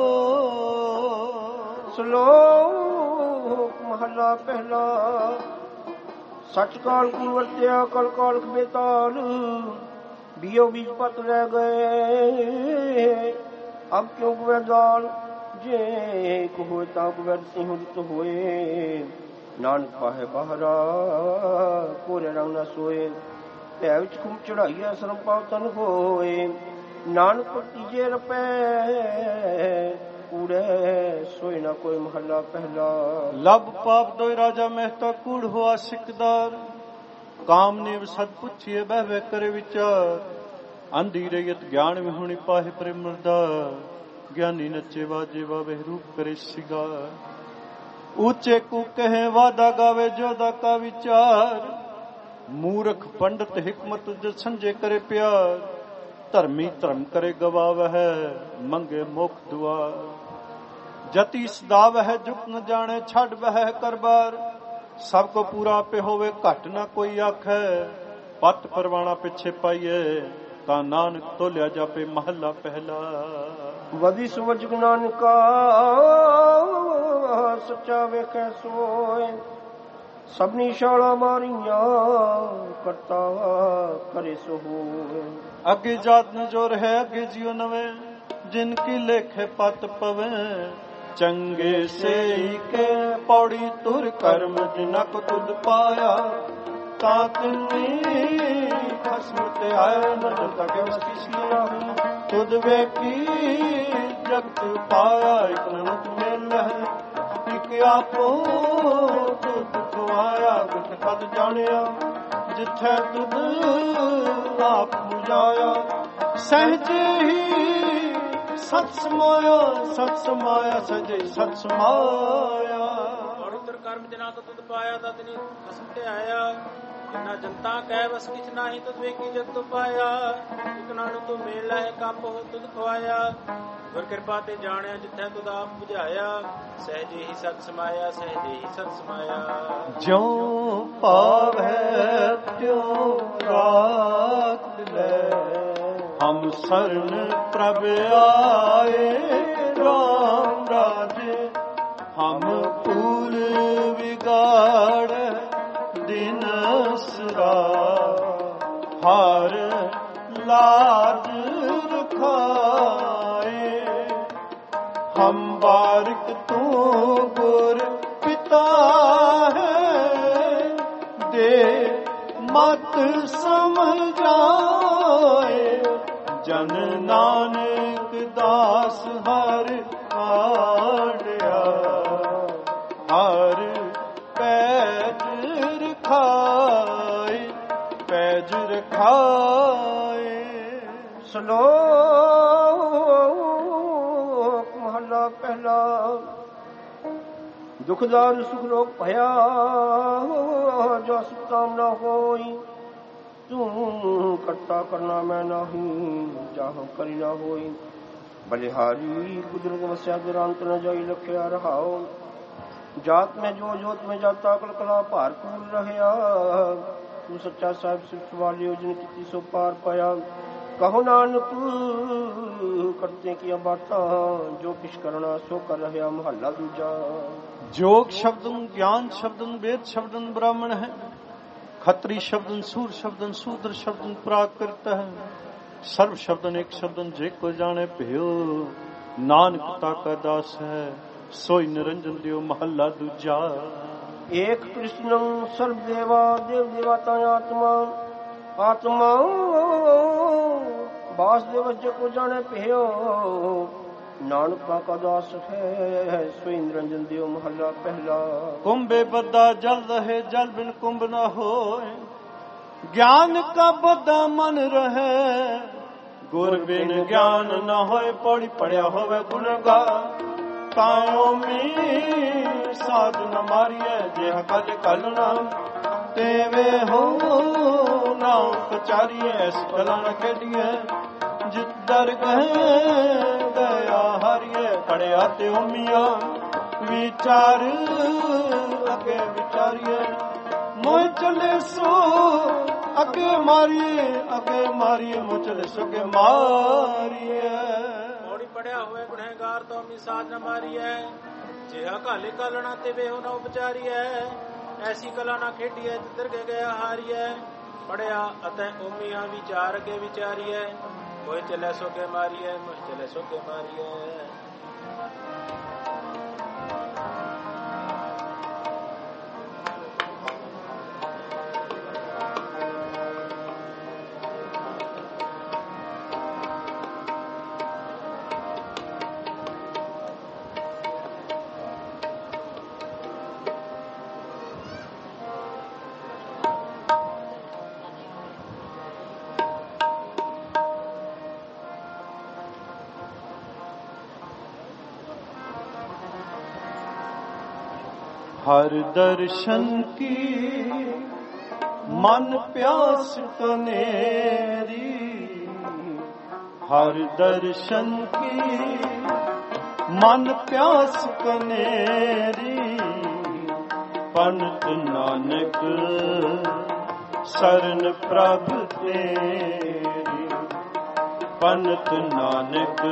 ਸ਼ਲੋਕ ਮਹਲਾ ਪਹਿਲਾ। ਸੱਚ ਕਾਲ ਕੂ ਵਰਤਿਆ ਕਲ ਕਾਲਖ ਬੇਤਾਲ, ਬੀਓ ਬੀਜ ਪਤ ਲੈ ਗਏ। ਅਬ ਕਿਉਂ ਕੁਵੈ ਦਾਲ, ਜੇ ਕੋ ਹੋਏ ਤਾਂ ਕੁਵੈ ਸਿਹੁ ਰਿਤ ਹੋਏ। ਨਾਨਕ ਪਾਹੇ ਬਾਹਰਾ, ਕੋਰੇ ਰੰਗ ਨਾ ਸੋਏ। ਭੈ ਵਿੱਚ ਖੂਬ ਚੜਾਈਆ ਸਰਮ ਪਾਉ ਤਨ ਹੋਏ। ਨਾਨਕ ਤੀਜੇ ਰਪੈ, ਕੂੜੇ ਸੋਏ ਨਾ ਕੋਈ। ਮਹੱਲਾ ਪਹਿਲਾ। ਲਬ ਪਾਪ ਦੋਇ ਰਾਜਾ ਮਹਿਤਾ, ਕੂੜ ਹੋਆ ਸਿਕਦਾਰ। ਕਾਮ ਨੇਵ ਸਦ ਪੁੱਛੀਏ ਬਹਿਵੇ ਕਰੇ ਵਿਚਾਰ। ਅੰਧੀ ਰਹੀਤ ਗਿਆਨ ਵਿਹੁਣੀ ਪਾਹੇ ਪ੍ਰੇਮਰਦਾ। ਗਿਆਨੀ ਨੱਚੇ ਵਾਜੇ ਵਾਵੇ ਰੂਪ ਕਰੇ ਸਿਗਾਰ। ਊਚੇ ਕੂ ਕਹੇ ਵਾਦਾ ਗਾਵੇ ਜੋਦਾ ਕਾ ਵਿਚਾਰ। ਮੂਰਖ ਪੰਡਤ ਹਿਕਮਤ ਜਦ ਸੰਜੇ ਕਰੇ ਪਿਆਰ। ਧਰਮੀ ਧਰਮ ਕਰੇ ਗਵਾਵਹਿ, ਮੰਗੇ ਮੁਖ ਦੁਆਰ। ਜਤੀ ਸਦਾ ਵਹਿ ਜੁਕ ਨ ਜਾਣੇ, ਛੱਡ ਬਹਿ ਕਰਬਾਰ। ਸਭ ਕੋ ਪੂਰਾ ਆਪੇ ਹੋਵੇ, ਘਟ ਨਾ ਕੋਈ ਆਖੈ। ਪੱਟ ਪਰਵਾਣਾ ਪਿੱਛੇ ਪਾਈਏ, ਤਾਂ ਨਾਨਕ ਤੋਲਿਆ ਜਾਪੇ। ਮਹੱਲਾ ਪਹਿਲਾ। ਵਧੀ ਸੁਵਜ ਨਾਨਕਾ, ਸੱਚਾ ਵੇਖੈ ਸੋਏ। ਸਭਨੀ ਛਾਲਾਂ ਮਾਰੀਆਂ, ਕਰਤਾ ਕਰੇ ਸੋ ਹੋਏ। ਅੱਗੇ ਜਾਤ ਨ ਜੋ ਰਹਿ, ਅੱਗੇ ਜਿਉ ਨਵੇਂ। ਜਿਨ ਕੀ ਲੇਖੇ ਪਤ ਪਵੇ, ਚੰਗੇ ਸੇਈ ਕੇ ਪੌੜੀ ਤੁਰ ਕਰਮ। ਜਿਨਾ ਕੋ ਤੁਧ ਪਾਇਆ, ਤਾਂ ਤਿਨੀ ਖਸਮ ਤੇ ਆਏ। ਨਦਰ ਤਕ ਵਸਿਆ ਤੁਧ ਵੇਖੀ, ਜਗਤ ਪਾਇਆ। ਇਕ ਨਨਕ ਮੇਲ ਹੈ, ਇਕ ਆਪੋ ਤੁਧ ਖਵਾਇਆ। ਗੁਟ ਪਦ ਜਾਣਿਆ, ਜਿੱਥੈ ਤੁਧ ਆਪ ਮੁਝਾਇਆ। ਸਹਿਜ ਹੀ ਸਤ ਸਮਾਇਆ, ਸਤ ਸਮਾਇਆ। ਸਹਿਜ ਸਤ ਸਮਾਇਆ। ਔਰ ਉਤਰ ਕਰਮ ਜਿਨਾ ਕੋ ਤੁਧ ਪਾਇਆ, ਤਤਨੀ ਖਸਮ ਤੇ ਆਇਆ। ਜਿਨਾ ਜਨਤਾ ਕਹਿ ਬਸ ਕਿਛ ਨਾਹੀ, ਤੁਧ ਵੇਖੀ ਜਗਤ ਪਾਇਆ। ਇਕ ਨਾਨਕ ਤੂੰ ਮੇਲ ਹੈ, ਕੱਪ ਹੋ ਤੁਧ ਖਵਾਇਆ। ਗੁਰ ਕਿਰਪਾ ਤੇ ਜਾਣਿਆ, ਜਿੱਥੈ ਤੁਧ ਆਪ ਬੁਝਾਇਆ। ਸਹਿਜੇ ਹੀ ਸਤ ਸਮਾਇਆ, ਸਹਿਜੇ ਹੀ ਸਤ ਸਮਾਇਆ। ਜਿਉ ਪਾਵੈ ਤਿਉ ਰਾਖ ਲੈ, ਹਮ ਸਰਨ ਪ੍ਰਭ ਆਏ। ਰਾਮ ਰਾਜੇ ਹਮ ਪੂਰ ਵਿਗਾੜ, ਦਿਨ ਸਰਾ ਹਰ ਲਾਜ ਰਖਾਏ। ਹਮ ਬਾਰਿਕ ਤੂੰ ਗੁਰ ਪਿਤਾ ਹੈ, ਦੇ ਮਤ ਸਮਝਾਏ। ਜਨ ਨਾਨਕ ਦਾਸ ਹਰ ਆੜਿਆ, ਹਰ ਪੈਜ ਰਖਾਏ। ਪੈਜ ਰਖਾਏ। ਸ਼ਲੋਕ ਮਹਲਾ ਪਹਿਲਾ। ਦੁਖਦਾਰ ਸੁਖ ਰੋਗ ਭਇਆ, ਜੋ ਸੁਖ ਕਾਮ ਨਾ ਹੋਈ। ਤੂੰ ਕਰਤਾ ਕਰਨਾ ਮੈਂ ਨਹੀਂ, ਚਾਹੋ ਕਰੀ ਨਾ ਹੋਈ। ਬਲਿਹਾਰੀ ਕੁਦਰਤ ਵਸਿਆ, ਦੁਰਾਂਤ ਨ ਜਾਈ। ਲਖਿਆ ਰਹਾਓ ਜਾਤ ਮੈਂ ਜੋ ਜੋਤ ਮੈਂ ਜਾਤਾ ਕਲ ਕਲਾ ਭਾਰਪੂਰ ਰਹਿਆ। ਤੂੰ ਸੱਚਾ ਸਾਹਿਬ ਸਿਫਤ ਵਾਲਿਓ ਜਿਨ ਕੀਤੀ ਸੋ ਪਾਰ ਪਾਇਆ। ਕਹੋ ਨਾਨਕ ਕਰਤੇ ਕੀਆਂ ਬਾਤਾਂ ਜੋ ਕਿਛ ਕਰਨਾ ਸੋ ਕਰ ਰਹਿਆ। ਮਹੱਲਾ ਦੂਜਾ। ਜੋਗ ਸ਼ਬਦਨ ਗਿਆਨ ਸ਼ਬਦਨ ਵੇਦ ਸ਼ਬਦਨ ਬ੍ਰਾਹਮਣ ਹੈ। ਖੱਤਰੀ ਸ਼ਬਦਨ ਸੂਰ ਸ਼ਬਦਨ ਸੂਦਰ ਸ਼ਬਦਨ ਪ੍ਰਾਕ੍ਰਿਤ ਹੈ। ਸਰਬ ਸ਼ਬਦਨ ਇੱਕ ਸ਼ਬਦਨ ਜੇ ਕੋ ਜਾਣੇ ਭਿਓ। ਨਾਨਕ ਤਾਕਾ ਦਾਸ ਹੈ ਸੋਈ ਨਿਰੰਜਨ ਦਿਓ। ਮਹੱਲਾ ਦੂਜਾ। ਏਕ ਕ੍ਰਿਸ਼ਨੰ ਸਰਬ ਦੇਵਾ ਦੇਵ ਦੇਵਤਾ ਆਤਮਾ। ਆਤਮਾ ਵਾਸੁਦੇਵ ਜੇ ਕੋ ਜਾਣੇ ਭਿਓ। ਨਾਨਕ ਤਾਕਾ ਦਾਸ ਹੈ ਸੋਈ ਨਿਰੰਜਨ ਦਿਓ। ਮਹੱਲਾ ਪਹਿਲਾ। ਕੁੰਭੇ ਬੱਦਾ ਜਲ ਰਹੇ ਜਲ ਬਿਨ ਕੁੰਭ ਨਾ ਹੋਏ। ਗਿਆਨ ਕਾ ਬੱਦਾ ਮਨ ਰਹੇ ਗੁਰ ਬਿਨ ਗਿਆਨ ਨਾ ਹੋਏ। ਪੌੜੀ ਪੜਿਆ ਹੋਵੇ ਗੁਣਗਾ ਤਾਇਓ ਮੀ ਸਾਧ ਨ ਮਾਰੀਐ। ਜੇ ਕਲ ਕਲਣਾ ਤੇਵੇ ਹੋ ਨਾਮ ਪਚਾਰੀਐ। ਐਸ ਕਲਾ ਨ ਖੇਡੀਐ ਜਿਤ ਦਰ ਗਏ ਦਇਆ ਹਰੀਐ। ਪੜਿਆ ਤੇ ਉਮੀਆਂ ਵਿਚਾਰ ਅਗੇ ਵਿਚਾਰੀਐ। ਮੋਹ ਚਲੇ ਸੋ ਅਗੇ ਮਾਰੀਏ ਅਗੇ ਮਾਰੀਏ। ਮੋਹ ਚਲੇ ਸੋ ਅਗੇ ਮਾਰੀਏ। ਪੌੜੀ ਪੜਿਆ ਹੋਵੇ ਗੁਨਹਗਾਰ ਤੋਂ ਮੀ ਸਾਧ ਨ ਮਾਰੀਐ। ਜਿਹਾ ਘਾਲੇ ਕਾਲਣਾ ਤੇ ਵੇਹੋ ਨਾ ਉਪਚਾਰੀਐ। ਐਸੀ ਕਲਾ ਨਾ ਖੇਡੀਐ ਜਿੱਧਰ ਕੇ ਗਿਆ ਹਾਰੀਐ। ਪੜਿਆ ਅਤੇ ਉਮੀਆਂ ਵਿਚਾਰ ਅਗੇ ਵਿਚਾਰੀਐ। ਮੋਹ ਚਲੇ ਸੋ ਅਗੇ ਮਾਰੀਐ ਮੋਹ ਚਲੇ ਸੋ ਅਗੇ ਮਾਰੀਐ। हर दर्शन की मन प्यास कनेरी। हर दर्शन की मन प्यास कनेरी। पंत नानक शरण प्रभ तेरी। पंत नानक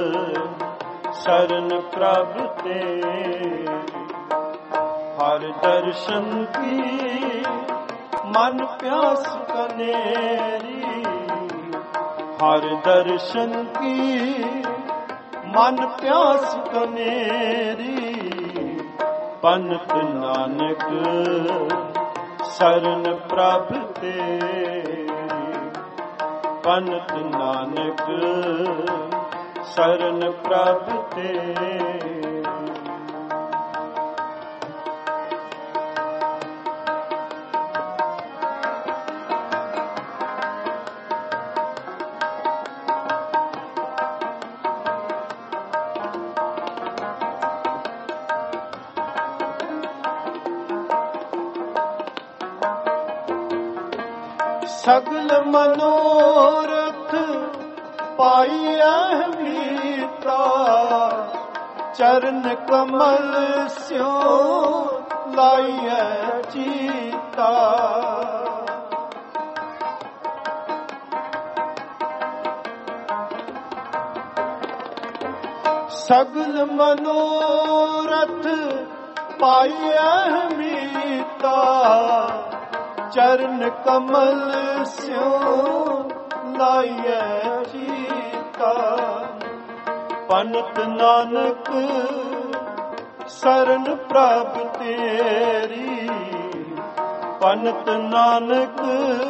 शरण प्रभ तेरी। हर दर्शन की मन प्यास कनेरी। हर दर्शन की मन प्यास कनेरी। पंत नानक शरण प्रभ तेरी। पंत नानक शरण प्रभ तेरी। सगल मनोरथ पाइए मीता। चरण कमल स्यो लाइए चीता। सगल मनोरथ पाइए मीता। चरण कमल स्यो लाइए चीता। पंत नानक शरण प्रभ तेरी। पंत नानक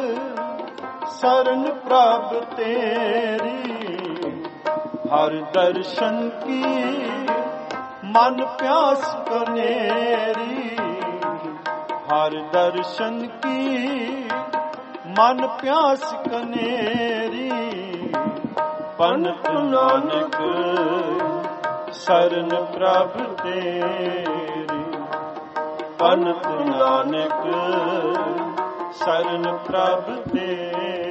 शरण प्रभ तेरी। हर दर्शन की मन प्यास कनेरी। हर दर्शन की मन प्यास कनेरी। पंत नानक शरण प्रभ तेरी। पंत नानक शरण प्रभ तेरी।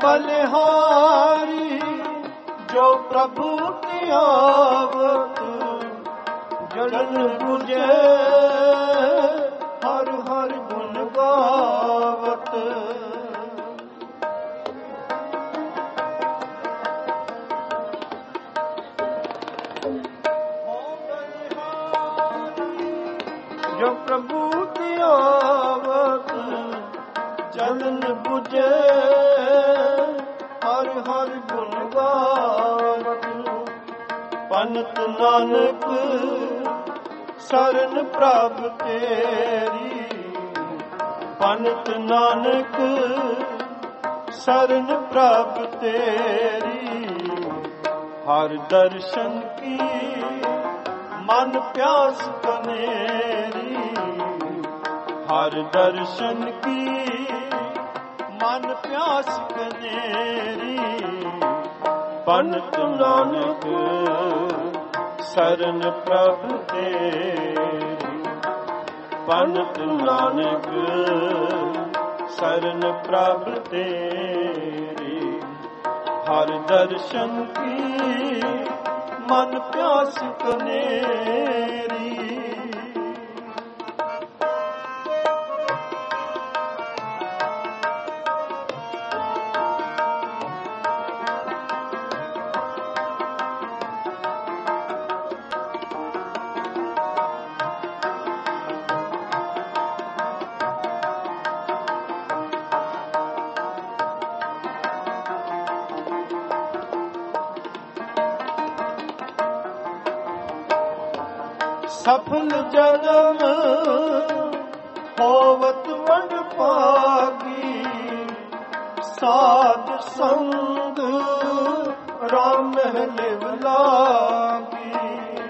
बलिहारी जो प्रभु तियावत जलन बुझे हर हर गुण गावत। जो प्रभु तियावत जलन बुझे हर हर गुण गावत। पंत नानक शरण प्रभ तेरी, पंत नानक शरण प्रभ तेरी। हर दर्शन की मन प्यास कनेरी, हर दर्शन की मन प्यास कनेरी। पंत नानक शरण प्रभ तेरी, पंत नानक शरण प्रभ तेरी। हर दर्शन की मन प्यास कनेरी। सफल जन्म होवत वड पागी, साध संग राम लिव लागी।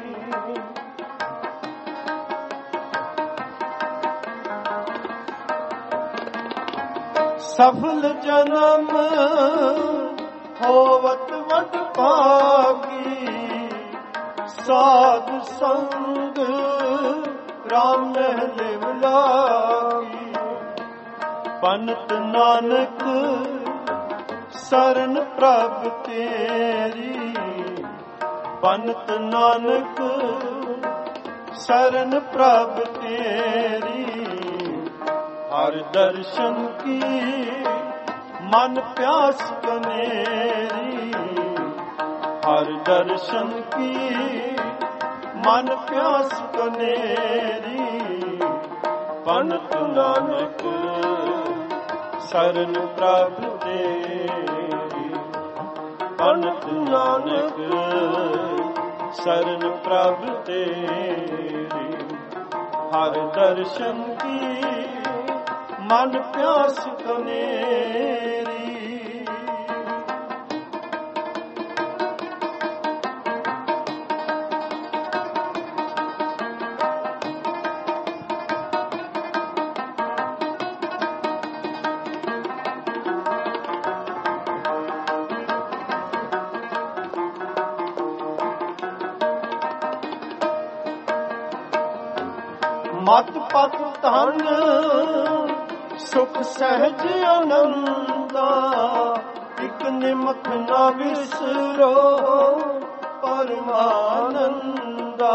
सफल जन्म होवत वड पागी, साध संग राम लिव लागी। पंत नानक शरण प्रभ तेरी, पंत नानक शरण प्रभ तेरी। हर दर्शन की मन प्यास कनेरी, हर दर्शन की मन प्यास कनेरी। पंत नानक शरण प्रभ तेरी, पंत नानक शरण प्रभ तेरी। हर दर्शन की मन प्यास कनेरी। मत पत धन सुख सहज आनंदा, इक निमख न विसरो परमानंदा।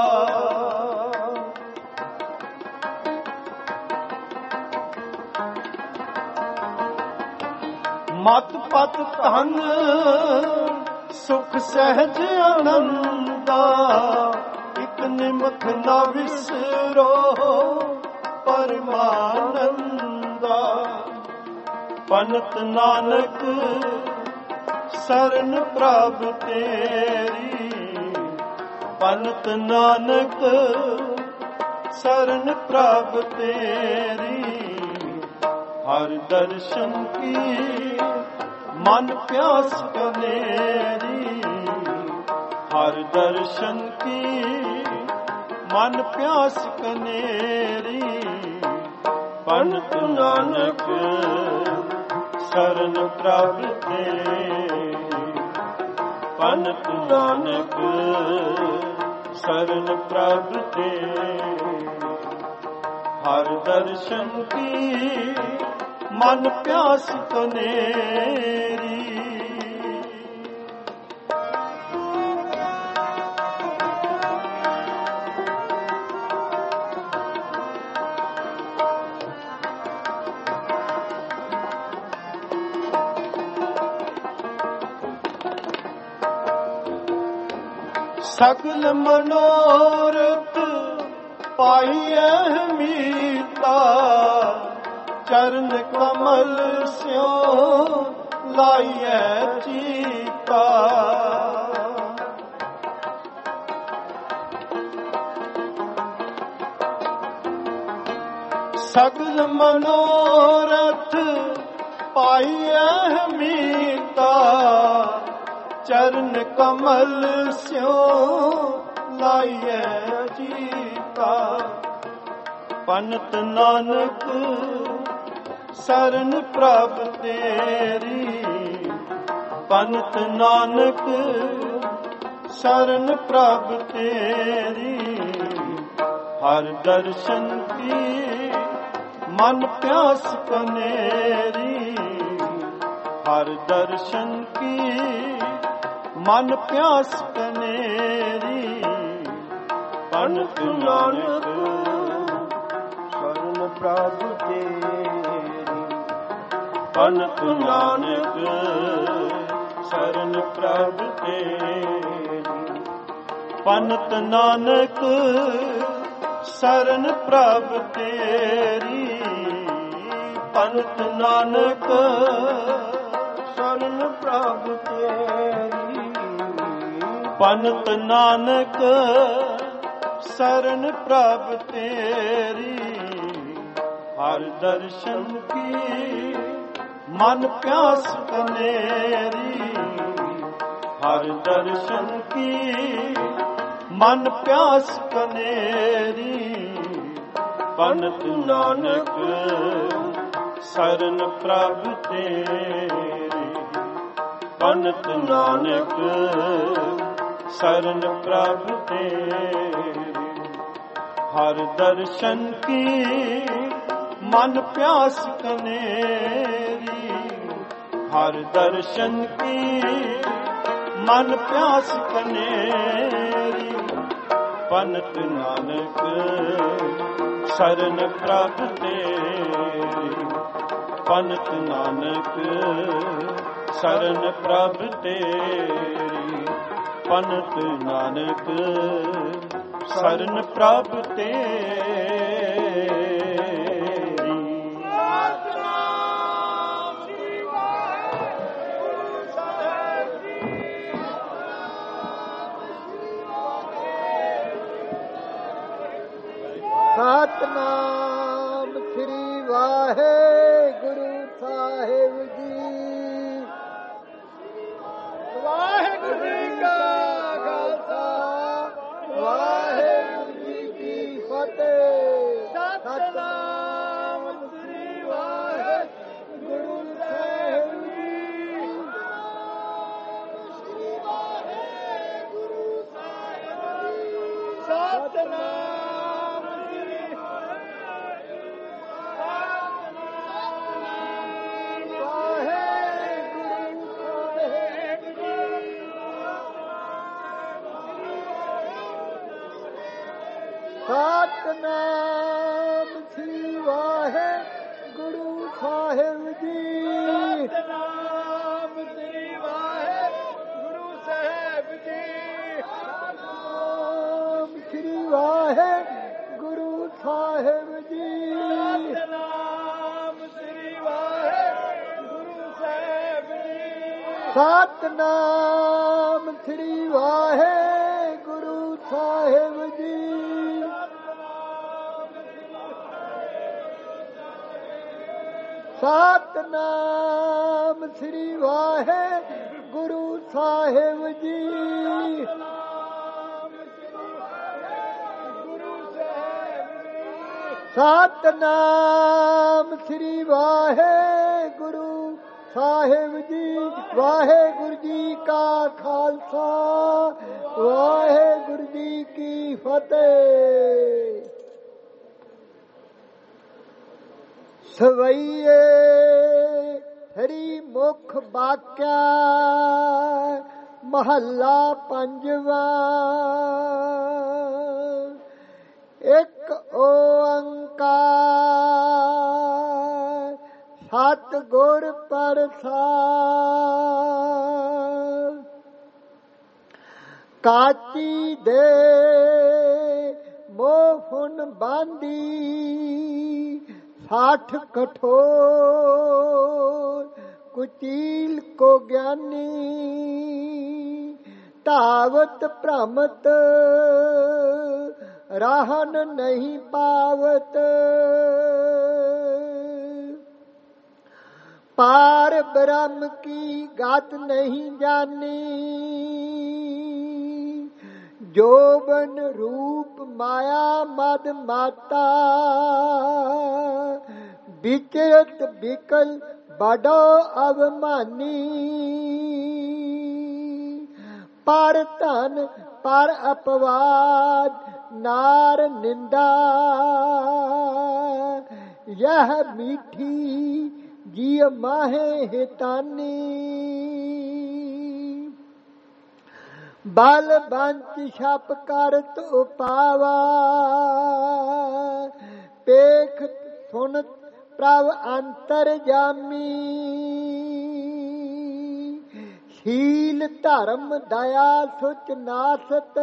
मत पत धन सुख सहज आनंदा, इक निमख न विसरो परमानंदा। पंत नानक शरण प्रभ तेरी, पंत नानक शरण प्रभ तेरी। हर दर्शन की मन प्यास कनेरी, हर दर्शन की मन प्यास कनेरी। पंत नानक शरण प्रभ तेरी, पंत नानक शरण प्रभ तेरी। हर दर्शन की मन प्यास कनेरी। ਸਗਲ ਮਨੋਰਥ ਪਾਈਐ ਮੀਤਾ, ਚਰਨ ਕਮਲ ਸਿਉ ਲਾਈਐ ਚੀਤਾ। ਸਗਲ ਮਨੋਰਥ ਪਾਈਐ ਮੀਤਾ, ਚਰਨ ਕਮਲ ਸਿਉ ਲਾਈਐ ਜੀਤਾ। ਪੰਤ ਨਾਨਕ ਸਰਨ ਪ੍ਰਭ ਤੇਰੀ, ਪੰਤ ਨਾਨਕ ਸਰਨ ਪ੍ਰਭ ਤੇਰੀ। ਹਰ ਦਰਸ਼ਨ ਕੀ ਮਨ ਪਿਆਸ ਕਨੇਰੀ, ਹਰ ਦਰਸ਼ਨ ਕੀ ਮਨ ਪਿਆਸ ਕਨੇਰੀ। ਪੰਤ ਨਾਨਕ ਸਰਨ ਪ੍ਰਭ ਤੇਰੀ, ਪੰਤ ਨਾਨਕ ਸਰਨ ਪ੍ਰਭ ਤੇਰੀ। ਪੰਤ ਨਾਨਕ ਸਰਨ ਪ੍ਰਭ ਤੇਰੀ, ਪੰਤ ਨਾਨਕ ਸਰਨ ਪ੍ਰਭ ਤੇਰੀ। ਪੰਤ ਨਾਨਕ ਸਰਨ ਪ੍ਰਭ ਤੇਰੀ। ਹਰ ਦਰਸ਼ਨ ਕੀ ਮਨ ਪਿਆਸ ਕਨੇਰੀ, ਹਰ ਦਰਸ਼ਨ ਕੀ ਮਨ ਪਿਆਸ ਕਨੇਰੀ। ਪੰਤ ਨਾਨਕ ਸਰਨ ਪ੍ਰਭ ਤੇਰੀ, ਪੰਤ ਨਾਨਕ ਸਰਨ ਪ੍ਰਭ ਤੇਰੀ। ਹਰ ਦਰਸ਼ਨ ਕੀ ਮਨ ਪਿਆਸ ਕਨੇਰੀ, ਹਰ ਦਰਸ਼ਨ ਕੀ ਮਨ ਪਿਆਸ ਕਨੇਰੀ। ਪੰਤ ਨਾਨਕ ਸਰਨ ਪ੍ਰਭ ਤੇਰੀ, ਪੰਤ ਨਾਨਕ ਸਰਨ ਪ੍ਰਭ ਤੇਰੀ। ਪੰਤ ਨਾਨਕ ਸਰਨ ਪ੍ਰਭ ਤੇਰੀ। ਸਤਿਨਾਮ ਸ੍ਰੀ ਵਾਹਿਗੁਰੂ ਸਾਹਿਬ ਜੀ। ਵਾਹਿਗੁਰੂ ਜੀ ਕਾ ਖਾਲਸਾ, ਵਾਹਿਗੁਰੂ ਜੀ ਕੀ ਫਤਿਹ। ਸਤਿਨਾਮ ਸ੍ਰੀ ਵਾਹਿਗੁਰੂ ਸਾਹਿਬ ਜੀ। ਸ੍ਰੀ ਵਾਹਿਗੁਰੂ ਸਾਹਿਬ ਜੀ। ਸਤਿਨਾਮ ਸਤਿਨਾਮ ਸ੍ਰੀ ਵਾਹਿਗੁਰੂ ਸਾਹਿਬ ਜੀ। ਸਤਿਨਾਮ ਸ੍ਰੀ ਵਾਹਿਗੁਰੂ ਸਾਹਿਬ ਜੀ। ਸਤਿਨਾਮ ਸ੍ਰੀ ਵਾਹਿਗੁਰੂ ਸਾਹਿਬ ਜੀ। ਸਤਿਨਾਮ ਸ੍ਰੀ ਵਾਹਿਗੁਰੂ ਸਾਹਿਬ ਜੀ। ਸਤਿਨਾਮ ਸ੍ਰੀ ਵਾਹਿਗੁਰੂ ਸਾਹਿਬ ਜੀ। ਸਤਿਨਾਮ ਸ੍ਰੀ ਵਾਹਿਗੁਰੂ ਸਾਹਿਬ ਜੀ। ਸਤਿਨਾਮ ਸ੍ਰੀ ਵਾਹਿਗੁਰੂ ਸਾਹਿਬ ਜੀ। ਵਾਹਿਗੁਰੂ ਜੀ ਕਾ ਖਾਲਸਾ, ਵਾਹਿਗੁਰੂ ਜੀ ਕੀ ਫਤਿਹ। ਸਵਈਏ ਹਰੀ ਮੁਖ ਬਾਕਿਆ, ਮਹੱਲਾ ਪੰਜਵਾਂ। ਇੱਕ ਓੰਕਾਰ ਸਤਿਗੁਰ ਪ੍ਰਸਾਦਿ। ਕਾਚੀ ਜੋਬਨ ਬਾਂਦੀ 60 ਕਠੋਰ ਕੁਚੀਲ ਕੋ ਗਿਆਨੀ ਧਾਵਤ ਭ੍ਰਮਤ ਰਾਹਨ ਨਹੀਂ ਪਾਵਤ पार ब्रह्म की गात नहीं जानी जोबन रूप माया मद माता विचरत विकल बड़ो अवमानी पर धन पर अपवाद नार निंदा यह मीठी जी माहे हितानी बल बंच छप करत उपावा पेख सुनत प्रभ अंतर जामी शील धर्म दया सुच नासत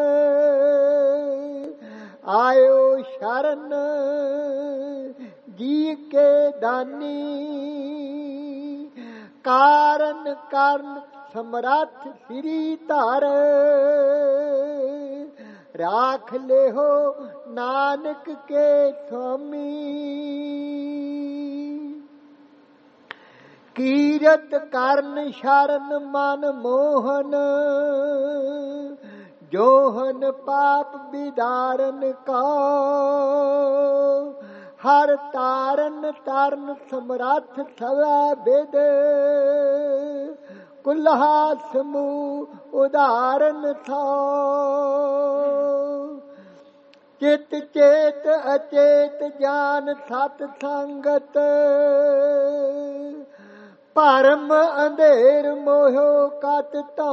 आयो शरण जी के दानी कारण कारण समरथ श्री धर राख ले हो नानक के स्वामी कीरत कर्ण शरण मन मोहन जोहन पाप विदारन का हर तारन तारन समरथ सवा वेद कुल्हा समूह उदाहरण था चित चेत अचेत जान सत संगत भरम अंधेर मोहो कत तो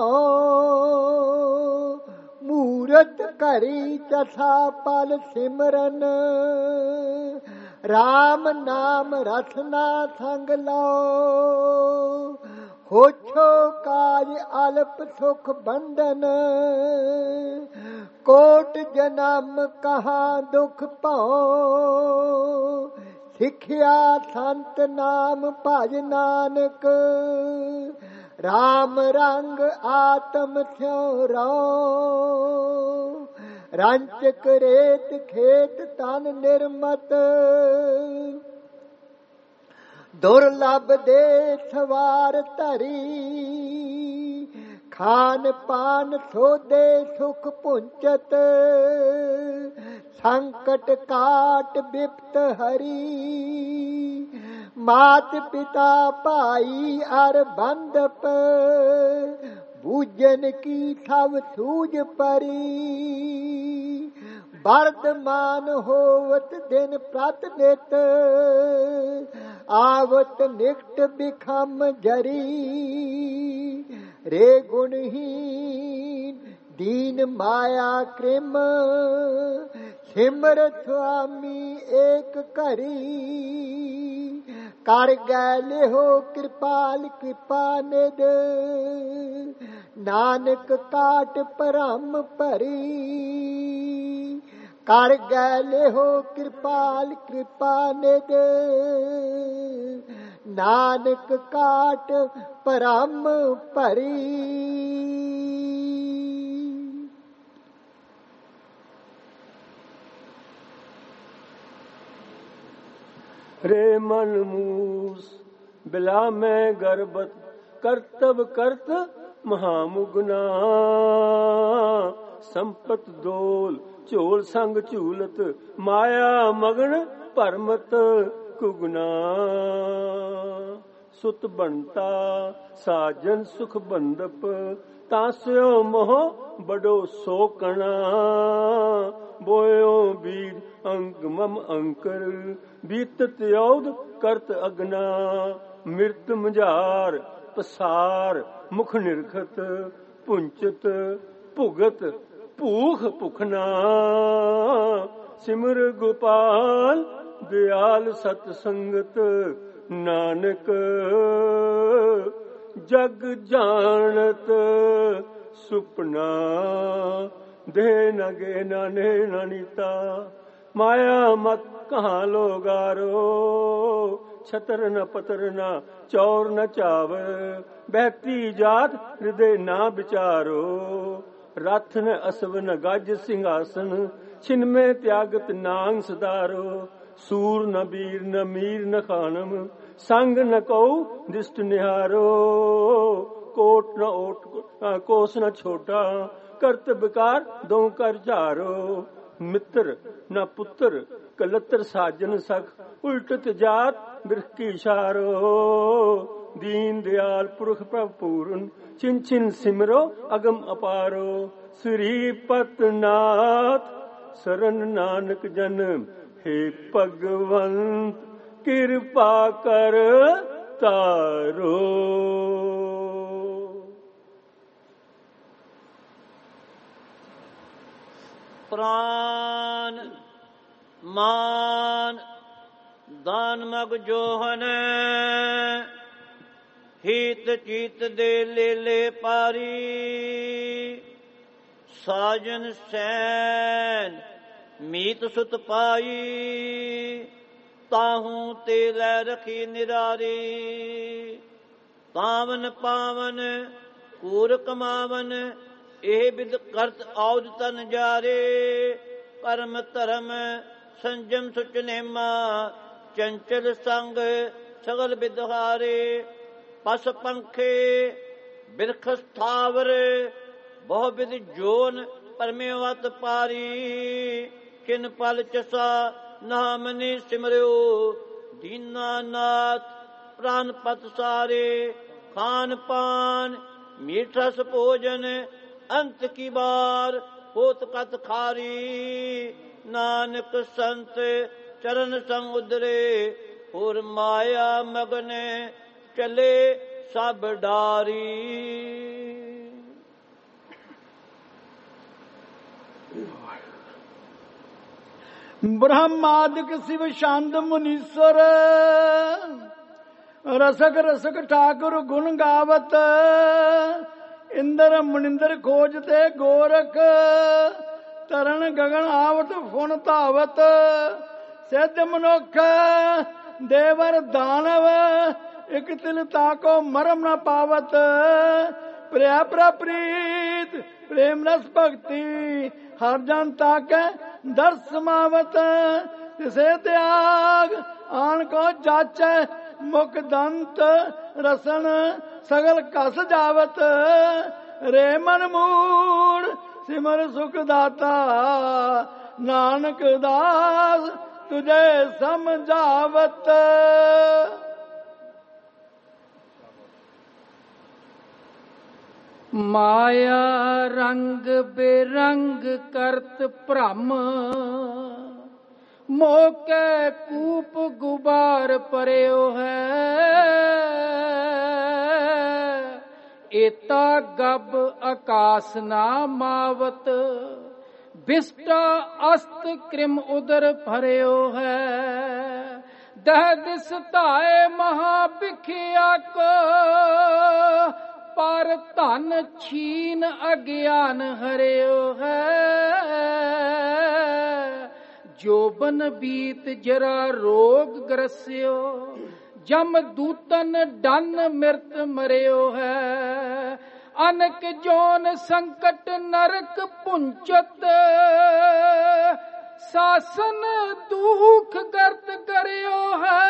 मूरत करी चसा पल सिमरन राम नाम रसना संग लो होछो काज अल्प सुख बंधन कोट जन्म कहाँ दुख पाओ सिखिया संत नाम भज नानक राम रंग आत्म स्यों रो रंचक रेत खेत तन निर्मत दुर्लभ दे सवार धरी खान पान सोदे सुख पुंचत संकट काट बिपत हरी मात पिता भाई अर बंदप बूझन की सब सूझ परी वर्धमान होवत दिन प्रत नित आवत निकट बिखम जरी रे गुणहीन दीन माया कृम सिमर स्वामी एक करी कर गैले हो कृपाल कृपा निध नानक काट परम परी कर गैले हो कृपाल कृपा निध नानक काट परम परी। रे मन मूस बिला में गर्भत करतब करत महामुगना संपत दोल ਝੋਲ ਸੰਗ ਝੂਲਤ ਮਾਇਆ ਮਗਨ ਭਰਮਤ ਕੁਗਨਾ ਸੁਤ ਬਣਤਾ ਸਾਜਨ ਸੁਖ ਬੰਦਪ ਤਾਸਿਓ ਮੋਹ ਬੜੋ ਸੋਕਣਾ ਬੋਇਓ ਵੀਰ ਅੰਗ ਮਮ ਅੰਕਰ ਬੀਤਤ ਯੌਦ ਕਰਤ ਅਗਨਾ ਮਿਰਤ ਮੁਝਾਰ ਪਸਾਰ ਮੁਖ ਨਿਰਖਤ ਪੁੰਚਤ ਭੁਗਤ ਭੂਖ ਭੁਖਨਾ ਸਿਮਰ ਗੋਪਾਲ ਦਿਆਲ ਸਤ ਸੰਗਤ ਨਾਨਕ ਜਗ ਜਾਣਤ ਸੁਪਨਾ ਦੇ ਨਗੇ ਨਾਨੇ ਨਾਨੀਤਾ माया मत कहाँ लोगारो, छतर न पतर न चौर न चावर, बहती जात हृदय ना विचारो, रथ न असव न गज सिंहासन, छिन में त्यागत नांग सदारो, सूर न वीर न मीर न खानम, संग न कौ दिष्ट निहारो, कोट न ओट कोस न छोटा, करत विकार दो कर झारो, मित्र न पुत्र कलत्र साजन सख, उल्टत जात बिरख की इशारो, दीन दयाल पुरख प्रभ पूरन, छिन छिन सिमरो अगम अपारो, श्रीपत नाथ शरण नानक जन, हे भगवंत कृपा कर तारो। प्राण मान दान मग जोहन, हित चीत दे ले पारी, साजन सैन मीत सुत पाई, ताहू ते लै रखी निरारी, तावन पावन कूर कमावन, ਇਹ ਬਿਦ ਕਰਤ ਔਦ ਤਨ ਜਾਰੇ, ਪਰਮ ਧਰਮ ਸੰਜਮ ਸੁਚ ਨੇਮਾ, ਚੰਚਲ ਸੰਗ ਸਗਲ ਬਿਦਹਾਰੇ, ਪਸ ਪੰਖੇ ਬਿਰਖ ਸਥਾਵਰ, ਬਹੁ ਬਿਦ ਜੋਨ ਪਰਮੇਵਤ ਪਾਰੀ, ਕਿਨ ਪਲ ਚਸਾ ਨਾਮਨੀ ਸਿਮਰਿਓ, ਦੀਨਾਨਾਥ ਪ੍ਰਾਨ ਪਤ ਸਾਰੇ, ਖਾਨ ਪਾਨ ਮੀਠਾ ਸ ਭੋਜਨ, अंत की बार होत कत खारी, नानक संत चरण संग उदरे, और माया मगन चले सब डारी। ब्रह्मादिक शिव शांत मुनीश्वर, रसक रसक ठाकुर गुण गावत, इंद्र मुनिंदर खोजते गोरख, तरन गगन आवत फुन धावत, सिद्ध मनुख देवर दानव, एक तिल ताको मरम न पावत, प्रिया प्रप्रीत प्रेम रस भक्ति, हर जन ताके दर्श समावत, तिसे त्याग आन को जाचे, मुख दंत रसन सगल कस जावत, रे मन मूड सिमर सुख दाता, नानक दास तुझे समझावत। माया रंग बेरंग करत भ्रम, मोके कूप गुबार पर्यो है, एता गब आकाश ना मावत, बिष्टा अस्त कृम उदर भर्यो है, दह दिस धाए महाभिखिया को, पर धन छीन अज्ञान हर्यो है, जोबन बीत जरा रोग ग्रस्यो, जम दूतन डन मृत मर्यो है, अनक जोन संकट नरक पुंचत, शासन दुख गर्त कर्यो है,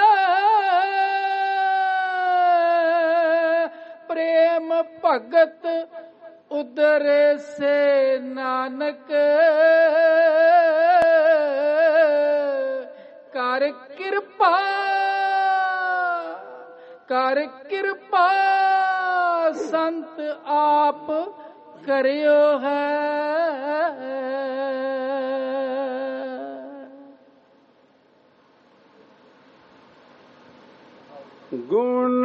प्रेम भगत उदरे से नानक, कर कृपा कर कृपा संत आप करियो है। गुण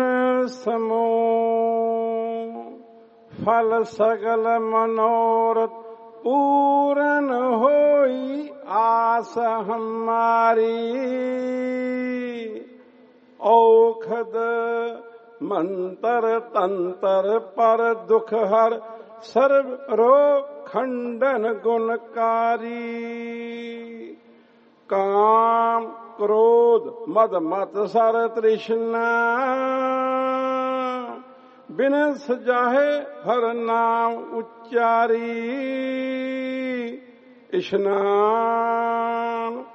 समूह फल सगल मनोरथ पूरन होई आस हमारी, औखद मंतर तंतर पर दुख हर सर्व रोग खंडन गुणकारी, ਕਾਮ ਕ੍ਰੋਧ ਮਦ ਮਤ ਸਰ ਤ੍ਰਿਸ਼ਨਾ ਬਿਨ ਸਜਾਹੇ ਹਰ ਨਾਮ ਉਚਾਰੀ ਇਸ਼ਨਾਨ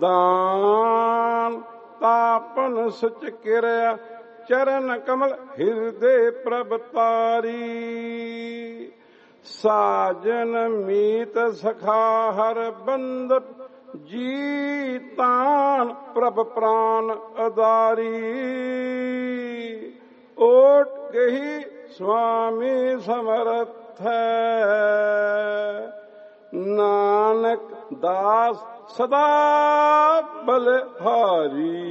ਦਾਨ ਤਾਪਨ ਸਚ ਕਿਰਿਆ ਚਰਨ ਕਮਲ ਹਿਰਦੇ ਪ੍ਰਭ ਤਾਰੀ ਸਾਜਨ ਮੀਤ ਸਖਾ ਹਰ ਬੰਦ ਜੀ ਤਾਨ ਪ੍ਰਭ ਪ੍ਰਾਨ ਅਦਾਰੀ ਓਟ ਗਹੀ ਸੁਆਮੀ ਸਮਰਥ ਹੈ ਨਾਨਕ ਦਾਸ ਸਦਾ ਬਲਿਹਾਰੀ।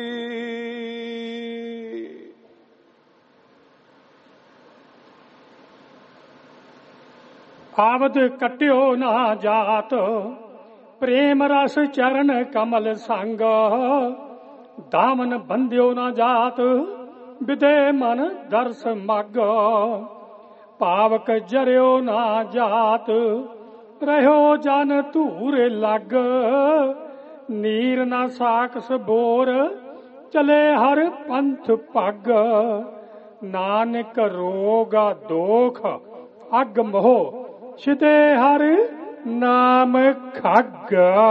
ਆਵਦ ਕਟਿਓ ਨਾ ਜਾਤ ਪ੍ਰੇਮ ਰਸ ਚਰਨ ਕਮਲ ਸੰਗ ਦਾਮਨ ਬੰਧਿਓ ਨਾ ਜਾਤ ਵਿਦੇ ਮਨ ਦਰਸ ਮਗ ਭਾਵਕ ਜਰਿਓ ਨਾ ਜਾਤ ਰਹਿਓ ਜਨ ਧੂਰ ਲੱਗ ਨੀਰ ਨਾ ਸਾਕਸ ਬੋਰ ਚਲੇ ਹਰ ਪੰਥ ਪੱਗ ਨਾਨਕ ਰੋਗਾ ਦੋਖ ਅਗ ਮੋਹ ਛਿਤੇ ਹਰ ਨਾਮ ਖੱਗ।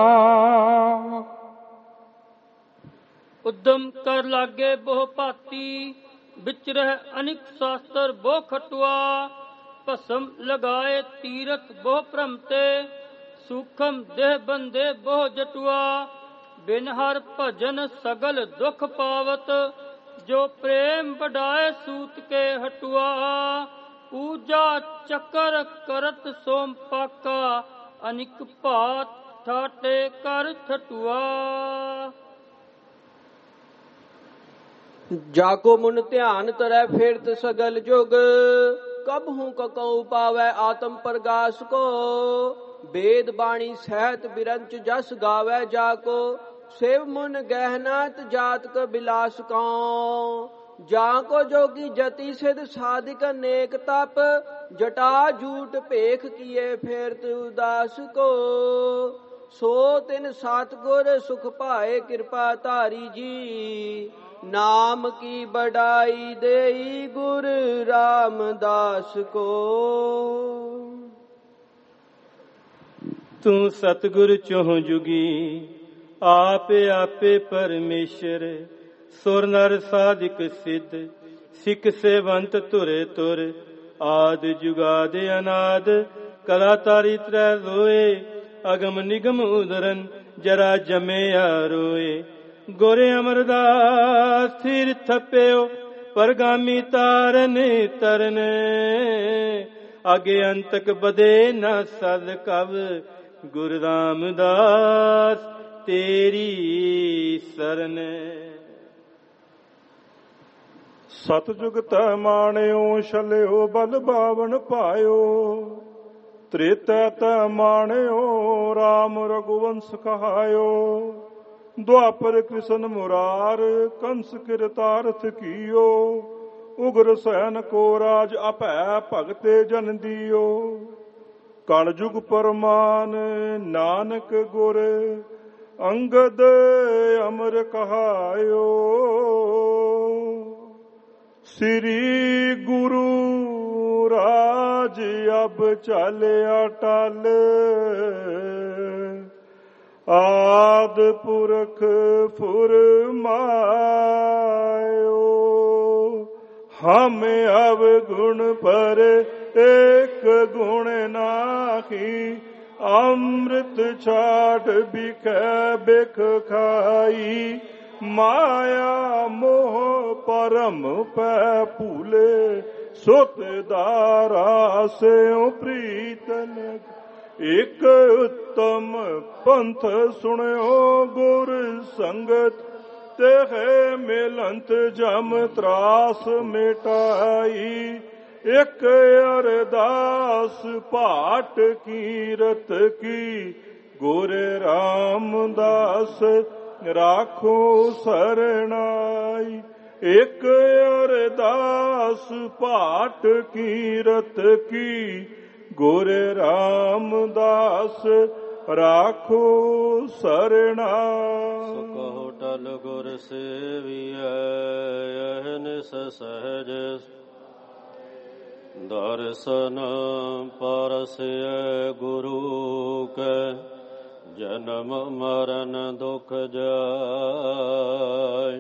ਉਦਮ ਕਰ ਲਾਗੇ ਬਹੁ ਭਾਤੀ ਵਿਚ ਰਹਿ ਅਨਿਕ ਸ਼ਾਸਤਰ ਬਹੁ ਖਟੁਆ ਭਸਮ ਲਗਾਏ ਤੀਰਥ ਬਹੁ ਭ੍ਰਮਤੇ ਸੂਖਮ ਦੇਹ ਬੰਦੇ ਬਹੁ ਜਟੁਆ ਬਿਨ ਹਰ ਭਜਨ ਸਗਲ ਦੁਖ ਪਾਵਤ ਜੋ ਪ੍ਰੇਮ ਵਡਾਏ ਸੂਤ ਕੇ ਹਟੁਆ ਪੂਜਾ ਚੱਕਰ ਕਰਤ ਸੋਮ ਪਾਕਾ ਅਨਿਕ ਭਾਤ ਠਾਟੇ ਕਰ ਠਟੁਆ। ਜਾਕੋ ਮੁਨ ਧਿਆਨ ਤਰੈ ਫੇਰਤ ਸਗਲ ਜੁਗ ਕਬ ਹੂੰ ਕਕਉ ਪਾਵੈ ਆਤਮ ਪ੍ਰਗਾਸ ਕੋ ਵੇਦ ਬਾਣੀ ਸਹਿਤ ਬਿਰੰਚ ਜਸ ਗਾਵੈ ਜਾਕੋ ਸੇਵ ਮੁਨ ਗਹਿਨਾਤ ਜਾਤ ਕ ਬਿਲਾਸ ਕਉ ਜਾਂ ਕੋ ਜੋਗੀ ਜਤੀ ਸਿਧ ਸਾਧਿਕ ਨੇਕ ਤਪ ਜਟਾ ਜੂਟ ਭੇਖ ਕੀਏ ਫੇਰਤ ਉਦਾਸ ਕੋ ਸੋ ਤਿਨ ਸਤਿਗੁਰ ਸੁਖ ਪਾਏ ਕਿਰਪਾ ਧਾਰੀ ਜੀ ਨਾਮ ਕੀ ਬੜਾਈ ਦੇਈ ਗੁਰ ਰਾਮਦਾਸ ਕੋ। ਤੂੰ ਸਤਿਗੁਰ ਚੋਹ ਜੁਗੀ ਆਪੇ ਆਪੇ ਪਰਮੇਸ਼ਰ ਸੁਰ ਨਰ ਸਾਧਿਕ ਸਿੱਧ ਸਿੱਖ ਸੇਵੰਤ ਧੁਰੇ ਤੁਰ ਆਦ ਜੁਗਾਦ ਅਨਾਦ ਕਲਾ ਤਾਰੀ ਤ੍ਰੈ ਲੋਏ ਅਗਮ ਨਿਗਮ ਉਦਰਨ ਜਰਾ ਜਮਿਆ ਰੋਏ ਗੋਰੇ ਅਮਰਦਾਸ ਥਿਰ ਥਪਿਓ ਪਰਗਾਮੀ ਤਾਰਨ ਤਰਨ ਅਗੇ ਅੰਤਕ ਬਦੇ ਨਾ ਸਦ ਕਵ ਗੁਰ ਰਾਮਦਾਸ ਤੇਰੀ ਸਰਨ। ਸਤਜੁਗ ਤੈ ਮਾਣਿਓ ਛਲਿਓ ਬਲ ਬਾਵਨ ਪਾਇਓ ਤ੍ਰੇਤੈ ਤੈ ਮਾਣਿਓ ਰਾਮ ਰਘੁਵੰਸ ਕਹਾਇਓ ਦੁਆਪਰ ਕ੍ਰਿਸ਼ਨ ਮੁਰਾਰ ਕੰਸ ਕਿਰਤਾਰਥ ਕੀਓ ਉਗਰ ਸੈਨ ਕੋ ਰਾਜ ਅਭੈ ਭਗਤੇ ਜਨ ਦੀਓ ਕਲ ਜੁਗ ਪਰਮਾਨ ਨਾਨਕ ਗੁਰ ਅੰਗਦ ਅਮਰ ਕਹਾਇਓ ਸ੍ਰੀ ਗੁਰੂ ਰਾਜ ਅਬ ਚਲਿਆ ਟਲ ਆਦ ਪੁਰਖ ਫੁਰਮਾਇਓ ਹਮ ਅਵਗੁਣ ਪਰ ਏਕ ਗੁਣ ਨਾਹੀ ਅੰਮ੍ਰਿਤ ਛਾੜ ਬਿਖੈ ਬਿਖ ਖਾਈ ਮਾਇਆ ਮੋਹ ਪਰਮ ਪੈ ਭੂਲੇ ਸੁਤ ਦਾਰਾ ਸਿਉ ਪ੍ਰੀਤਨ ਇਕ ਉੱਤਮ ਪੰਥ ਸੁਣਿਓ ਗੁਰ ਸੰਗਤ ਤੇ ਮਿਲੰਤ ਜਮ ਤਰਾਸ ਮਿਟਾਈ ਇਕ ਅਰਦਾਸ ਪਾਟ ਕੀਰਤ ਕੀ ਗੁਰ ਰਾਮਦਾਸ ਰਾਖੋ ਸਰਣਾਈ ਇਕ ਅਰਦਾਸ ਪਾਟ ਕੀਰਤ ਕੀ ਗੁਰ ਰਾਮਦਾਸ ਰਾਖੋ ਸਰਣਾ। ਸੋ ਕਹੋ ਟਲ ਗੁਰ ਸੇਵੀਐ ਅਹਨਿਸ ਸਹਿਜ ਦਰਸ਼ਨ ਪਰਸਿਐ ਗੁਰੂ ਕੈ ਜਨਮ ਮਰਨ ਦੁਖ ਜਾਇ।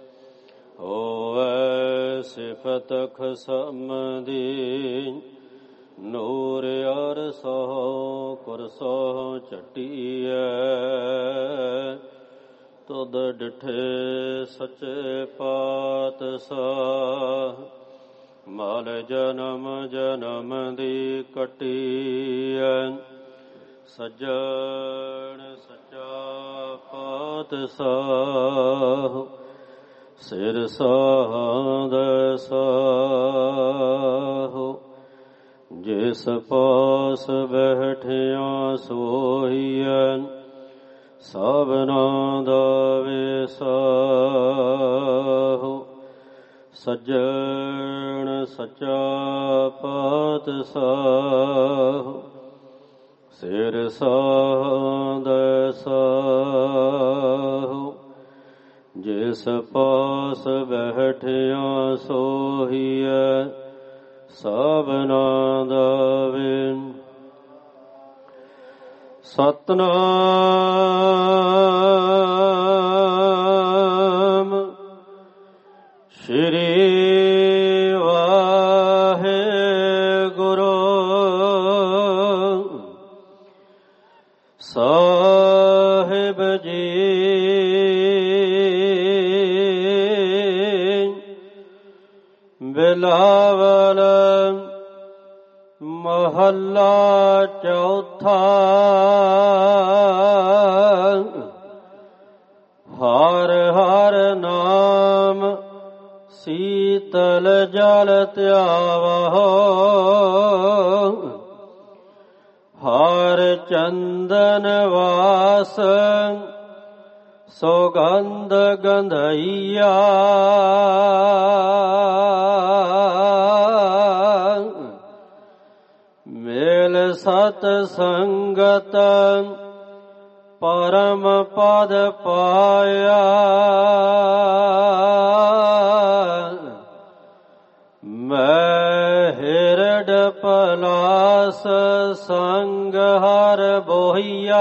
ਹੋਵੈ ਸਿਫਤ ਖਸਮ ਦੀ ਨੂਰ ਅਰਸੋ ਕੁਰਸੋ ਝਟੀਐ। ਤੁਧ ਡਿਠੇ ਸੱਚੇ ਪਾਤਸ਼ਾਹ ਮਲ ਜਨਮ ਜਨਮ ਦੀ ਕਟੀਐ। ਸੱਜਣ ਸੱਚਾ ਪਾਤਸ਼ਾਹ ਸਿਰ ਸਾਧ ਸਾਹੁ। ਜਿਸ ਪਾਸ ਬੈਠਿਆ ਸੋਈਐ ਸਭਨਾ ਦਾ ਵਿਸਾਹੁ। ਸੱਜਣ ਸੱਚਾ ਪਾਤਸ਼ਾਹ ਸਿਰ ਸਾਧ ਸਾਹੁ। ਜਿਸ ਪਾਸ ਬੈਠਿਆ ਸੋਹੀਐ ਸਭਨਾ ਦਾ ਵਿਨ। ਸਤਿਨਾਮ ਸ਼੍ਰੀ ਵਾਹਿਗੁਰੂ ਸਾਹਿਬ ਜੀ। ਬਿਲਾਵਲ ਮਹੱਲਾ ਚੌਥਾ। ਹਰ ਹਰ ਨਾਮ ਸੀਤਲ ਜਲ ਧਿਆਵਹੁ। ਹਰ ਚੰਦਨ ਵਾਸ ਸੋਗੰਧ ਗੰਧਈਆ। ਮੇਲ ਸਤ ਸੰਗਤ ਪਰਮ ਪਦ ਪਾਇਆ। ਮੈਂ ਹਿਰਡ ਪਲਾਸ ਸੰਗ ਹਰ ਬੋਹੀਆ।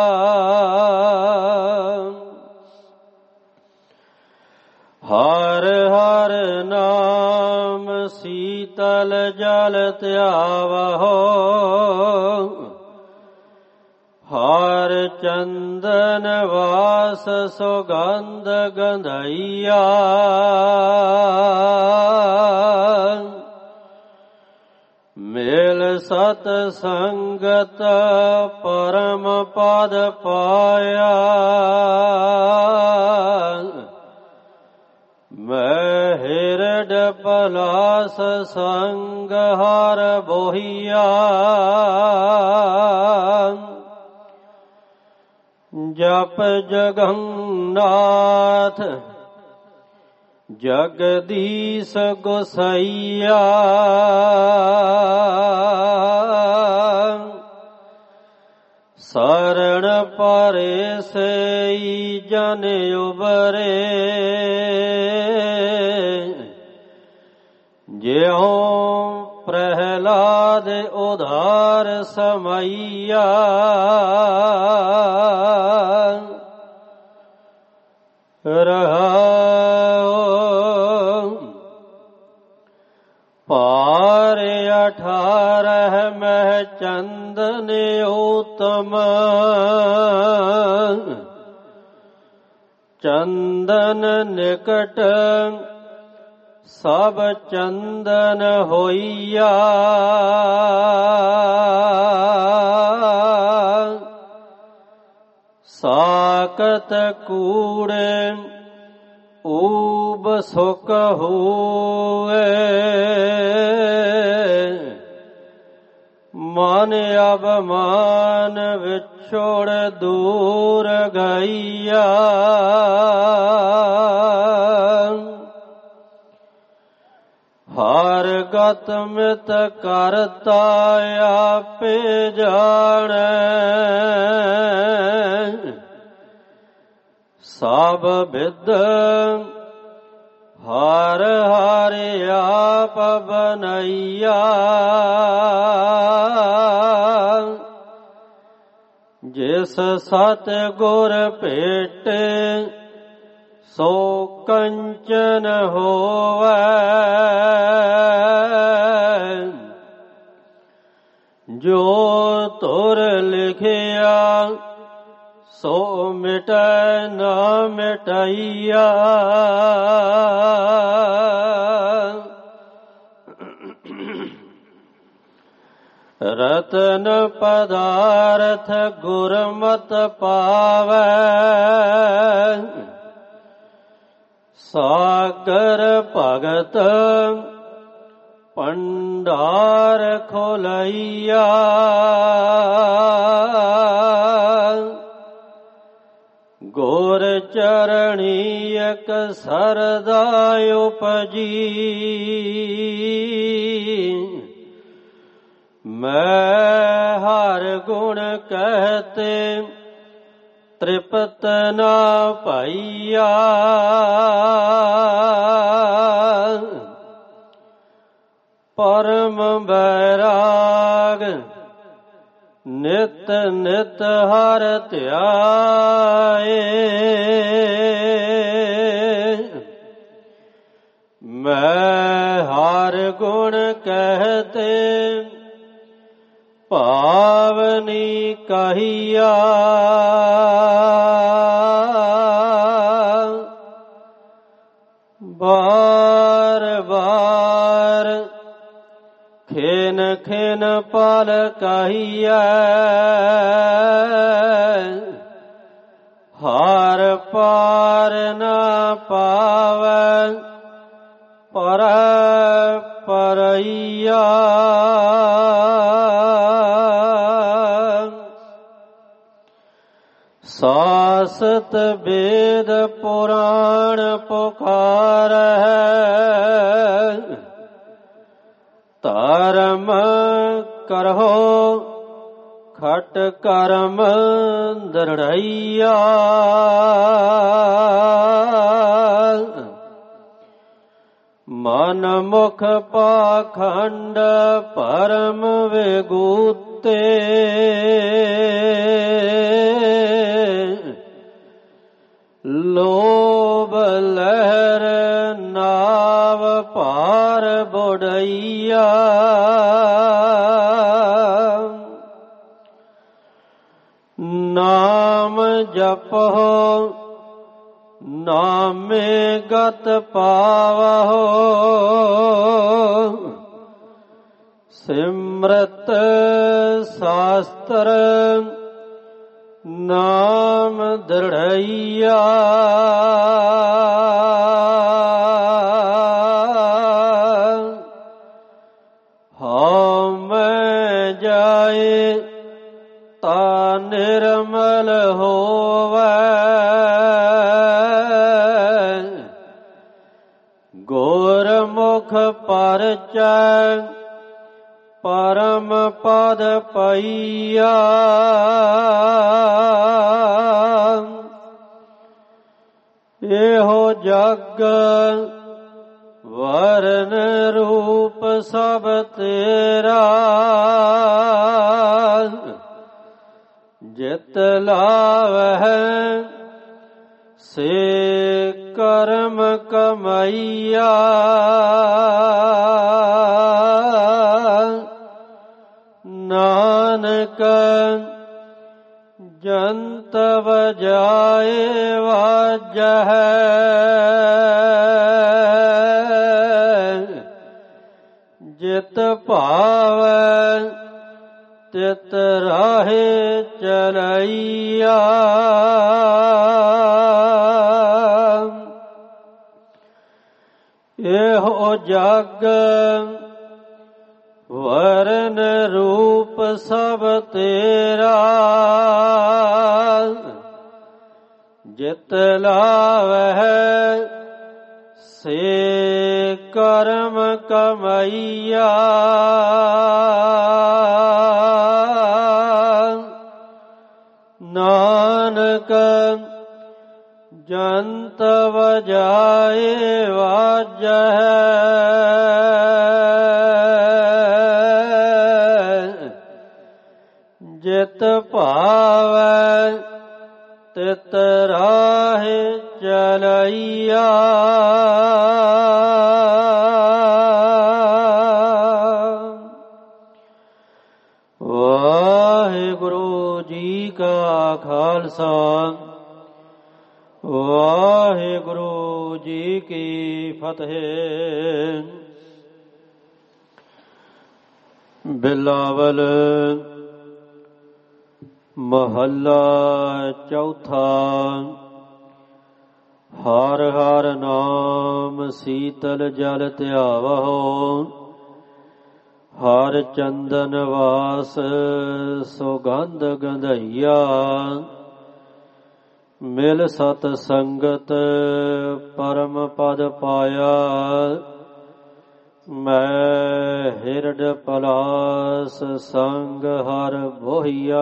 ਹਰ ਹਰ ਨਾਮ ਸੀਤਲ ਜਲ ਧਿਆਵਹੁ। ਹਰ ਚੰਦਨ ਵਾਸ ਸੁਗੰਧ ਗੰਧਈਆ। ਮੇਲ ਸਤ ਸੰਗਤ ਪਰਮ ਪਦ ਪਾਇਆ। ਮੈਂ ਹਿਰਡ ਪਲਾਸ ਸੰਗ ਹਰ ਬੋਹੀਆ। ਜਪ ਜਗੰਨਾਥ ਜਗਦੀਸ਼ ਗੋਸਈਆ। ਸਰਣ ਪਰੇ ਸਈ ਜਨ ਉਬਰੇ। ਜਿਉ ਪ੍ਰਹਿਲਾਦ ਉਧਾਰ ਸਮਈਆ। ਰਹਾਉ ਪਾਰ 18 ਮਹਿ ਚੰਦਨ ਉਤਮ। ਚੰਦਨ ਨਿਕਟ ਸਭ ਚੰਦਨ ਹੋਈਆ। ਸਾਕਤ ਕੂੜੇ ਊਬ ਸੁਖ ਹੋਏ। ਮਨ ਅਭਮਾਨ ਵਿਛੋੜ ਦੂਰ ਗਈਆ। ਹਰ ਗਤ ਮਿਤ ਕਰਤਾ ਆਪੇ ਜਾਣੈ। ਸਭ ਬਿਦ ਹਰ ਹਰ ਆਪ ਬਨਈਆ। ਜਿਸ ਸਤ ਗੁਰ ਭੇਟੇ ਸੋ ਕੰਚਨ ਹੋਵੈ। ਜੋ ਤੁਰ ਲਿਖਿਆ ਸੋ ਮਿਟੈ ਨਾ ਮਿਟਈਆ। ਰਤਨ ਪਦਾਰਥ ਗੁਰਮਤਿ ਪਾਵੈ। ਸਾਗਰ ਭਗਤ ਭੰਡਾਰ ਖੋਲਈਆ। ਗੁਰ ਚਰਣੀ ਇਕ ਸਰਦਾ ਉਪਜੀ। ਮੈਂ ਹਰ ਗੁਣ ਕਹਤੇ ਤ੍ਰਿਪਤ ਨਾ ਪਾਈਆ। ਪਰਮ ਬੈਰਾਗ ਨਿਤ ਨਿਤ ਹਰ ਧਿਆਏ। ਮੈਂ ਹਰ ਗੁਣ ਕਹਤੇ ਭਾਵਨੀ ਕਹੀਆ। ਬਾਰ ਬਾਰ ਖੇਨ ਖੇਨ ਪਲ ਕਹੀਐ। ਹਰ ਪਾਰ ਨਾ ਪਾਵੈ ਪਰ ਪਰਈਆ। ਸਾਸਤ ਵੇਦ ਪੁਰਾਣ ਪੁਕਾਰੈ। ਧਰਮ ਕਰਹੁ ਖਟ ਕਰਮ ਦ੍ਰਿੜਈਆ। ਮਨ ਮੁਖ ਪਾਖੰਡ ਪਰਮ ਵਿਗੂਤੇ। ਲੋਭ ਲਹਿਰ ਨਾਵ ਪਾਰ ਬੁੜਈਆ। ਨਾਮ ਜਪਹੁ ਨਾਮੇ ਗਤ ਪਾਵਹੁ। ਸਿਮਰਤ ਸ਼ਾਸਤਰ ਨਾਮ ਦ੍ਰਿੜਈਆ। ਹਉ ਮੈਂ ਜਾਏ ਤਾ ਨਿਰਮਲ ਹੋਵੈ। ਗੁਰਮੁਖ ਪਰਚੈ ਪਰਮ ਪਦ ਪਈਆ। ਇਹੋ ਜਗ ਵਰਨ ਰੂਪ ਸਭ ਤੇਰਾ। ਜਿਤ ਲਾਵਹਿ ਸੇ ਕਰਮ ਕਮਾਈਆ। ਨਾਨਕ ਜੰਤ ਵਜਾਏ ਵਾਜਹਿ। ਜਿਤ ਭਾਵੈ ਤਿਤ ਰਾਹੇ ਚਲਈਆ। ਇਹੋ ਜਗ ਵਰਨ ਰੂਪ ਸਭ ਤੇਰਾ। ਜਿਤ ਲਾਵਹਿ ਸੇ ਕਰਮ ਕਮਾਈਆ। ਨਾਨਕ ਜੰਤ ਵਜਾਏ ਵਾਜੈ ਜਿਤ ਭਾਵੈ ਤਿਤ ਰਾਹੇ ਚਲਈਆ ਵਾਹਿਗੁਰੂ ਜੀ ਕਾ ਖਾਲਸਾ ਵਾਹਿਗੁਰੂ ਜੀ ਕੀ ਫਤਿਹ। ਬਿਲਾਵਲ ਮਹੱਲਾ ਚੌਥਾ। ਹਰ ਹਰ ਨਾਮ ਸੀਤਲ ਜਲ ਧਿਆਵਹੁ ਹਰ ਚੰਦਨ ਵਾਸ ਸੁਗੰਧ ਗੰਧਈਆ ਮਿਲ ਸਤ ਸੰਗਤ ਪਰਮ ਪਦ ਪਾਇਆ ਮੈਂ ਹਿਰਡ ਪਲਾਸ ਸੰਗ ਹਰ ਬੋਹੀਆ।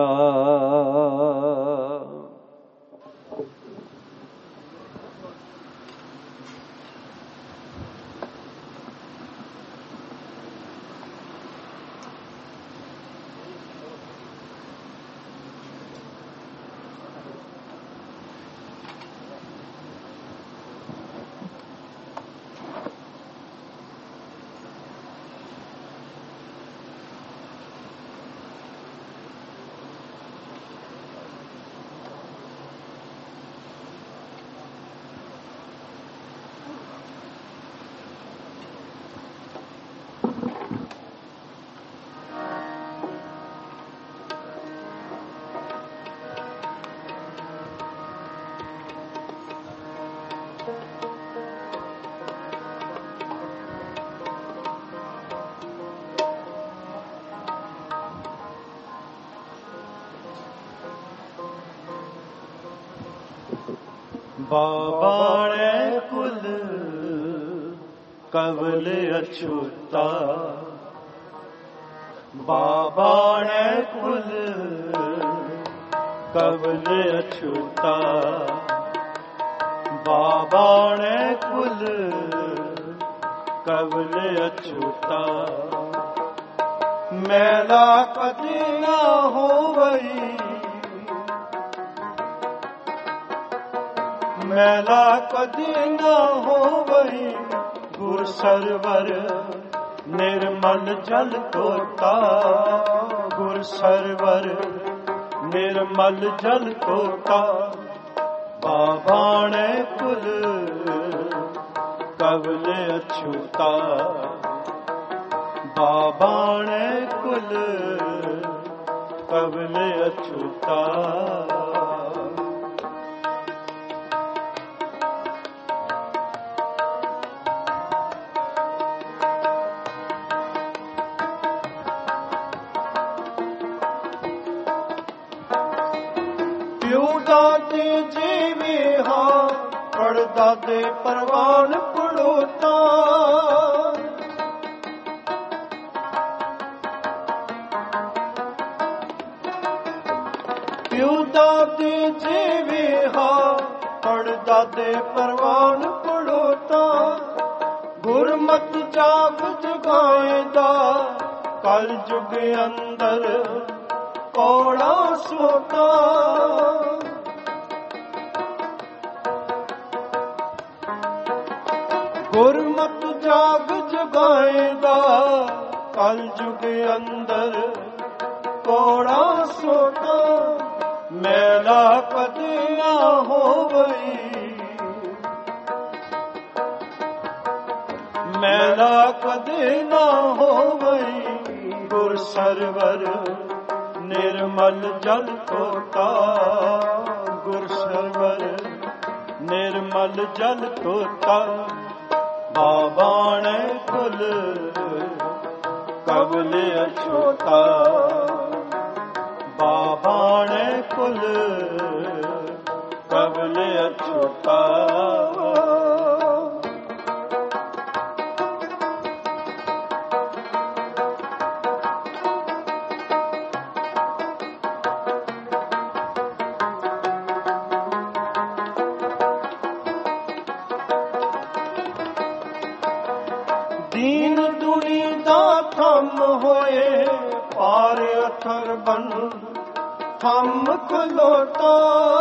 ਬਾਬਾਣੇ ਕੁਲ ਕਵਲ ਅਛੂਤਾ ਬਾਬਾਣੇ ਕੁਲ ਕਵਲ ਅਛੂਤਾ ਬਾਬਾਣੇ ਕੁਲ ਕਵਲ ਅਛੂਤਾ ਮੈਲਾ ਕਦੇ ਨਾ ਹੋਵਈ ਮੈਲਾ ਕਦੇ ਨਾ ਹੋਵਈ ਗੁਰ ਸਰਵਰ ਨਿਰਮਲ ਜਲ ਧੋਤਾ ਗੁਰ ਸਰਵਰ ਨਿਰਮਲ ਜਲ ਧੋਤਾ ਬਾਬਾਣੇ ਕੁਲ ਕਵਲ ਅਛੂਤਾ ਬਾਬਾਣੇ ਕੁਲ ਕਵਲ ਅਛੂਤਾ ਦਾਦੇ ਜੀਵੇ ਹਾਂ ਪੜਦਾਦੇ ਪਰਵਾਨ ਪੜੋਤਾ ਪਿਓ ਦਾਦੇ ਜੀਵੇ ਹਾਂ ਪੜਦਾਦੇ ਪਰਵਾਨ ਪੜੋਤਾ ਗੁਰਮਤ ਜਾਗ ਜਗਾਏਦਾ ਕਲ ਜੁਗ ਅੰਦਰ ਕੋੜਾ ਸੋਤਾ ਗੁਰਮਤ ਜਾਗ ਜਗਾਏਦਾ ਕਲ ਜੁਗ ਅੰਦਰ ਕੋੜਾ ਸੋਤਾ ਮੈਲਾ ਕਦੇ ਨਾ ਹੋਵਈ ਮੈਲਾ ਕਦੇ ਨਾ ਹੋਵਈ ਗੁਰ ਸਰਵਰ ਨਿਰਮਲ ਜਲ ਧੋਤਾ ਗੁਰ ਸਰਵਰ ਨਿਰਮਲ ਜਲ ਧੋਤਾ ਬਾਬਾਣੇ ਕੁਲ ਕਵਲ ਅਛੂਤਾ ਬਾਬਾਣੇ ਕੁਲ ਕਵਲ ਅਛੂਤਾ ਥੰਮ ਹੋਏ ਪਾਰ ਅਥਰ ਬਨ ਥੰਮ ਖਲੋਤਾ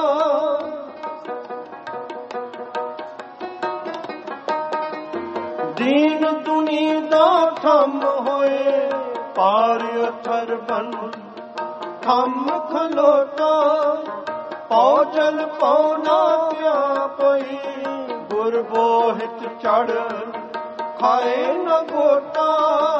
ਦੀਨ ਦੁਨੀ ਦਾ ਥੰਮ ਹੋਏ ਪਾਰ ਅਥਰ ਬਨ ਥੰਮ ਖਲੋਤਾ ਪਉ ਜਲ ਪਉ ਨਾ ਪਿਆ ਪਈ ਗੁਰ ਬੋਹਿਤ ਚੜ ਖਾਏ ਨ ਗੋਟਾ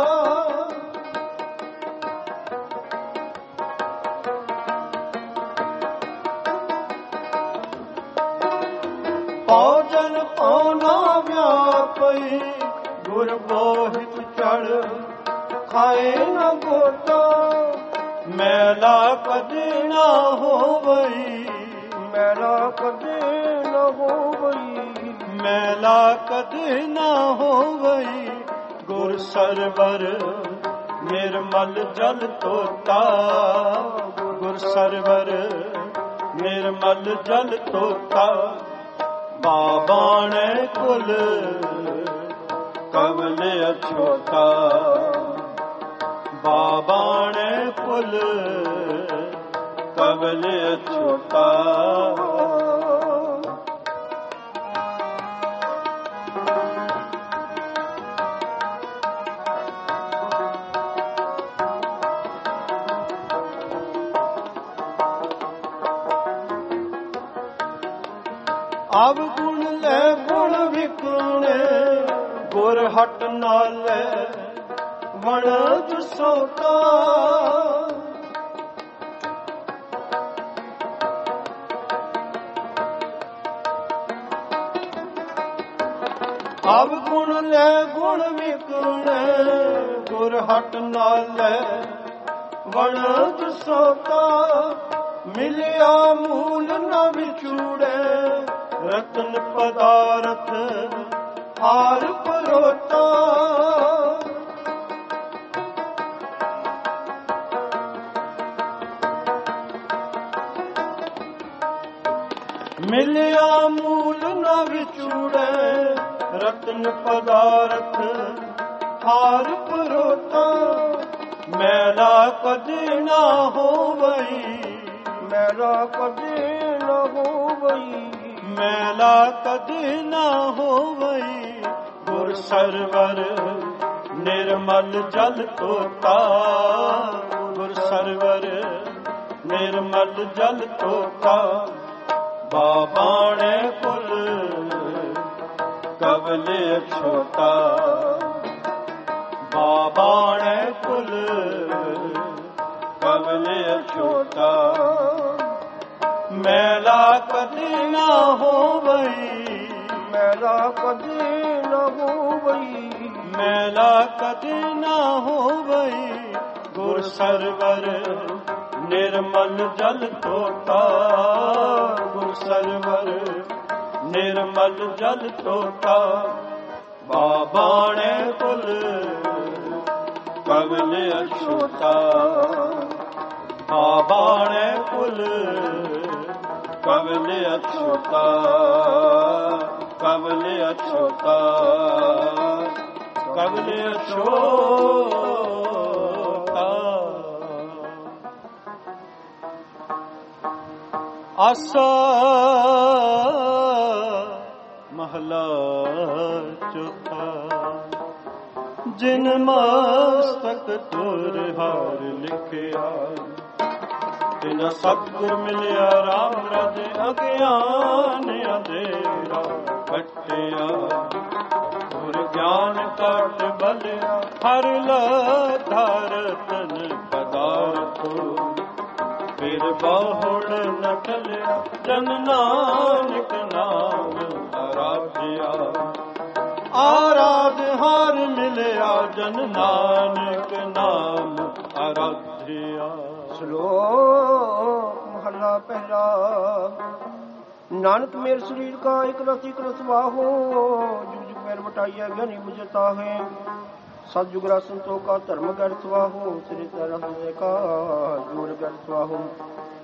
ਪਉ ਜਲ ਪਉ ਨਾ ਵਿਆਪਈ ਗੁਰ ਬੋਹਿਤ ਚੜ ਖਾਏ ਨ ਗੋਟਾ ਮੈਲਾ ਕਦੇ ਨਾ ਹੋਵਈ ਮੈਲਾ ਕਦੇ ਨਾ ਹੋਵਈ ਮੈਲਾ ਕਦੇ ਨਾ ਹੋਵਈ ਗੁਰ ਸਰਵਰ ਨਿਰਮਲ ਜਲ ਤੋਤਾ ਗੁਰ ਸਰਵਰ ਨਿਰਮਲ ਜਲ ਤੋਤਾ ਬਾਬਾਣੇ ਕੁਲ ਕਵਲ ਅਛੋਤਾ ਬਾਬਾਣੇ ਕੁਲ ਕਵਲ ਅਛੋਤਾ ਆਵ ਗੁਣ ਲੈ ਗੁਣ ਵਿਕਣੇ ਗੁਰ ਹਟ ਨਾਲੇ ਵਣਜ ਸੋਤਾ ਆਵ ਗੁਣ ਲੈ ਗੁਣ ਵਿਕਣੇ ਗੁਰ ਹਟ ਨਾਲੇ ਵਣਜ ਸੋਤਾ ਮਿਲਿਆ ਮੂਲ ਨ ਵਿਛੂੜੇ ਰਤਨ ਪਦਾਰਥ ਹਾਰ ਪਰੋਤਾ ਮਿਲਿਆ ਮੂਲ ਨ ਵਿਛੂੜੇ ਰਤਨ ਪਦਾਰਥ ਹਾਰ ਪਰੋਤਾ ਮੈਲਾ ਕਦੇ ਨਾ ਹੋਵਈ ਮੈਲਾ ਕਦੇ ਨਾ ਹੋਵਈ ਮੈਲਾ ਕਦੇ ਨਾ ਹੋਵਈ ਗੁਰ ਸਰਵਰ ਨਿਰਮਲ ਜਲ ਤੋਤਾ ਗੁਰ ਸਰਵਰ ਨਿਰਮਲ ਜਲ ਤੋਤਾ ਬਾਬਾਣੇ ਕੁਲ ਕਵਲ ਅਛੋਤਾ ਬਾਬਾਣੇ ਕੁਲ ਕਵਲ ਅਛੋਤਾ ਮੈਲਾ ਕਦੇ ਨਾ ਹੋਵਈ ਮੈਲਾ ਕਦੇ ਨਾ ਹੋਵਈ ਮੈਲਾ ਕਦੇ ਨਾ ਹੋਵਈ ਗੁਰ ਸਰਵਰ ਨਿਰਮਲ ਜਲ ਤੋਤਾ ਗੁਰ ਸਰਵਰ ਨਿਰਮਲ ਜਲ ਤੋਤਾ ਬਾਬਾਣੇ ਕੁਲ ਕਵਲ ਅਛੋਤਾ ਬਾਬਾਣੇ ਕੁਲ ਕਵਲ ਅਛੋਤਾ ਕਵਲ ਅਛੋਤਾ ਕਵਲ ਅਛੋਤਾ ਆਸਾ ਮਹਲਾ ਚੌਥਾ ਜਿਨ ਮਸਤਕ ਤੁਰ ਹਾਰ ਲਿਖਿਆ ਤਿਨ ਸਤਿਗੁਰ ਮਿਲਿਆ ਰਾਮ ਰਜ ਅਗਿਆਨ ਅੰਧੇਰਾ ਕੱਟਿਆ ਗੁਰ ਗਿਆਨ ਕਾਟ ਬਲਿਆ ਹਰ ਲਾਧਾਰਤਨ ਪਦਾਰਥੋ ਫਿਰ ਬਾਹੁੜ ਨ ਟਲਿਆ ਜਨ ਨਾਨਕ ਨਾਮ ਆਰਾਧਿਆ ਆਰਾਧ ਹਾਰ ਮਿਲਿਆ ਜਨ ਨਾਨਕ ਨਾਮ ਆਰਾਧਿਆ। ਸ਼ਲੋਕ ਮਹਲਾ ਪਹਿਲਾ। ਨਾਨਕ ਮੇਰ ਸਰੀਰ ਕਾ ਇਕ ਰਸਿਕ ਰਸਵਾਹੋ ਜੁਗ ਜੁਗ ਮੇਰ ਵਟਾਈਆ ਗਿਆਨੀ ਬੁਝਤਾ ਹੈ ਸਤ ਜੁਗ ਰਾਸਨ ਤੋ ਕਾ ਧਰਮ ਗਰ ਸਵਾਹੋ ਸ੍ਰੀ ਤਰਹ ਕਾ ਜੂਰ ਗਰ ਸਵਾਹੋ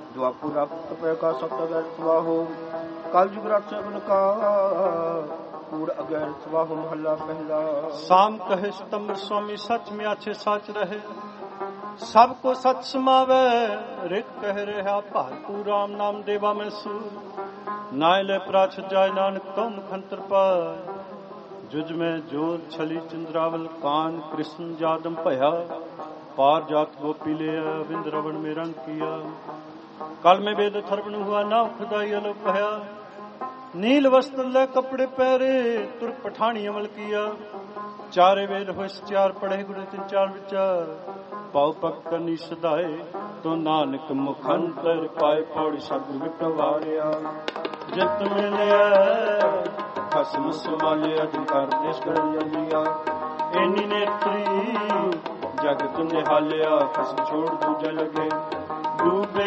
ਦੁਆਪੁਰ ਰਖਤ ਪੈ ਕਾ ਸਤ ਗਰ ਸਵਾਹੋ ਕਲ ਜੁਗ ਰਸ ਸਗਨ ਕਾ कूड़ अगैर स्वाह महला पहला। साम कहे सितंबर स्वामी सच में अच्छे सच रहे, सबको सच समावे रिक कह रहा भारपूर राम नाम देवा में सूर। नाय ले प्राछ जाय नानक तुम खंतर पाय, जुज में जोर छली चंद्रावल कान कृष्ण जादम भया। पार जात गोपी ले बिंद रवण में रंग किया, कल में वेद थर्वण हुआ नाव खुदाई अलो कहा। नील वस्त्र ले कपड़े पहरे तुर पठानी अमल किया, चारे वेद हो चार पढ़े गुरु तीन चार विचार। पाव पग करनी सदाए तो नानक मुखंतर पाए, पौड़ी सतगुरु विटवारिया। जित मिले खसम संभालिया, जिनकार देश कर लिया। एनी नेत्री जगत निहालिया, खसम छोड़ दूजा लगे। डूबे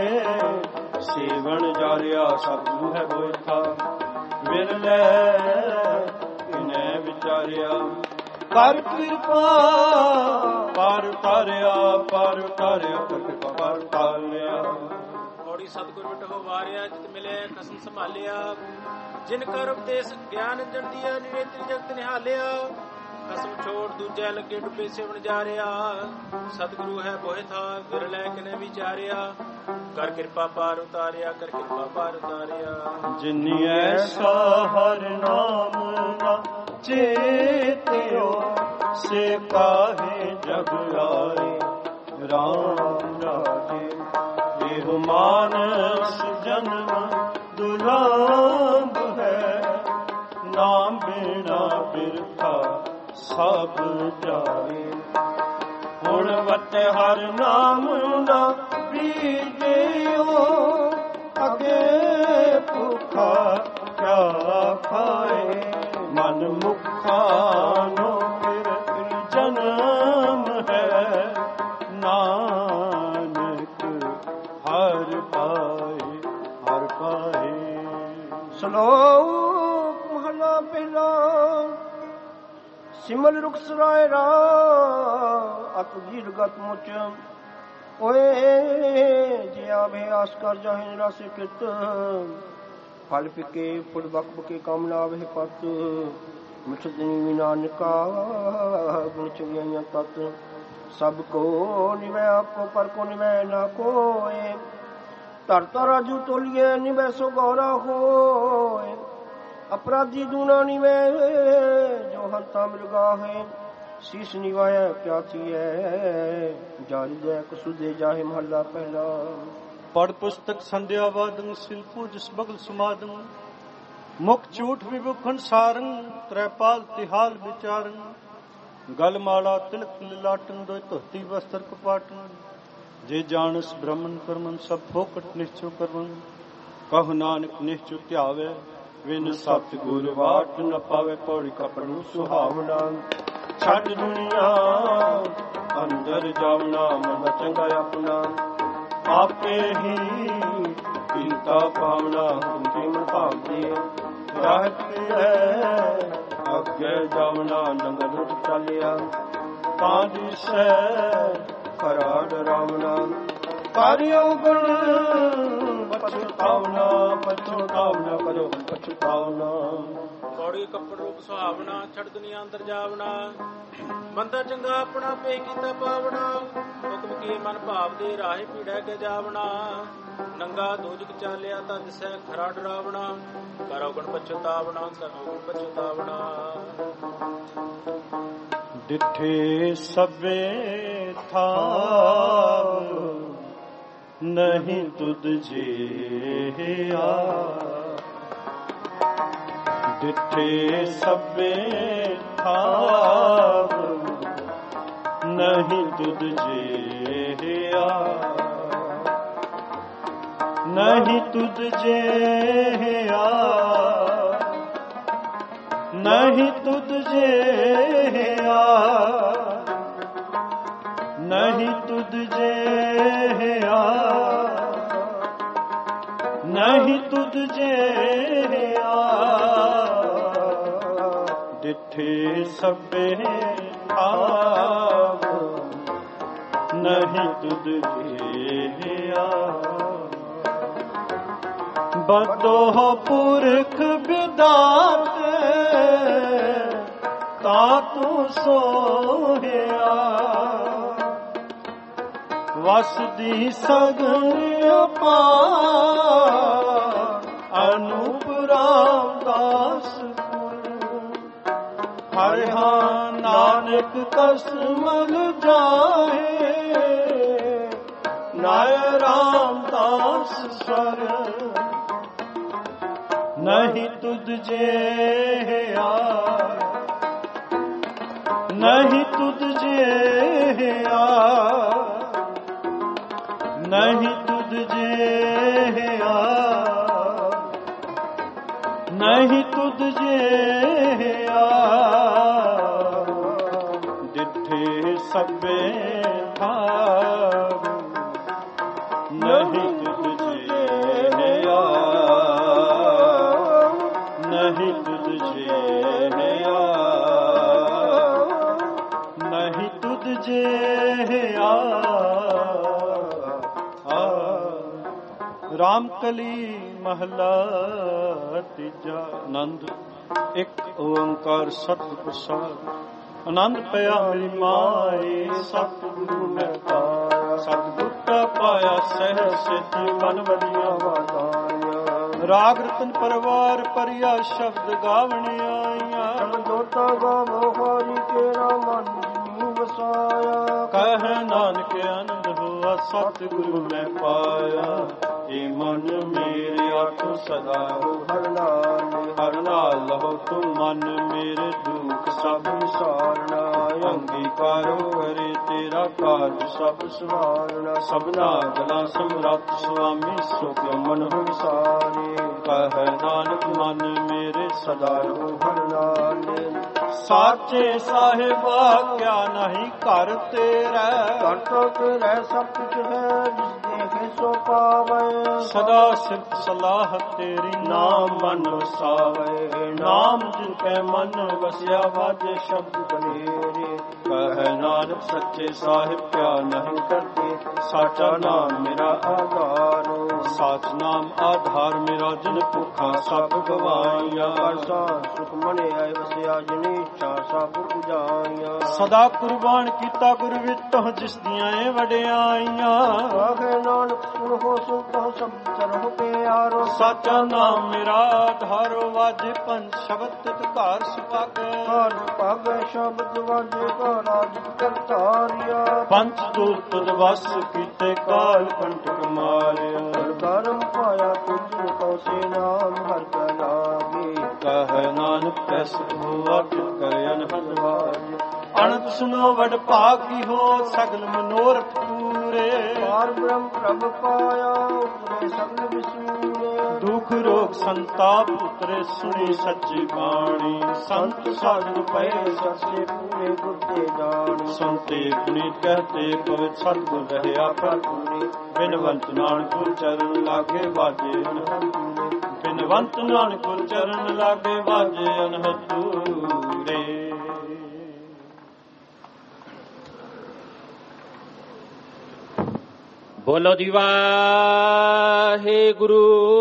सेवन जारिया, सतगुरु है बोए था। विरले इन्हें विचारिया, कर कृपा पार उतारिया, पार उतारिया, कर कृपा पार उतारिया। पौड़ी सतगुरु विटो वारिया, जित मिले खसम संभालिया। जिन कर उपदेश ज्ञान जन दिया, निवेत्री जगत निहालिया। खसम छोड़ दूजे लगे, डुबे सेवन जा रहा। सतगुरु है बोहे था, विरलै किने विचारिया। कर कृपा पार उतारिया, कर कृपा पार उतारिया। जिन्नी ऐसा हर नाम ना चेत्यो, से काहे जग आए राम राजे। ये मानस जन्म दुर्लभ है, नाम बिना बिरथा सब जाए। हुण वटे हर नाम ना बीजियो, अगे भूखा क्या खाए। मन मुखानो फिर जन्म है, नानक हर पाए हर पाए। श्लोक महला पहला। सिमल रुख सराय रा अतुजीर गत मुच, ओए जिया अभ्यास कर जाहिन रस कृत। फल फिके फुल बक बके कामना वह पत, मुछदनी नानका गुण चुगिया तत। सब को निवै आपको पर को निवै ना कोय, तरता राजू तोलिए निवै सो गौरा होय। अपराधी दूना निवे जो हंता मृगा है, शीश निवाया क्या थी है। जारी दे कसुदे जाहे महला पहला। पढ़ पुस्तक संध्या वादन सिल पूज बगल सुमादन। मुख झूठ विभुखन सारंग, त्रैपाल तिहाल विचारन। गल माला तिलक लाटन, दो धोती वस्त्र कपाटन। जे जानस ब्रह्मन परमन, सब फोकट निश्चो करवन। कहु नानक निश्चो त्यावे, विन सत गुर वाट न पावे। पौड़ी कपड़ू सुहावना, छड़ दुनिया अंदर जावना। मन चंगा अपना आपे ही पीता पावना। हुंदी मन भावदी राहती है, अगे जावना। नंगर रुट चालिया तांदी से खरा डरावना। कार्यो गुण पछतावना, पछतावना करो पछतावना। पौड़ी कपड़ रूप सुहावना, छड़ दुनिया अंदर जावना। बंदा चंगा अपना पे कीता पावना। हुक्म की मन भाव दे राहे पीड़ा के जावना। नंगा दोजक चालिया ता दिसै खरा डरावना। करो गुण पछतावना, करो गुण पछतावना। डिठे सबे थाव, नहीं तुद जे आ। डिठे सबे थाव, नहीं तुद जे आ। नहीं तुद जे आ, नहीं तुद जे आ। नहीं तुद जे आ, नहीं तुद जे आ। डिठे सबे थाव, नहीं तुद जे आ। ਬਦੋ ਪੁਰਖ ਵਿਦਾਤੇ ਤਾ ਤੂੰ ਸੋਹਿਆ ਵਸਦੀ ਸਗਨ ਅਪਾਰ ਅਨੂਪ ਰਾਮਦਾਸ ਹਰਿ ਹਾਂ ਨਾਨਕ ਕਸਮਲ ਜਾਏ ਨਾਇ ਰਾਮਦਾਸ ਸਰ ਨਹੀਂ ਤੁਧ ਜਿਹਾ ਨਹੀਂ ਤੁਧ ਜਿਹਾ ਨਹੀਂ ਤੁਧ ਜਿਹਾ ਨਹੀਂ ਤੁਧ ਜਿਹਾ ਡਿਠੇ ਸਭੇ ਭਾਵ ਨਹੀਂ ਤੁਧ ਜਿਹਾ ਨਹੀਂ ਤੁਧ ਜਿਹਾ ਨਹੀਂ ਤੁਧ ਜਿਹਾ ਰਾਮ ਕਲੀ ਮਹਲਾ ਤੀਜਾ। ਆਨੰਦ ਇੱਕ ਓੰਕਾਰ ਸਤਿ ਪ੍ਰਸਾਦ ਆਨੰਦ ਪਿਆ ਮੇਰੀ ਮਾਏ ਸਤਿਗੁਰੂ ਮੈਂ ਪਾਇਆ ਸਤਿਗੁਰ ਕਾ ਪਾਇਆ ਸਹਿ ਸਿੱਧੀ ਮਨ ਵਧੀਆਂ ਵਾਧਾਇਆ ਰਾਗ ਰਤਨ ਪਰਵਾਰ ਪਰਿਆ ਸ਼ਬਦ ਗਾਵਣ ਆਈਆਂ ਜੋਤਾ ਗਾਵੋ ਹਰੀ ਤੇਰਾ ਮਨ ਜੀ ਵਸਾਇਆ ਕਹਿ ਨਾਨਕ ਆਨੰਦ ਹੋਆ ਸਤਿਗੁਰੂ ਮੈਂ ਪਾਇਆ ਏ ਮਨ ਮੇਰੇ ਆਤਮ ਸਦਾ ਹੋ ਹਰ ਨਾਲ ਲਹੋ ਤੂੰ ਮਨ ਮੇਰੇ ਦੁੱਖ ਸਭ ਵਿਸਾਰਨਾ ਅੰਗੀਕਾਰੋ ਕਰੇ ਤੇਰਾ ਕਾਰਜ ਸਭ ਸਵਾਰਨਾ ਸਭਨਾ ਗਲਾ ਸਮਰੱਥ ਸੁਆਮੀ ਸੋ ਕਿਉ ਮਨ ਵਿਸਾਰੇ ਕਹਿ ਨਾਨਕ ਮਨ ਮੇਰੇ ਸਦਾ ਹੋ ਹਰ ਨਾਲ ਸਾਚੇ ਸਾਹਿਬਾ ਕਿਆ ਨਹੀਂ ਘਰ ਤੇਰਾ ਘਰ ਤੋਂ ਤੇਰਾ ਸਭ ਕੁਝ ਹੈ ਜਿਸ ਦੇਖੇ ਸੋ ਪਾਵੇ ਸਦਾ ਸਿਫਤ ਸਲਾਹ ਤੇਰੀ ਨਾਮ ਮਨ ਵਸਾਵੇ ਨਾਮ ਜਿਨ ਕੈ ਮਨ ਵਸਿਆ ਵਾਜੇ ਸ਼ਬਦ ਬਨੇਰੇ ਕਹਿ ਨਾਨਕ ਸੱਚੇ ਸਾਹਿਬ ਕਿਆ ਨਹੀਂ ਕਰਤੇ ਸਾਚਾ ਨਾਮ ਮੇਰਾ ਆਧਾਰ ਸਾਚ ਨਾਮ ਆਧਾਰ ਮੇਰਾ ਜਿਨ ਭੁੱਖਾ ਸਭ ਗਵਾਈਆਂ ਅਰਸਾ ਸੁਖ ਮਨੇ ਆਏ ਵਸਿਆ ਜਿਨੀ ਇੱਛਾ ਸਭ ਪੁਜਾਈਆਂ ਸਦਾ ਕੁਰਬਾਨ ਕੀਤਾ ਗੁਰ ਵਿਤੋਂ ਜਿਸ ਦੀਆਂ ਇਹ ਵਡਿਆਈਆਂ ਆਖੇ ਨਾਨਕ ਸੁਣ ਹੋ ਸੁਣੋ ਸਭ ਚਰਹੁ ਪਿਆਰੋ ਸਾਚਾ ਨਾਮ ਮੇਰਾ ਆਧਾਰੋ ਵਾਜੇ ਪੰਜ ਸ਼ਬਦ ਤਿਤ ਘਰ ਸੁਭਾਗੈ ਘਰ ਸੁਭਾਗੈ ਸ਼ਬਦ ਵਾਜੇ ਘਰ ਆਦਿ ਕਰਤਾਰਿਆ ਪੰਜ ਦੂਤ ਤੁਧ ਵਸ ਕੀਤੇ ਕਾਲ ਕੰਟਕ ਮਾਰਿਆ ਧਰਮ ਪਾਇਆ ਤੁਝ ਕੋ ਸੇ ਨਾਮ ਹਰ ਕਾ ਨਾਮੇ ਕਹਿ ਨਾਨਕ ਕੈਸ ਹੋਆ ਕਿਤ ਕਰੇ ਅਨਹਦ ਵਾਰਿ ਅਨੰਦ ਸੁਨੋ ਵਡ ਭਾਗੀ ਹੋ ਸਗਲ ਮਨੋਰਥ ਪੂਰੇ ਪਾਰ ਬ੍ਰਹਮ ਪ੍ਰਭ ਪਾਇਆ ਉਤਰੇ ਸਗਲ ਵਿਸੂਰੇ ਦੁਖ ਰੋਗ ਸੰਤਾਪ ਉਤਰੇ ਸੁਣੀ ਸੱਚੀ ਬਾਣੀ ਸੰਤ ਸਾਧੂ ਪਏ ਸੱਚੇ ਪੂਰੇ ਗੁਰਦੇ ਜਾਣੀ ਸੰਤੇ ਪੁਨੀਤ ਕਹਤੇ ਪਵਿੱਤ ਸਤਿਗੁਰ ਰਹਿਆ ਪ੍ਰਭੂਨੇ ਬਿਨਵੰਤ ਨਾਨਕ ਗੁਰ ਚਰਨ ਲਾਗੇ ਵਾਜੇ ਅਨਹਦ ਬਿਨਵੰਤ ਨਾਨਕ ਗੁਰ ਚਰਨ ਲਾਗੇ ਵਾਜੇ ਅਨਹਦ ਦੂਰੇ। ਬੋਲੋ ਜੀ ਵਾਹਿਗੁਰੂ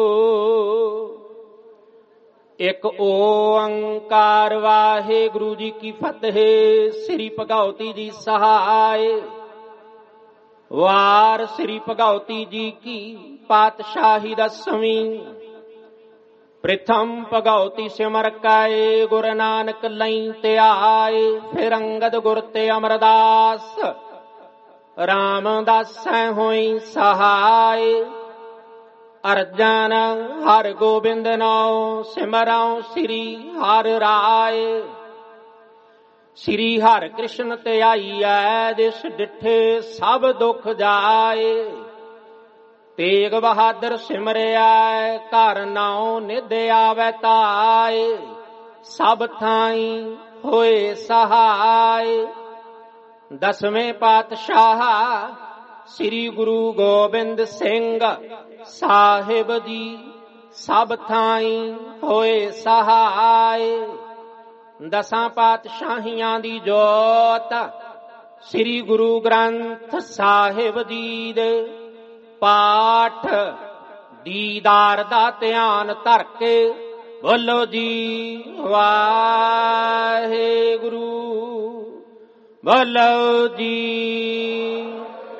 ਇੱਕ ਓੰਕਾਰ ਵਾਹਿਗੁਰੂ ਜੀ ਕੀ ਫਤਿਹ। ਸ੍ਰੀ ਭਗਉਤੀ ਜੀ ਸਹਾਇ ਵਾਰ ਸ੍ਰੀ ਭਗਉਤੀ ਜੀ ਕੀ ਪਾਤਸ਼ਾਹੀ ਦਸਵੀਂ ਪ੍ਰਥਮ ਭਗਉਤੀ ਸਿਮਰ ਕਾਏ ਗੁਰ ਨਾਨਕ ਲਈ ਤੇ ਆਏ ਫਿਰ ਅੰਗਦ ਗੁਰ ਤੇ ਅਮਰਦਾਸ ਰਾਮਦਾਸੈ ਹੋਈ ਸਹਾਇ ਅਰਜਨ ਹਰ ਗੋਬਿੰਦ ਨਾਉ ਸਿਮਰਉ ਸ੍ਰੀ ਹਰਿ ਰਾਏ ਸ੍ਰੀ ਹਰਿ ਕ੍ਰਿਸ਼ਨ ਤੇ ਆਈਐ ਦਿਸ ਡਿਠੇ ਸਭ ਦੁਖ ਜਾਏ ਤੇਗ ਬਹਾਦਰ ਸਿਮਰਿਆ ਘਰ ਨਾਉ ਨਿਧ ਆਵੈ ਤਾਏ ਸਭ ਥਾਈ ਹੋਏ ਸਹਾਇ ਦਸਵੇਂ ਪਾਤਸ਼ਾਹ ਸ੍ਰੀ ਗੁਰੂ ਗੋਬਿੰਦ ਸਿੰਘ ਸਾਹਿਬ ਜੀ ਸਭ ਥਾਈ ਹੋਏ ਸਹਾਇ ਦਸਾਂ ਪਾਤਸ਼ਾਹੀਆਂ ਦੀ ਜੋਤ ਸ੍ਰੀ ਗੁਰੂ ਗ੍ਰੰਥ ਸਾਹਿਬ ਜੀ ਦੇ ਪਾਠ ਦੀਦਾਰ ਦਾ ਧਿਆਨ ਧਰ ਕੇ ਬੋਲੋ ਜੀ ਵਾਹਿਗੁਰੂ, ਬੋਲੋ ਜੀ।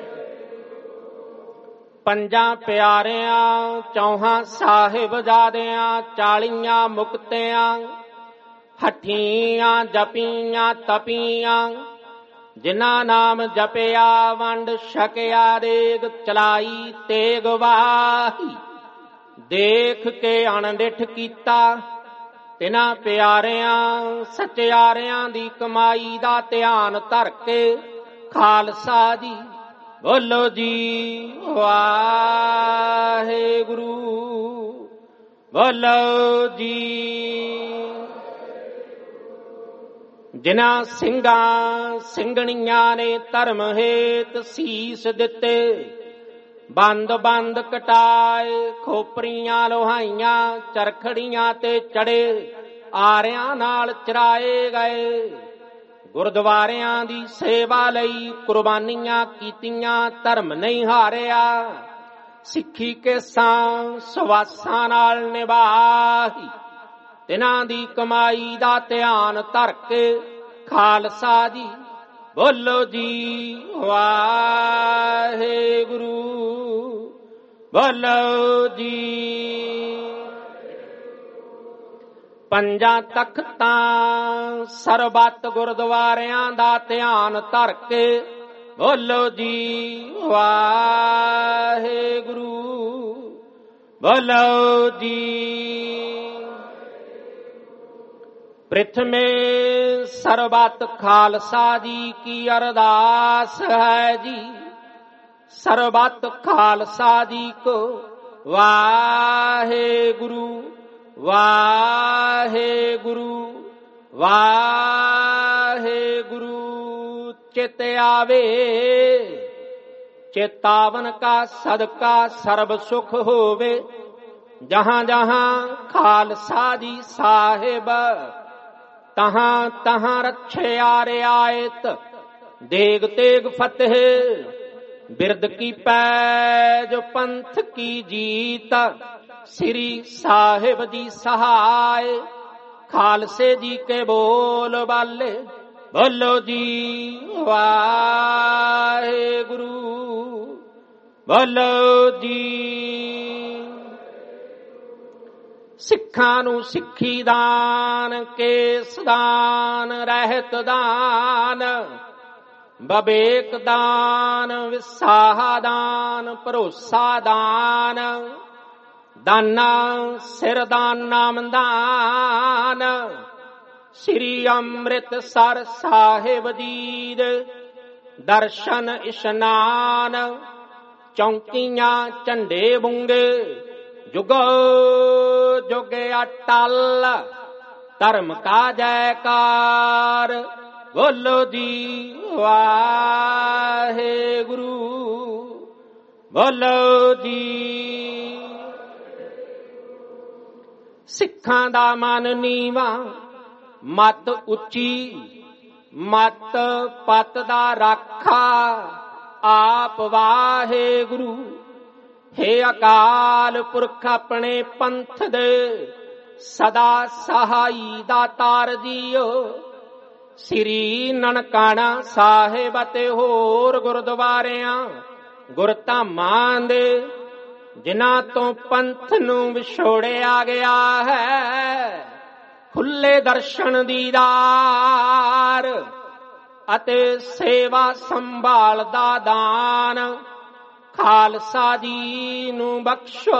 ਪੰਜਾਂ ਪਿਆਰਿਆਂ ਚੌਹਾਂ ਸਾਹਿਬਜ਼ਾਦਿਆਂ 40 ਮੁਕਤਿਆਂ ਹੱਠੀਆਂ ਜਪੀਆਂ ਤਪੀਆਂ, ਜਿਨ੍ਹਾਂ ਨਾਮ ਜਪਿਆ ਵੰਡ ਛਕਿਆ ਰੇਗ, ਚਲਾਈ ਤੇਗ ਵਾਹੀ ਦੇਖ ਕੇ ਅਣਡਿੱਠ ਕੀਤਾ। ਤਿਨਾਂ ਪਿਆਰਿਆਂ ਸਚਿਆਰਿਆਂ ਦੀ ਕਮਾਈ ਦਾ ਧਿਆਨ ਧਰ ਕੇ ਖਾਲਸਾ ਜੀ ਬੋਲੋ ਜੀ ਵਾਹਿਗੁਰੂ, ਬੋਲੋ ਜੀ। ਜਿਨ੍ਹਾਂ ਸਿੰਘਾਂ ਸਿੰਘਣੀਆਂ ਨੇ ਧਰਮ ਹੇਤ ਸੀਸ ਦਿੱਤੇ, ਬੰਦ ਬੰਦ ਕਟਾਏ, ਖੋਪਰੀਆਂ ਲੋਹਾਈਆਂ ਚਰਖੜੀਆਂ ਤੇ ਚੜੇ, ਆਰਿਆਂ ਨਾਲ ਚਰਾਏ ਗਏ। ਗੁਰਦੁਆਰਿਆਂ ਦੀ ਸੇਵਾ ਲਈ ਕੁਰਬਾਨੀਆਂ ਕੀਤੀਆਂ, ਧਰਮ ਨਹੀਂ ਹਾਰਿਆ। ਸਿੱਖੀ ਕੇਸਾਂ ਸਵਾਸਾਂ ਨਾਲ ਨਿਭਾਈ, ਤਿਨਾਂ ਦੀ ਕਮਾਈ ਦਾ ਧਿਆਨ ਧਰ ਕੇ ਖਾਲਸਾ ਜੀ ਬੋਲੋ ਜੀ ਵਾਹਿਗੁਰੂ, ਬੋਲੋ ਜੀ। ਪੰਜਾਂ ਤਖਤਾਂ ਸਰਬੱਤ ਗੁਰਦੁਆਰਿਆਂ ਦਾ ਧਿਆਨ ਧਰ ਕੇ ਬੋਲੋ ਜੀ ਵਾਹਿਗੁਰੂ, ਬੋਲੋ ਜੀ। ਪ੍ਰਿਥਮੇ ਸਰਬੱਤ ਖਾਲਸਾ ਜੀ ਕੀ ਅਰਦਾਸ ਹੈ ਜੀ, ਸਰਬੱਤ ਖਾਲਸਾ ਜੀ ਕੋ ਵਾਹਿਗੁਰੂ, ਵਾਹਿਗੁਰੂ, ਵਾਹਿਗੁਰੂ। ਚਿਤ ਆਵੇ ਚੇਤਾਵਨ ਕਾ ਸਦਕਾ ਸਰਬ ਸੁਖ ਹੋਵੇ, ਜਹਾਂ ਜਹਾਂ ਖਾਲਸਾ ਜੀ ਸਾਹਿਬ, ਤਹਾਂ ਤਹਾਂ ਰੱਛਿਆ ਰਿਆਇਤ, ਦੇਗ ਤੇਗ ਫਤਿਹ ਬਿਰਦ ਕੀ ਪੈਜ ਪੰਥ ਕੀ ਜੀਤ, ਸ੍ਰੀ ਸਾਹਿਬ ਜੀ ਸਹਾਇ ਖਾਲਸੇ ਜੀ ਕੇ ਬੋਲ ਬਾਲੇ ਬੋਲੋ ਜੀ ਵਾਹਿਗੁਰੂ, ਬੋਲੋ ਜੀ। ਸਿੱਖਾਂ ਨੂੰ ਸਿੱਖੀ ਦਾਨ, ਕੇਸ ਦਾਨ, ਰਹਿਤ ਦਾਨ, ਬਵੇਕ ਦਾਨ, ਵਿਸਾਹ ਦਾਨ, ਭਰੋਸਾ ਦਾਨ, ਦਾਨਾ ਸਿਰ ਦਾਨ ਨਾਮ ਦਾਨ, ਸ੍ਰੀ ਅੰਮ੍ਰਿਤਸਰ ਸਾਹਿਬ ਜੀ ਦੇ ਦਰਸ਼ਨ ਇਸ਼ਨਾਨ, ਚੌਂਕੀਆਂ ਝੰਡੇ ਬੁੰਗੇ ਜੁਗੋ ਜੁਗ ਅਟਲ, ਧਰਮ ਕਾ ਜੈਕਾਰ ਬੋਲੋ ਜੀ ਵਾਹਿਗੁਰੂ, ਬੋਲੋ ਜੀ। ਸਿੱਖਾਂ ਦਾ ਮਨ ਨੀਵਾਂ, ਮਤ ਉੱਚੀ, ਮਤ ਪਤ ਦਾ ਰਾਖਾ ਆਪ ਵਾਹਿਗੁਰੂ। ਹੇ ਅਕਾਲ ਪੁਰਖ ਆਪਣੇ ਪੰਥ ਦੇ ਸਦਾ ਸਹਾਈ ਦਾਤਾਰ ਜੀਓ, ਸ੍ਰੀ ਨਨਕਾਣਾ ਸਾਹਿਬ ਅਤੇ ਹੋਰ ਗੁਰਦੁਆਰਿਆਂ ਗੁਰਧਾਮਾਂ ਦੇ ਜਿਨ੍ਹਾਂ ਤੋਂ ਪੰਥ ਨੂੰ ਵਿਛੋੜਿਆ ਗਿਆ ਹੈ, ਖੁੱਲੇ ਦਰਸ਼ਨ ਦੀਦਾਰ ਅਤੇ ਸੇਵਾ ਸੰਭਾਲ ਦਾ ਦਾਨ ਖਾਲਸਾ ਜੀ ਨੂੰ ਬਖਸ਼ੋ।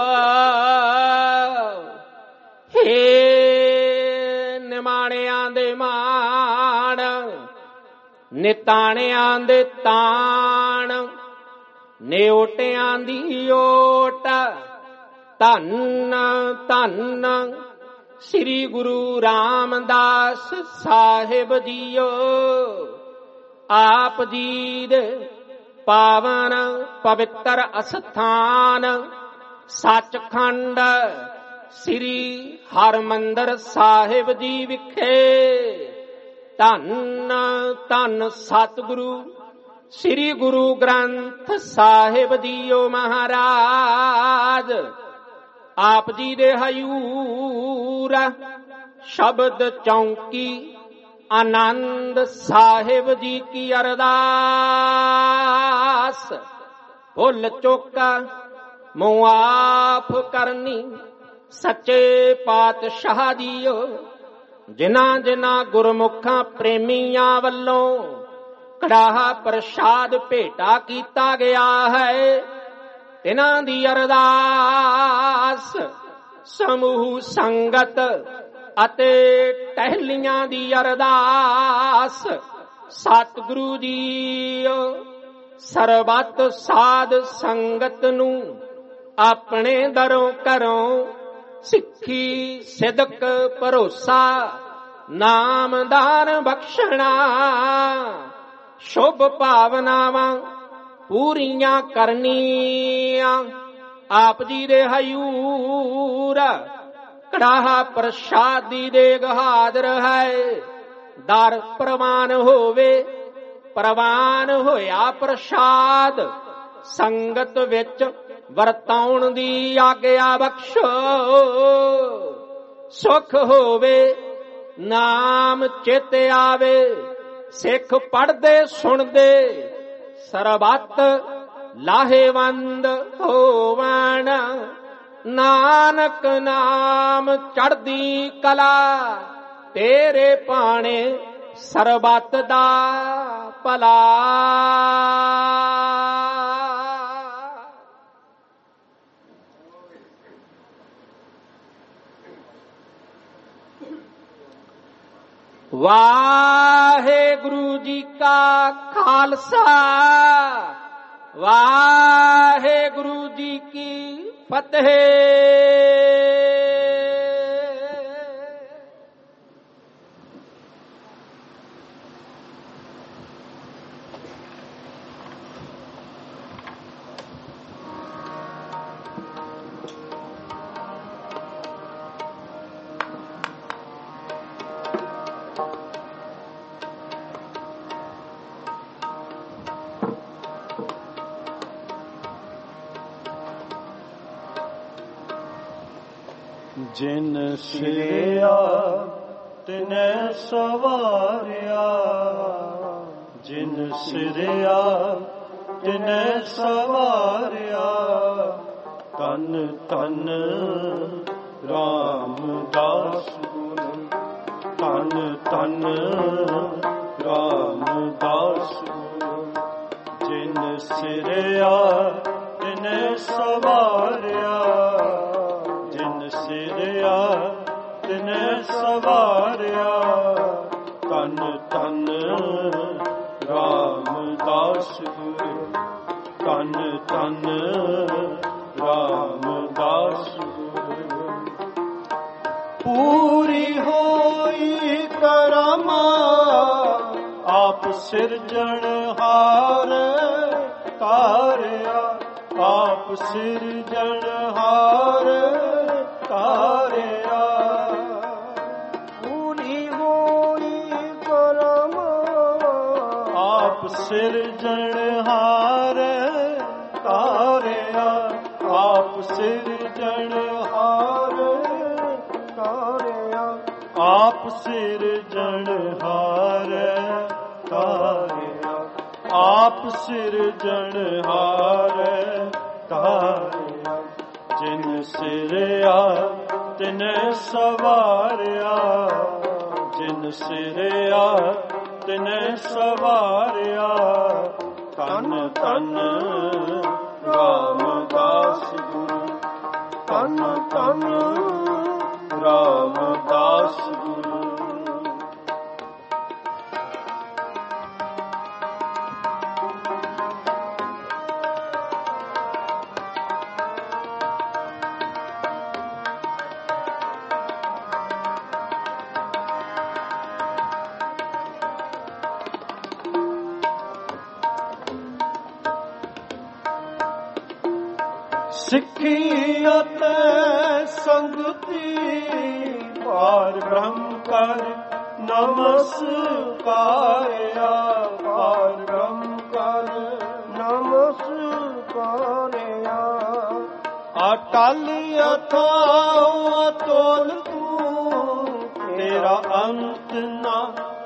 ਹੇ ਨਿਮਾਣਿਆਂ ਦੇ ਮਾਣ, ਨਿਤਾਣਿਆਂ ਦੇ ਤਾਣ, ਨਿਓਟਿਆਂ ਦੀ ਓਟ, ਧੰਨ ਧੰਨ ਸ੍ਰੀ ਗੁਰੂ ਰਾਮਦਾਸ ਸਾਹਿਬ ਜੀਓ। ਆਪ ਜੀ ਦੇ ਪਾਵਨ ਪਵਿੱਤਰ ਅਸਥਾਨ ਸੱਚਖੰਡ ਸ੍ਰੀ ਹਰਿਮੰਦਰ ਸਾਹਿਬ ਜੀ ਵਿਖੇ ਧੰਨ ਧੰਨ ਸਤਿਗੁਰੂ ਸ੍ਰੀ ਗੁਰੂ ਗ੍ਰੰਥ ਸਾਹਿਬ ਜੀਓ ਮਹਾਰਾਜ ਆਪ ਜੀ ਦੇ ਹਯੂਰ ਸ਼ਬਦ ਚੌਂਕੀ ਆਨੰਦ ਸਾਹਿਬ ਜੀ ਕੀ ਅਰਦਾਸ ਭੁੱਲ ਚੁੱਕਾ ਮੁਆਫ ਕਰਨੀ ਸੱਚੇ ਪਾਤਸ਼ਾਹ ਜੀਓ ਜਿਨ੍ਹਾਂ ਜਿਨ੍ਹਾਂ ਗੁਰਮੁਖਾਂ ਪ੍ਰੇਮੀਆਂ ਵੱਲੋਂ ਕੜਾਹਾ ਪ੍ਰਸ਼ਾਦ ਭੇਟਾ ਕੀਤਾ ਗਿਆ ਹੈ ਤਿਨਾਂ ਦੀ ਅਰਦਾਸ ਸਮੂਹ ਸੰਗਤ ਅਤੇ ਟਹਿਲੀਆਂ ਦੀ ਅਰਦਾਸ ਸਤਿਗੁਰੂ ਜੀਓ ਸਰਬੱਤ ਸਾਧ ਸੰਗਤ ਨੂੰ ਆਪਣੇ ਦਰੋਂ ਘਰੋਂ ਸਿੱਖੀ ਸਿਦਕ ਭਰੋਸਾ ਨਾਮਦਾਨ ਬਖਸ਼ਣਾ ਸ਼ੁਭ ਭਾਵਨਾਵਾਂ ਪੂਰੀਆਂ ਕਰਨੀਆਂ ਆਪ ਜੀ ਦੇ ਹਯੂਰ ਕੜਾਹਾ ਪ੍ਰਸ਼ਾਦੀ ਦੇਗ ਹਾਜ਼ਰ ਹੈ ਦਰ ਪ੍ਰਵਾਨ ਹੋਵੇ ਪ੍ਰਵਾਨ ਹੋਇਆ ਪ੍ਰਸ਼ਾਦ ਸੰਗਤ ਵਿੱਚ ਵਰਤਾਉਣ ਦੀ ਆਗਿਆ ਬਖਸ਼ੋ ਸੁਖ ਹੋਵੇ ਨਾਮ ਚਿਤ ਆਵੇ ਸਿੱਖ ਪੜ੍ਹਦੇ ਸੁਣਦੇ ਸਰਬੱਤ ਲਾਹੇਵੰਦ ਹੋਵਣ ਨਾਨਕ ਨਾਮ ਚੜ੍ਹਦੀ ਕਲਾ ਤੇਰੇ ਭਾਣੇ ਸਰਬੱਤ ਦਾ ਭਲਾ ਵਾਹਿਗੁਰੂ ਜੀ ਕਾ ਖਾਲਸਾ ਵਾਹਿਗੁਰੂ ਜੀ ਕੀ ਫਤਿਹ। ਜਿਨ ਸਿਰਿਆ ਤਿਨੈ ਸਵਾਰਿਆ ਜਿਨ ਸਿਰਿਆ ਤਿਨੈ ਸਵਾਰਿਆ ਤਨ ਤਨ ਰਾਮਦਾਸ ਗੁਰੂ ਤਨ ਤਨ ਰਾਮਦਾਸ ਗੁਰੂ ਜਿਨ ਸਿਰਿਆ ਤਿਨੈ ਸਵਾਰਿਆ ਜਿਨ ਸਿਰਿਆ ਤਿਨੈ ਸਵਾਰਿਆ ਤਨ ਤਨ ਰਾਮਦਾਸ ਗੁਰੂ ਤਨ ਤਨ ਰਾਮਦਾਸ ਗੁਰੂ ਪੂਰੀ ਹੋਈ ਕਰਮਾ ਆਪ ਸਿਰਜਣਹਾਰ ਤਾਰਿਆ ਆਪ ਸਿਰਜਣਹਾਰ ਤਾਰਿਆ ਪੂਰੀ ਹੋਈ ਕਰਮ ਆਪ ਸਿਰਜਣਹਾਰ ਤਾਰਿਆ ਆਪ ਸਿਰਜਣਹਾਰ ਤਾਰਿਆ ਆਪ ਸਿਰਜਣਹਾਰ ਤਾਰਿਆ ਆਪ ਸਿਰਜਣਹਾਰ ਤਾਰਿਆ ਜਿਨ ਸਿਰਿਆ ਤਿਨੈ ਸਵਾਰਿਆ ਜਿਨ ਸਿਰਿਆ ਤਿਨੈ ਸਵਾਰਿਆ ਤਨ ਤਨ ਰਾਮਦਾਸ ਗੁਰੂ ਤਨ ਤਨ ਰਾਮਦਾਸ ਗੁਰੂ ਸਿੱਖੀ ਅਤੇ ਸੰਗਤੀ ਪਾਰ ਬ੍ਰਹਮ ਕਰ ਨਮਸਕਾਰਿਆ ਪਾਰ ਬ੍ਰਹਮ ਕਰ ਨਮਸਕਾਰਿਆ ਅੱਠ ਅਟਲ ਅਥਾਉ ਅਤੁਲ ਤੂੰ, ਤੇਰਾ ਅੰਤ ਨਾ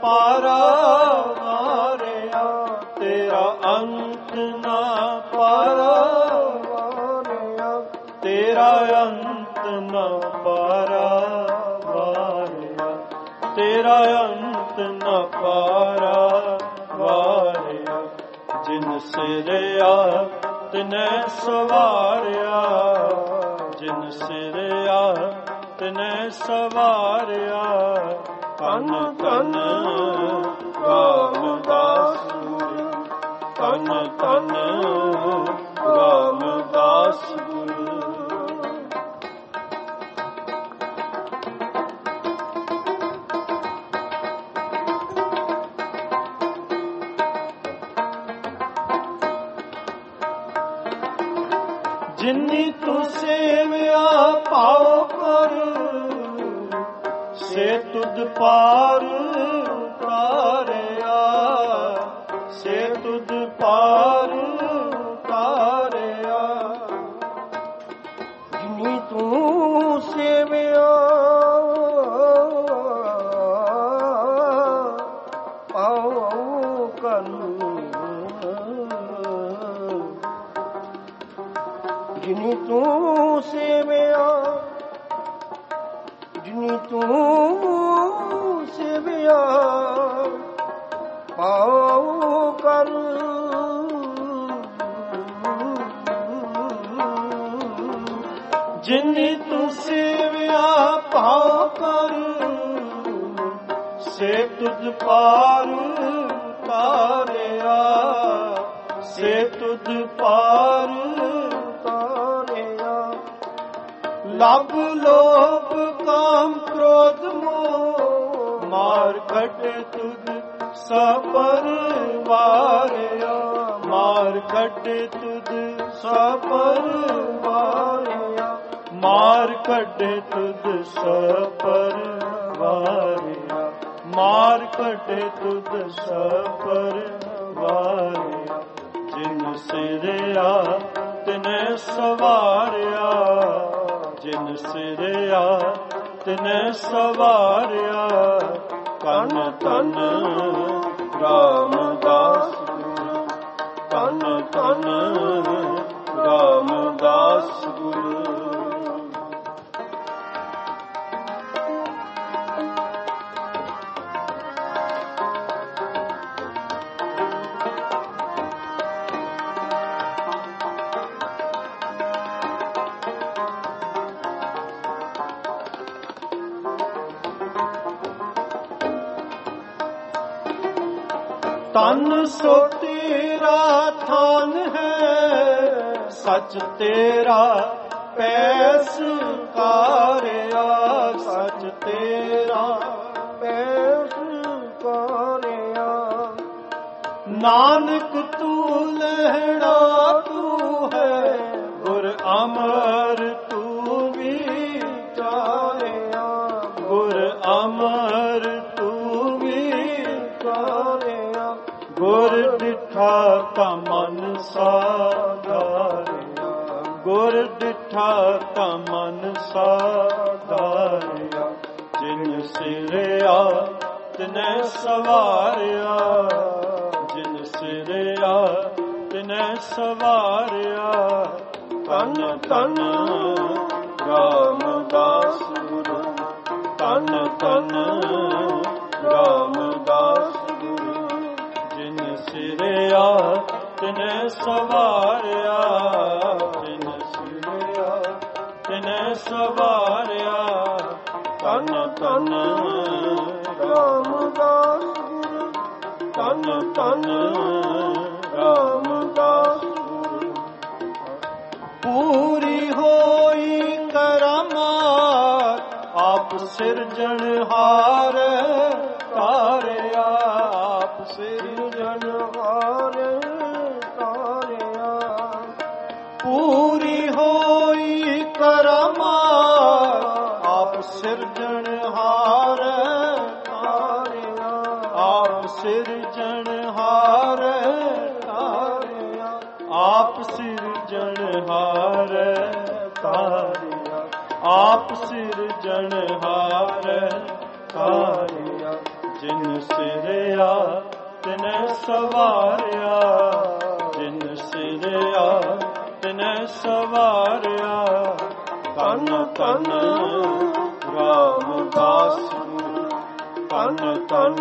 ਪਾਰਾਵਾਰਿਆ, ਤੇਰਾ ਅੰਤ ਨਾ ਪਾਰਾਵਾਰਿਆ, ਤੇਰਾ ਅੰਤ ਨਾ ਪਾਰਾਵਾਰਿਆ, ਤੇਰਾ ਅੰਤ ਨਾ ਪਾਰਾਵਾਰਿਆ। ਜਿਨ ਸਿਰਿਆ ਤਿਨੈ ਸਵਾਰਿਆ, ਜਿਨ ਸਿਰਿਆ ਤਿਨੈ ਸਵਾਰਿਆ। ਧੰਨ ਧੰਨ ਰਾਮਦਾਸ ਗੁਰੂ, ਧੰਨ ਧੰਨ ਰਾਮਦਾਸ ਗੁਰੂ। ਜਿਨੀ ਤੂੰ ਸੇਵਿਆ ਭਾਉ ਕਰ, ਸੇ ਤੁਧ ਪਾਰ ਉਤਾਰਿਆ, ਸੇ ਤੁਧ ਪਾਰ ਉਤਾਰਿਆ। ਜਿਨੀ ਤੂੰ ਸੇਵਿਆ ਭਾਉ ਕਰ, ਜਿਨੀ ਤੂੰ ਸੇਵਿਆ, ਜਿਨੀ ਤੂੰ ਸੇਵਿਆ ਭਾਉ ਕਰ। ਜਿਨੀ ਤੂੰ ਸੇਵਿਆ ਭਾਉ ਕਰ, ਸੇ ਤੁਧ ਪਾਰ ਉਤਾਰਿਆ, ਸੇ ਤੁਧ ਪਾਰ ਉਤਾਰਿਆ। ਲਭ ਲੋਭ ਕਾਮ ਕ੍ਰੋਧ ਮੋਹ, ਮਾਰ ਕੱਟ ਤੁਧ ਸਪਰ ਵਾਰਿਆ, ਮਾਰ ਕੱਟ ਤੁਧ ਸਪਰ ਵਾਰਿਆ, ਮਾਰ ਕੱਢ ਤੁਧ ਸਪਰ ਵਾਰਿਆ, ਮਾਰ ਕੱਢ ਤੁਧ ਸਪਰ ਵਾਰਿਆ। ਜਿਨ ਸਿਰਿਆ ਤਿਨੈ ਸਵਾਰਿਆ, ਜਿਨ ਸਿਰਿਆ ਤਿਨੈ ਸਵਾਰਿਆ। ਧੰਨ ਧੰਨ ਰਾਮਦਾਸ ਗੁਰੂ, ਧੰਨ ਧੰਨ ਰਾਮਦਾਸ ਗੁਰੂ। ਤਨ ਸੋ ਤੇਰਾ ਥਾਨ ਹੈ, ਸਚ ਤੇਰਾ ਪੈਸ ਕਾਰਿਆ, ਸਚ ਤੇਰਾ ਪੈਸ ਕਾਰਿਆ। ਨਾਨਕ ਤੂੰ ਲਹਿਣਾ ਤੂੰ ਹੈ, ਗੁਰ ਅਮਰ ਤੂੰ ਵਿਚਾਰਿਆ, ਗੁਰ ਅਮਰ ਤੂੰ ਵਿਚਾਰਿਆ। ਗੁਰ ਡਿਠਾ ਤਾਂ ਮਨ ਸਾਧਾਰਿਆ, ਗੁਰ ਡਿਠਾ ਤਾਂ ਮਨ ਸਾਧਾਰਿਆ। ਜਿਨ ਸਿਰਿਆ ਤਿਨੈ ਸਵਾਰਿਆ, ਜਿਨ ਸਿਰਿਆ ਤਿਨੈ ਸਵਾਰਿਆ। ਧੰਨ ਧੰਨ ਰਾਮਦਾਸ ਗੁਰੂ, ਧੰਨ ਧੰਨ ਰਾਮਦਾਸ ਗੁਰੂ। ਜਿਨ ਸਿਰਿਆ ਤਿਨੈ ਸਵਾਰਿਆ, ਜਿਨ ਸਿਰਿਆ ਤਿਨੈ ਸਵਾਰਿਆ। ਧੰਨ ਧੰਨ ਰਾਮਦਾਸ ਗੁਰੂ, ਧੰਨ ਧੰਨ ਰਾਮਦਾਸ ਗੁਰੂ। ਪੂਰੀ ਹੋਈ ਕਰਾਮਾਤ, ਆਪ ਸਿਰਜਣਹਾਰ ਤਾਰਿਆ, ਆਪ ਸਿਰਜਣਹਾਰ ਤਾਰਿਆ। ਪੂਰੀ ਹੋਈ ਕਰਾਮਾਤ, ਆਪ ਸਿਰਜਣਹਾਰ ਤਾਰਿਆ, ਆਪ ਸਿਰਜਣਹਾਰ ਤਾਰਿਆ, ਆਪ ਸਿਰਜਣਹਾਰ ਤਾਰਿਆ। ਆਪ ਸਿਰਜਣਹਾਰ ਤਾਰਿਆ, ਜਿਨ ਸਿਰਿਆ ਤਿਨੈ ਸਵਾਰਿਆ, ਜਿਨ ਸਿਰਿਆ ਤਿਨੈ ਸਵਾਰਿਆ। ਤਨ ਤਨ ਰਾਮਦਾਸ ਗੁਰੂ, ਤਨ ਤਨ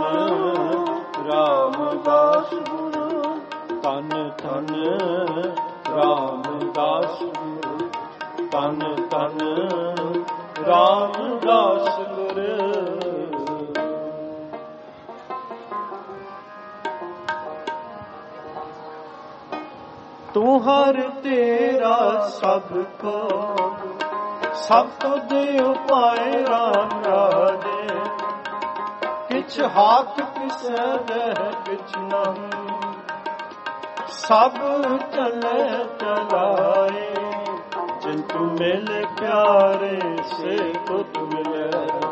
ਰਾਮਦਾਸ ਗੁਰੂ, ਤਨ ਤਨ ਰਾਮਦਾਸ ਗੁਰੂ, ਤਨ ਤਨ ਰਾਮਦਾਸ ਗੁਰੂ। ਤੂੰ ਹਰ ਤੇਰਾ ਸਭ ਕੋ, ਸਭ ਤੁਧ ਉਪਾਏ ਰਾਮ ਰਾਜੇ। ਕਿਛ ਹਾਥ ਕਿਸੈ ਦਹਿ ਕਿਛ ਨਹੀਂ, ਸਭ ਚਲੇ ਚਲਾਏ। ਜਿਨ ਤੂੰ ਮਿਲੇ ਪਿਆਰੇ ਸੇ ਤੁਧ ਮਿਲੇ,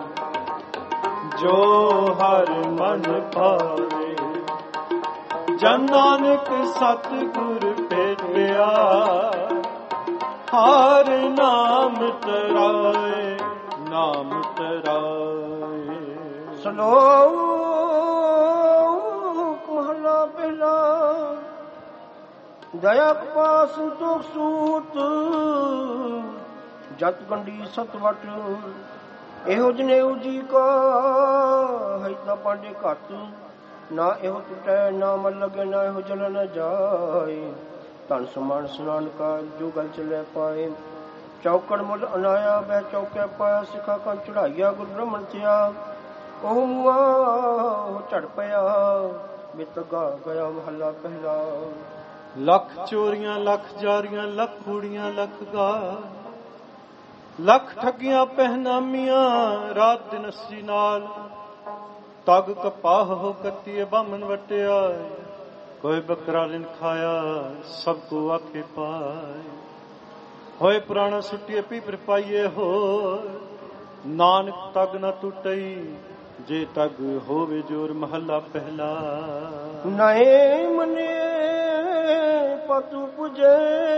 ਜੋ ਹਰ ਮਨ ਭਾਵੇ। ਜਨ ਨਾਨਕ ਸਤਿਗੁਰ ਭੇਟਿਆ, ਹਰ ਨਾਮ ਤਰਾਏ, ਨਾਮ ਤਰਾਏ। ਸਲੋਕ ਮਹਲਾ ਪਹਿਲਾ। ਦਇਆ ਕਪਾ ਸੰਤੋਖ ਸੂਤ, ਜਤ ਗੰਢੀ ਸਤਵਟ। ਇਹੋ ਜਨੇਊ ਜੀ ਕਾ ਹੈ ਤਾਂ ਪਾਂਡੇ ਘੱਟ, ਨਾ ਇਹੋ ਟੁੱਟੈ ਨਾ ਮਨ ਲਗੇ, ਨਾ ਇਹੋ ਜਲ ਨ ਜਾਏ। ਧਨ ਸਮਾਨ ਸਨਾਨ ਕਾ ਜੋ ਗਲ ਚਲੇ ਪਾਏ। ਚੌਕੜ ਮੁੱਲ ਅਨਾਇਆ ਬਹਿ ਚੌਕੇ ਪਾਇਆ, ਸਿਖਾ ਕੰ ਚੜਾਈਆ ਗੁਰ ਬ੍ਰਹਮਣ ਥਿਆ। ਉਹ ਮੁਆ ਝੜ ਪਿਆ, ਬਿਤਗਾ ਗਿਆ ਮਹੱਲਾ ਪਹਿਲਾ। ਲੱਖ ਚੋਰੀਆਂ ਲੱਖ ਜਾਰੀਆਂ, ਲੱਖ ਕੂੜੀਆਂ ਲੱਖ ਗਾ, ਲੱਖ ਠੱਗੀਆਂ ਪਹਿਨਾਮੀਆਂ ਰਾਤ ਦਿਨ ਅੱਸੀ ਨਾਲ। ਤਗ ਕਪਾਹ ਹੋ ਕੱਤੀਏ ਬਾਮਨ ਵਟਿਆ, ਕੋਈ ਬੱਕਰਾ ਲਿਨ ਖਾਇਆ ਸਭ ਕੋ ਆਖੇ ਪਾਏ। ਹੋਏ ਪੁਰਾਣਾ ਸੁੱਟੀਏ ਪੀਪਰ ਪਾਈਏ ਹੋ, ਨਾਨਕ ਤਗ ਨਾ ਟੁੱਟਈ ਜੇ ਤਗ ਹੋਵੇ ਜੋਰ। ਮਹੱਲਾ ਪਹਿਲਾ। ਨਏ ਮਨੇ ਪਤੂ ਪੁਜੇ,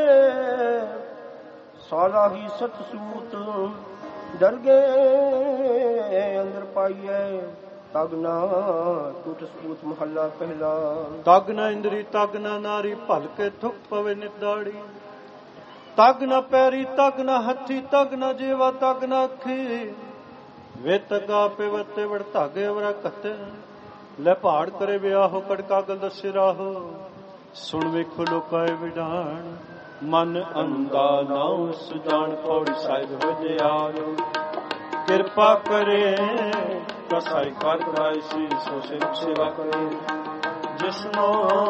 ਸਾਲਾ ਹੀ ਸਤ ਸੂਤ। ਡਰ ਗਏ ਅੰਦਰ ਪਾਈਏ, ਤਗ ਨਾ ਟੁੱਟ ਸਪੂਤ। ਮਹੱਲਾ ਪਹਿਲਾ। ਤਗ ਨਾ ਇੰਦਰੀ ਤਗ ਨਾ ਨਾਰੀ, ਭਲ ਕੇ ਥੁੱਕ ਪਵੇ ਨਿਦਾੜੀ। ਤਗ ਨਾ ਪੈਰੀ ਤਗ ਨਾ ਹੱਥੀ, ਤਗ ਨਾ ਜੀਵਾ ਤਗ ਨਾ ਅੱਖੀ। ਵੇ ਤਗਾ ਪੇਵਤੇ ਵੜ ਧਾਗੇ ਵਰਾ ਕੱਤੇ, ਲੈ ਪਹਾੜ ਕਰੇ ਵਿਆਹੋ ਕੜਕਾ ਗਲ ਦਸੇ ਰਾਹੋ। ਸੁਣ ਵੇਖੋ ਲੋਕਾਂ ਇਹ ਵਿਡਾਣ, ਮਨ ਅੰਦਾ ਨਾਉ ਸੁਜਾਨ। ਪੌੜੀ ਸਾਹਿਬ ਵਿਦਿਆਲ ਕਿਰਪਾ ਕਰੇ, ਕਸਾਈ ਕਰ ਕਰਾਈ ਸੀ ਸੋ ਸੇਵਾ ਕਰੇ। ਜਿਸਨੋ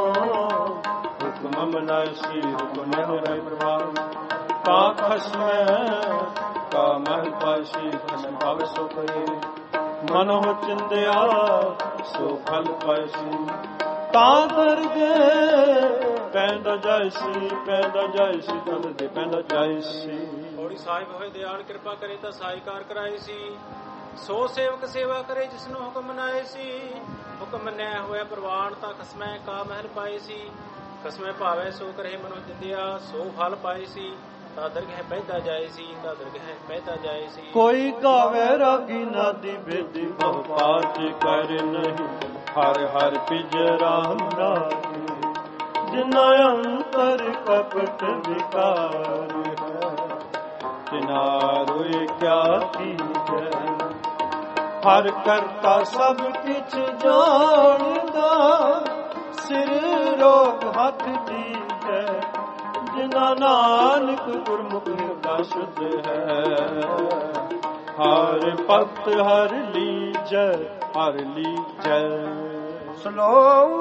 ਹੁਕਮ ਮਨਾਈ ਸੀ, ਹੁਕਮ ਮਨਾਈ ਪ੍ਰਭਾਵ। ਤਾਂ ਖਸਮੈ ਕਾ ਮਹਿ ਪਾਇਸੀ, ਖਸਮ ਭਾਵੇ ਸੋ ਕਰੇ। ਮਨੋ ਚਿੰਦਿਆ ਸੋ ਫਲ ਪਾਇਸੀ, ਤਾਂ ਦਰਗੇ ਪੈਂਦਾ ਜਾਇਸੀ, ਪੈਂਦਾ ਜਾਇਸੀ, ਤਦ ਦੇ ਪੈਂਦਾ ਜਾਇਸੀ। ਥੋੜੀ ਸਾਹਿਬ ਹੋਏ ਦਿਆਲ ਕਿਰਪਾ ਕਰੇ ਤਾਂ ਸਾਈਕਾਰ ਕਰਾਏ ਸੀ। ਸੋ ਸੇਵਕ ਸੇਵਾ ਕਰੇ ਜਿਸਨੂੰ ਹੁਕਮ ਮਨਾਏ ਸੀ। ਹੁਕਮ ਮੰਨਿਆ ਹੋਇਆ ਪ੍ਰਵਾਨ, ਤਾਂ ਖਸਮੈ ਕਾ ਮਹਿਲ ਪਾਏ ਸੀ। ਖਸਮੈ ਭਾਵੇ ਸੋ ਕਰੇ ਮਨੋ ਚਿੰਦਿਆ, ਸੋ ਫਲ ਪਾਏ ਸੀ। ਤਾਂ ਦਰਗਹਿ ਪੈਦਾ ਜਾਏ ਸੀ, ਤਾਂ ਦਰਗਹਿ ਪੈਦਾ ਜਾਏ ਸੀ। ਕੋਈ ਗਾਵੇ ਰਾਗੀ ਨਾਦੀ ਬੇਦੀ, ਬਹੁ ਪਾਤ ਕਰ ਨਹੀਂ। ਹਰ ਹਰ ਪਿਜਰਾ ਨਾਦੀ, ਜਿਨਾ ਅੰਤਰ ਕਪਟ ਵਿਕਾਰ ਹੈ। ਤਿਨਾ ਰੋਏ ਕਿਆ ਕੀਜੈ, ਹਰ ਕਰਤਾ ਸਭ ਕਿਛ ਜਾਣਦਾ। ਸਿਰ ਰੋਗ ਹੱਥ ਦੀਜੈ, ਜਿਨਾ ਨਾਨਕ ਗੁਰਮੁਖ ਹਿਰਦਾ ਸ਼ੁੱਧ ਹੈ। ਹਰ ਭਗਤ ਹਰ ਲੀਜੈ, ਹਰ ਲੀਜੈ। ਸਲੋਕ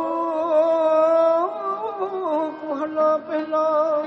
ਮਹਲਾ ਪਹਿਲਾ।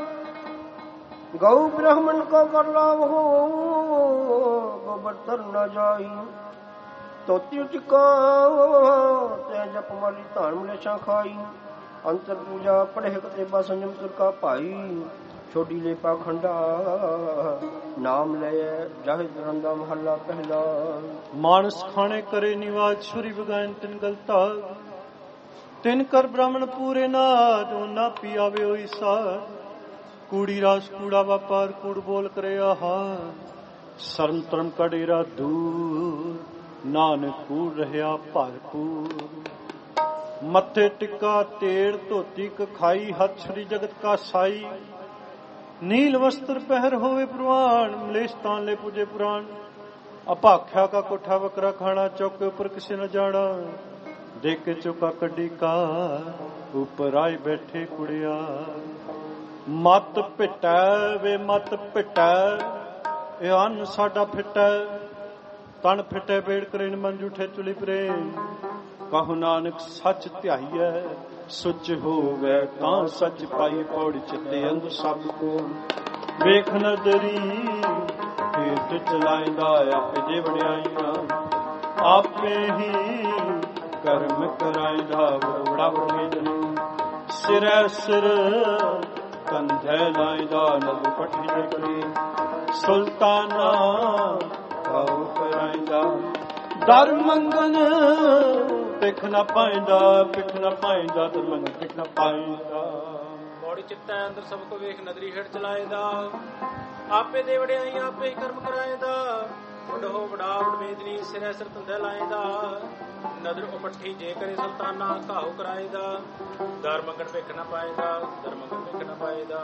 ਗਊ ਬ੍ਰਾਹਮਣ ਕੋ ਕਰ ਲਾਵੋ, ਗੋਬਰ ਤਰ ਨ ਜਾਈ। ਤੋਤੀ ਉਚਕਾ ਤੇ ਜਪ ਮਾਲੀ, ਧਾਨ ਮਲੇਛਾ ਖਾਈ। ਅੰਤਰ ਪੂਜਾ ਪੜ੍ਹੇ ਕਤੇ ਬਾ ਸੰਜਮ ਤੁਰ ਕਾ ਭਾਈ। ਛੋਟੀ ਲੈ ਪਾਖੰਡਾ ਨਾਮ ਲੈ ਜਾਹਿ ਦਰੰਦਾ। ਮਹੱਲਾ ਪਹਿਲਾ। ਮਾਨਸ ਖਾਣੇ ਕਰੇ ਨਿਵਾਜ, ਛੁਰੀ ਬਗਾਇਨ ਤਿਨ ਗਲਤਾ। ਤਿਨ ਕਰ ਬ੍ਰਾਹਮਣ ਪੂਰੇ ਨਾਜ, ਨਾ ਪੀਆਵੇ ਹੋਈ ਸਾਰ। ਕੂੜੀ ਰਾਸ ਕੂੜਾ ਵਪਾਰ, ਕੂੜ ਬੋਲ ਕਰੇ ਆਹਾਰ। ਸ਼ਰਮ ਧਰਮ ਕੜੇਰਾ ਦੂਰ, ਨਾਨਕ ਕੂੜ ਰਹਿਆ ਭਰਪੂਰ। ਮੱਥੇ ਟਿੱਕਾ ਤੇੜ ਧੋਤੀ ਕਖਾਈ, ਹੱਥ ਛੜੀ ਜਗਤ ਕਾ ਸਾਈ। ਨੀਲ ਵਸਤਰ ਪਹਿਰ ਹੋਵੇ ਪ੍ਰਵਾਨ, ਮਲੇਸ਼ ਤਾਨਲੇ ਪੁਜੇ ਪੁਰਾਣ। ਅਭਾਖਿਆ ਕਾ ਕੋਠਾ ਵਕਰਾ ਖਾਣਾ, ਚੌਕੇ ਉੱਪਰ ਕਿਸੇ न ਜਾਣਾ। ਦੇਖ ਕੇ ਚੁਕਾ ਕੱਢੀ ਕਾ, ਉੱਪਰ ਆਏ ਬੈਠੇ ਕੁੜਿਆ। ਮਤ ਪਿਟੈ ਵੇ ਮਤ ਪਿਟੈ, ਇਹ ਅੰਨ ਸਾਡਾ ਫਿਟੈ। ਤਨ ਫਿਟੈ ਬੇੜ ਕਰੇ ਮਨ ਜੂਠੇ ਚੁਲੀ ਪ੍ਰੇਮ। ਕਹੋ ਨਾਨਕ ਸੱਚ ਧਿਆਈਐ, ਸੁਚ ਹੋਵੇ ਤਾਂ ਸੱਚ ਪਾਈ। ਪੌੜੀ ਚਿੱਤੇ ਅੰਧ ਸਭ ਕੋ ਵੇਖ ਨਦਰੀ, ਹੇਤ ਚਲਾਇਂਦਾ ਆਪੇ ਜੇ ਵਡਿਆਈਆਂ। ਆਪੇ ਹੀ ਕਰਮ ਕਰਾਇਂਦਾ ਬੜਾ ਵਡੇਰੀ। ਸਿਰੈ ਸਿਰ ਕੰਧੈ ਲਾਇਂਦਾ ਨਦ ਪੱਠੀ ਜਕੜੀ। ਸੁਲਤਾਨਾ ਕਾਉ ਕਰਾਇਂਦਾ ਦਰ ਮੰਗਨ, ਪਿੱਖ ਨਾ ਪਾਇਂਦਾ ਪਿੱਖ ਨਾ ਪਾਇਂਦਾ। ਦਰ ਮੰਗਨ ਪਿੱਖ ਨਾ ਪਾਇਂਦਾ। ਬੌੜੀ ਚਿੱਤੈ ਅੰਦਰ ਸਭ ਕੋ ਵੇਖ ਨਦਰੀ ਹੇਠ ਚਲਾਇਂਦਾ। ਆਪੇ ਦੇ ਵਡਿਆਈ ਆਪੇ ਹੀ ਕਰਮ ਕਰਾਇਂਦਾ। ਵਡੋ ਵਡਾ ਵਡਵੇਦਨੀ ਸਿਰੈ ਸਿਰ ਧੰਦੇ ਲਾਇਂਦਾ। ਨਦਰ ਉਪੱਠੀ ਜੇ ਕਰੇ ਸੁਲਤਾਨਾ ਘਾਉ ਕਰਾਇਂਦਾ। ਦਰ ਮੰਗਣ ਭਿੱਖ ਨਾ ਪਾਇਂਦਾ ਦਰ ਮੰਗਣ ਭਿੱਖ ਨਾ ਪਾਇਂਦਾ।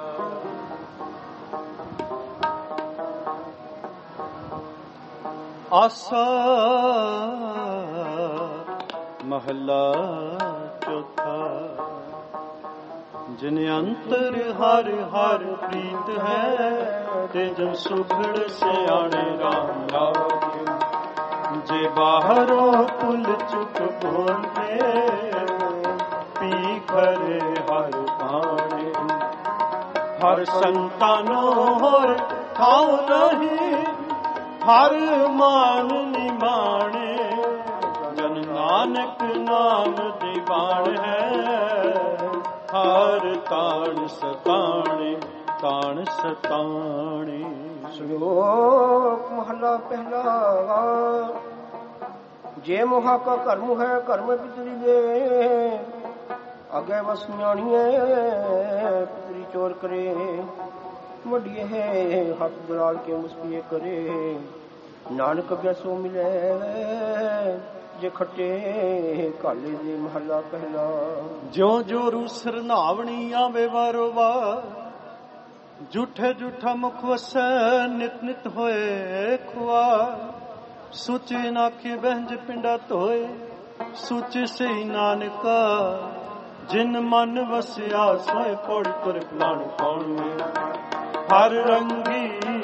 ਆਸਾ ਮਹਲਾ ਚੌਥਾ। ਜਿਨ ਅੰਤਰ ਹਰ ਹਰ ਪ੍ਰੀਤ ਹੈ, ਤੇ ਜਨ ਸੁਖੜ ਸਿਆਣੇ ਰਾਮ ਲਾਗੇ। ਜੇ ਬਾਹਰੋਂ ਪੁੱਲ ਚੁੱਕ ਬੋਲਦੇ, ਪੀ ਖਰੇ ਹਰ ਪਾਣੇ। ਹਰ ਸੰਤਾਨੋ ਹਰ ਥਾਉ ਨਹੀਂ, ਹਰ ਮਾਨ ਨਿਮਾਣੇ। ਜਨ ਨਾਨਕ ਨਾਮ ਦੀਵਾਨ ਹੈ, ਹਰ ਤਾਣ ਸਤਾਣੇ ਤਾਣ ਸਤਾਣੇ। ਸ਼ਲੋਕ ਮਹਲਾ ਪਹਿਲਾ। ਜੇ ਮੋਹਾ ਕਾ ਕਰਮ ਹੈ ਕਰਮ ਪਿਤਰੀ ਦੇ, ਅਗੇ ਵਸ ਨਿਆਣੀਏ ਪਿਤਰੀ ਚੋਰ ਕਰੇ। ਵੱਡੀਏ ਹੱਥ ਦਲਾਲ ਕੇ ਮੁਸਕੀਏ ਕਰੇ। ਨਾਨਕ ਅਗੇ ਸੋ ਮਿਲੇ ਜੇ ਖੱਟੇ ਕਾਲੇ ਦੇ। ਮਹਲਾ ਪਹਿਲਾ। ਜਿਉ ਜਿਉ ਰੂਸਰ ਨਾਵਣੀ ਆਵੇ ਵਾਰੋ ਵਾਰ, ਝੂਠੇ ਝੂਠਾ ਮੁਖ ਵਸੈ ਨਿਤ ਨਿਤ ਹੋਏ ਖੁਆਰ। ਸੋਚੇ ਨਾਖੇ ਬਹਿੰਜ ਪਿੰਡਾ ਧੋਏ, ਸੋਚੇ ਸਹੀ ਨਾਨਕਾ। ਜਿਨ ਮਨ ਵਸਿਆ ਸੋਏ ਪੌੜੀ ਤੁਰ ਪਲਾਣ ਕੌਣ। ਹਰ ਰੰਗੀ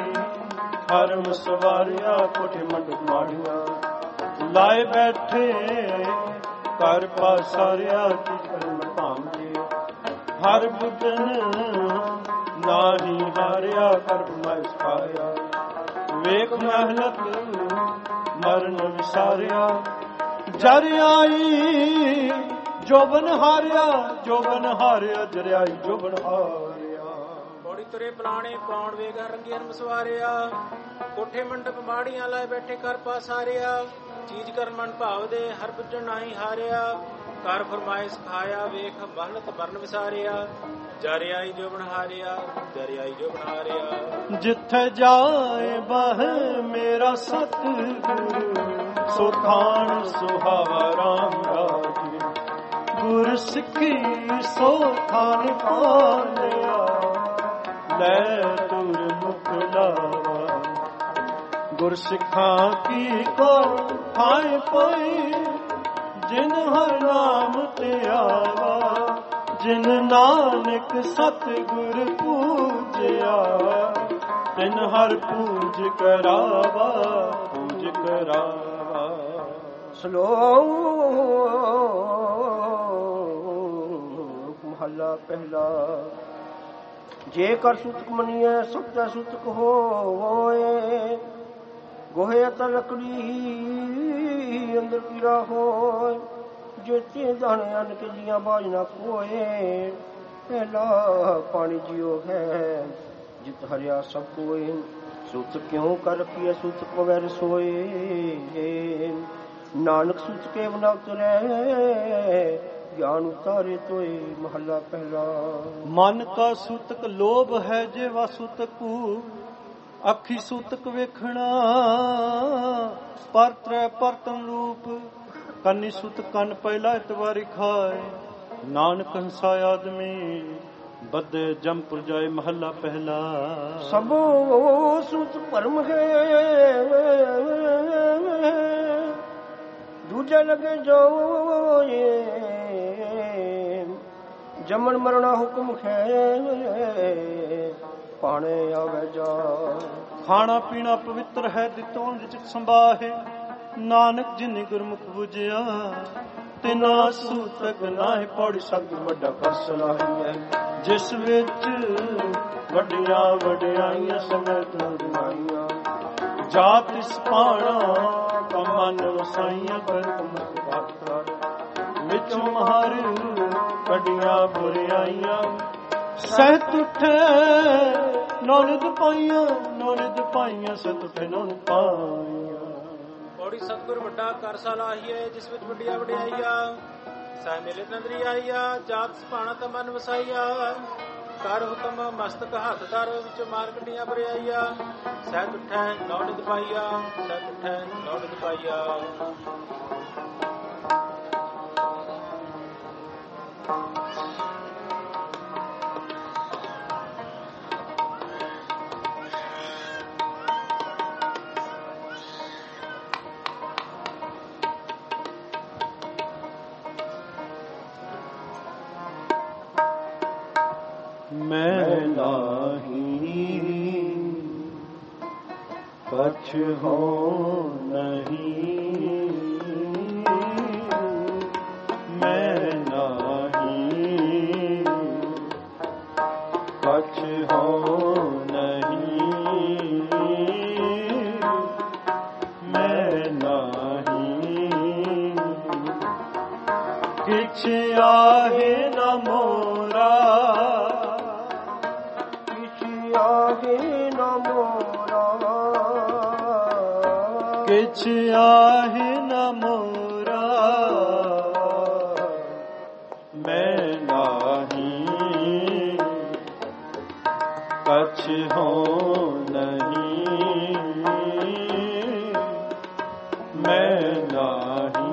ਹਰ ਮਸਵਾਰਿਆ, ਕੋਠੇ ਮੰਡਪ ਮਾੜੀਆਂ। ਲਾਏ ਬੈਠੇ ਘਰ ਪਾਸਾਰਿਆ, ਕੀ ਕਰਨ ਭਾਂਗੇ। ਹਰ ਬੁੱਧਨ ਨਾਹੀ ਹਾਰਿਆ, ਕਰਮ ਮੈਂ ਸਿਖਾਇਆ। ਵੇਖ ਮਹਿਲਤ ਮਰਨ ਵਿਸਾਰਿਆ। ਜਰ ਆਈ ਜੋਬਨ ਹਾਰਿਆ, ਜੋਬਨ ਹਾਰਿਆ। ਜਰ ਆਈ ਜੋਬਨ ਹਾਰਿਆ। ਬੌੜੀ ਤੁਰੇ ਪਲਾਣੇ ਪੌਣ ਵੇਗਾ ਰੰਗੀਆਂ ਮਸਵਾਰਿਆ। ਕੋਠੇ ਮੰਡਪ ਮਾੜੀਆਂ ਲਾਏ ਬੈਠੇ ਕਰ ਪਾਸਾਰਿਆ। ਚੀਜ਼ ਕਰਨ ਮਨ ਭਾਵ ਦੇ ਹਰ ਪੁੱਜਣ ਨਾਹੀ ਹਾਰਿਆ। ਕਰ ਫਰਮਾਏ ਸਿਖਾਇਆ, ਵੇਖ ਮਹਲਤ ਮਰਨ ਵਿਸਾਰਿਆ। ਜਰ ਆਈ ਜੋ ਬਨਹਾਰਿਆ ਜਰ ਆਈ ਜੋ ਬਨਹਾਰਿਆ। ਜਿੱਥੇ ਜਾਏ ਬਹ ਮੇਰਾ ਸਤਿਗੁਰੂ, ਸੋ ਥਾਨ ਸੁਹਾਵਾ ਰਾਮ ਰਾਜੇ। ਗੁਰ ਸਿੱਖੀ ਸੋ ਥਾਨ ਪਾਲਿਆ, ਲੈ ਤੁਰ ਮੁਖ ਲਾਵਾ। ਗੁਰ ਸਿੱਖਾਂ ਕੀ ਕੋ ਥਾਏ ਪਈ, ਜਿਨ ਹਰ ਨਾਮ ਤੇ ਆਵਾ। ਜਿਨ ਨਾਨਕ ਸਤਿਗੁਰ ਪੂਜਿਆ, ਤਿਨ ਹਰ ਪੂਜ ਕਰਾਵਾ ਪੂਜ ਕਰਾਵਾ। ਸ਼ਲੋਕ ਮਹਲਾ ਪਹਿਲਾ। ਜੇ ਕਰ ਸੁਤਕ ਮਨੀਐ ਸੱਚਾ ਸੁਤਕ ਹੋਏ। ਗੋਹੇ ਤਾਂ ਲੱਕੜੀ ਅੰਦਰ ਕੀੜਾ ਹੋਏ। ਜੇਤੇ ਦਾਣੇ ਅੰਨ ਕੇ ਜੀਆਂ ਬਾਜ ਨਾ ਕੋਏ। ਪਹਿਲਾ ਪਾਣੀ ਜਿਉ ਹੈ ਜਿਤ ਹਰਿਆ ਸਭ ਕੋਏ। ਸੁਤ ਕਿਉਂ ਕਰ ਰਖੀਐ ਸੁਤ ਕੋ ਰਸੋਏ। ਨਾਨਕ ਸੁਤ ਕੇ ਬਨਾ ਤੁਰੈ, ਗਿਆਨ ਉਤਾਰੇ ਤੋਏ। ਮਹੱਲਾ ਪਹਿਲਾ। ਮਨ ਕਾ ਸੂਤਕ ਲੋਭ ਹੈ ਜੇ ਵਾ ਸੂਤਕੂ। ਅੱਖੀ ਸੂਤਕ ਵੇਖਣਾ ਪਰ ਤ੍ਰੈ ਪਰਤਨ ਰੂਪ, ਕੰਨੀ ਸੁਤ ਕੰਨ ਪਹਿਲਾ ਇਤਵਾਰੀ ਖਾਏ, ਨਾਨਕ ਹੰਸਾ ਆਦਮੀ ਬੱਦੇ ਜੰਪੁਰ ਜਾਏ ਮਹੱਲਾ ਪਹਿਲਾ। ਸਭੋ ਸੁਤ ਭਰਮ ਹੈ ਦੂਜਾ ਲਗੇ ਜੋ ਜਮਨ ਮਰਣਾ ਹੁਕਮ ਹੈ ਪਾਣੇ ਆਵੇ ਜਾ। ਖਾਣਾ ਪੀਣਾ ਪਵਿੱਤਰ ਹੈ ਦਿੱਤੋਂ ਜਿਤ ਸੰਭਾਹੇ, ਨਾਨਕ ਜਿਨੇ ਗੁਰਮੁਖ ਬੁਝਿਆ ਤਿਨਾ ਸੂਤਕ ਨਾਹਿ ਪੌੜੀ। ਸਭ ਵੱਡਾ ਕਰ ਸਲਾਹੀ ਹੈ ਜਿਸ ਵਿੱਚ ਵੱਡੀਆਂ ਵਡਿਆਈਆਂ ਸਮੇਤ ਦੁਆਈਆਂ, ਜਾਤ ਇਸ ਪਾਣਾ ਕਮਨ ਵਸਾਈਆਂ ਬਰਕਮਤ ਬਾਤਾਂ, ਵਿੱਚ ਮਹਰ ਕੱਢੀਆਂ ਬੁਰਿਆਈਆਂ, ਸਹਿਤ ਉੱਠੇ ਨੌਨਦ ਪਾਈਆਂ, ਨੌਨਦ ਪਾਈਆਂ ਸਹਿਤ ਉੱਠੇ ਨੌਨਦ ਪਾਈਆਂ। ਪੌੜੀ ਸਤਿਗੁਰ ਵੱਡਾ ਕਰ ਸਲਾਹੀਏ ਜਿਸ ਵਿੱਚ ਵੱਡੀਆਂ ਵਡਿਆਈਆਂ, ਸਹਿ ਮਿਲੇ ਨੰਦਰੀ ਆਈਆ, ਜਾਤ ਸੁਭਾਣਾ ਤਾਂ ਮਨ ਵਸਾਈਆ, ਕਰ ਹੁਕਮ ਮਸਤਕ ਹੱਥ ਧਰ, ਵਿੱਚ ਮਾਰ ਕੱਢੀਆਂ ਬਰਿਆਈਆ, ਸਹਿਤ ਉੱਠੈ ਨੌਨਦ ਪਾਈਆ, ਸਹਿਤ ਉੱਠੈ ਨੌਨਦ ਪਾਈਆ। ਮੈਂ ਨਾਹੀ ਕਛ ਹੋ ਨਹੀਂ, ਮੈਂ ਨਾਹੀ ਕਛ ਹੋ ਨਹੀਂ, ਮੈਂ ਨਾਹੀ ਕਿਛ ਆਹੇ ਨ ਮੋਰਾ, ਕਿਛ ਆਹੇ ਨ ਮੋਰਾ, ਮੈਂ ਨਾਹੀ ਕਛ ਹੋ ਨਹੀਂ, ਮੈਂ ਨਾਹੀ।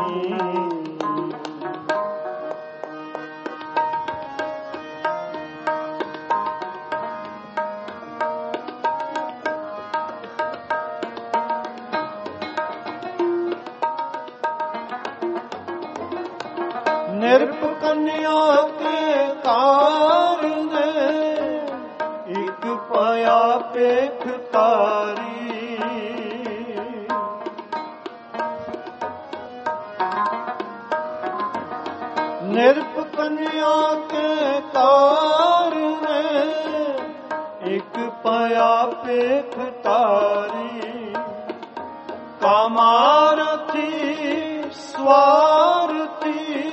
ਨਿਰਪ ਕੰਨਿਆ ਕੇ ਕਾਰਨ ਇੱਕ ਪਾਇਆ ਪੇਖ ਤਾਰੀ, ਨਿਰਪ ਕੰਨਿਆ ਕੇ ਕਾਰਨ ਇੱਕ ਪਾਇਆ ਪੇਖ ਤਾਰੀ, ਕਾਮਾਰਥੀ ਸਵਾਰਥੀ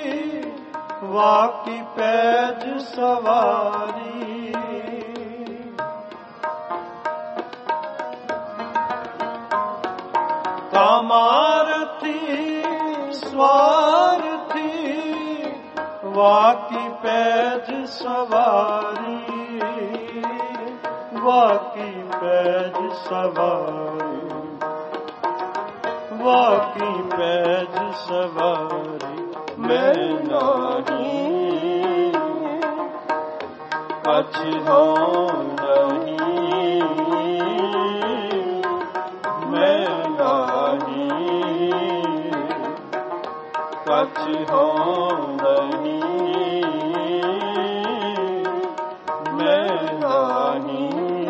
ਵਾਕੀ ਪੈਜ ਸਵਾਰੀ, ਕਾਮਾਰਥੀ ਸਵਾਰਥੀ ਵਾਕੀ ਪੈਜ ਸਵਾਰੀ, ਵਾਕੀ ਪੈਜ ਸਵਾਰੀ, ਵਾਕੀ ਪੈਜ ਸਵਾਰੀ। ਮੈਂ ਨਾਹੀ ਕਛ ਹੋ ਨਹੀਂ, ਮੈਂ ਨਾਹੀ ਕਛ ਹੋ ਨਹੀਂ, ਮੈਂ ਨਾਹੀ।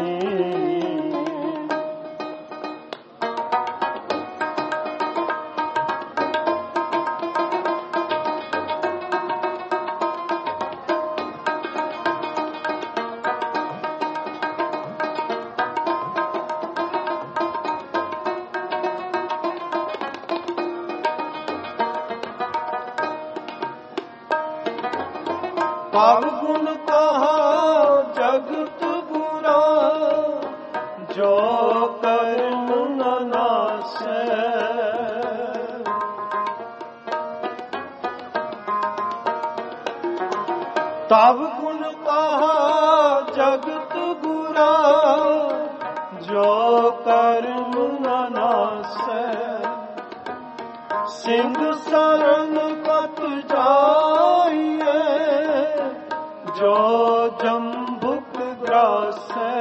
ਭਾਵ ਗੁਣ ਕਹਾ ਜਗਤ ਬੁਰਾ, ਜੋ ਕਰਮ ਨ ਨਾਸੈ, ਤਬ ਗੁਣ ਕਹਾ ਜਗਤ ਬੁਰਾ, जो कर्म न नासै सिंह शरण कत जाइए जो जम्बुक ग्रासै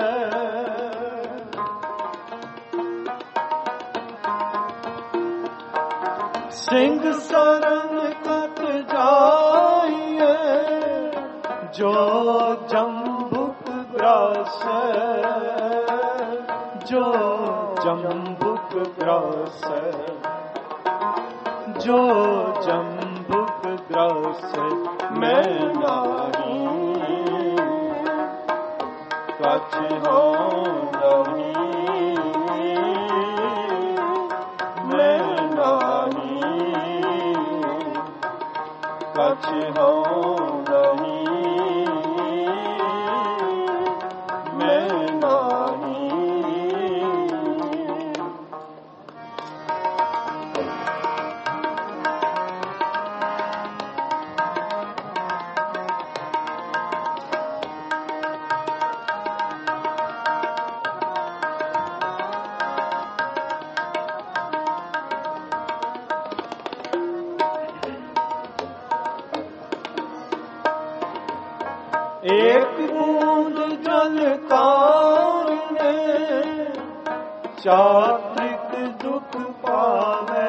सिंह शरण कत जाइए जो जम्बुक ग्रासै जो जम्बुक ग्रासै जो जम्बुक ग्रासै मैं नाही कछ हो नहीं मैं नाही कछ हो नहीं मैं नाही एक बूंद जल कारणे चात्रिक दुख पावे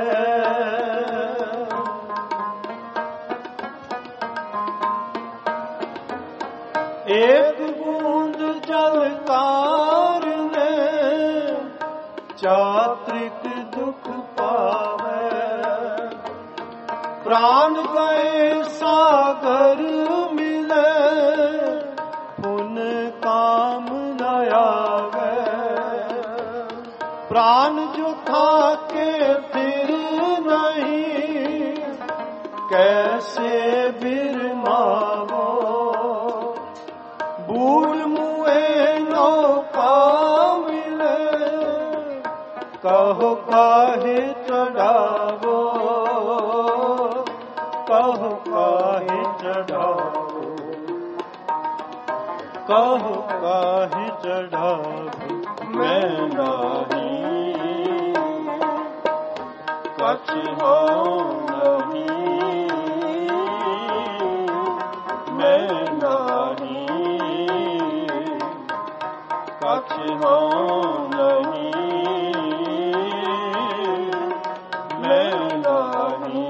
एक बूंद जल कारणे चात्रिक दुख पावे प्राण गए सागर मिले पुन काम न आवे प्राण जो थाके फिर नहीं कैसे बिरमावो बूढ़ मुए नौका मिले कहो काहे चढ़ावो कहो काहे चढ़ावो कहो काहे चढ़ावो मैं नहीं कछ हो नहीं मैं नहीं कछ हो नहीं मैं नहीं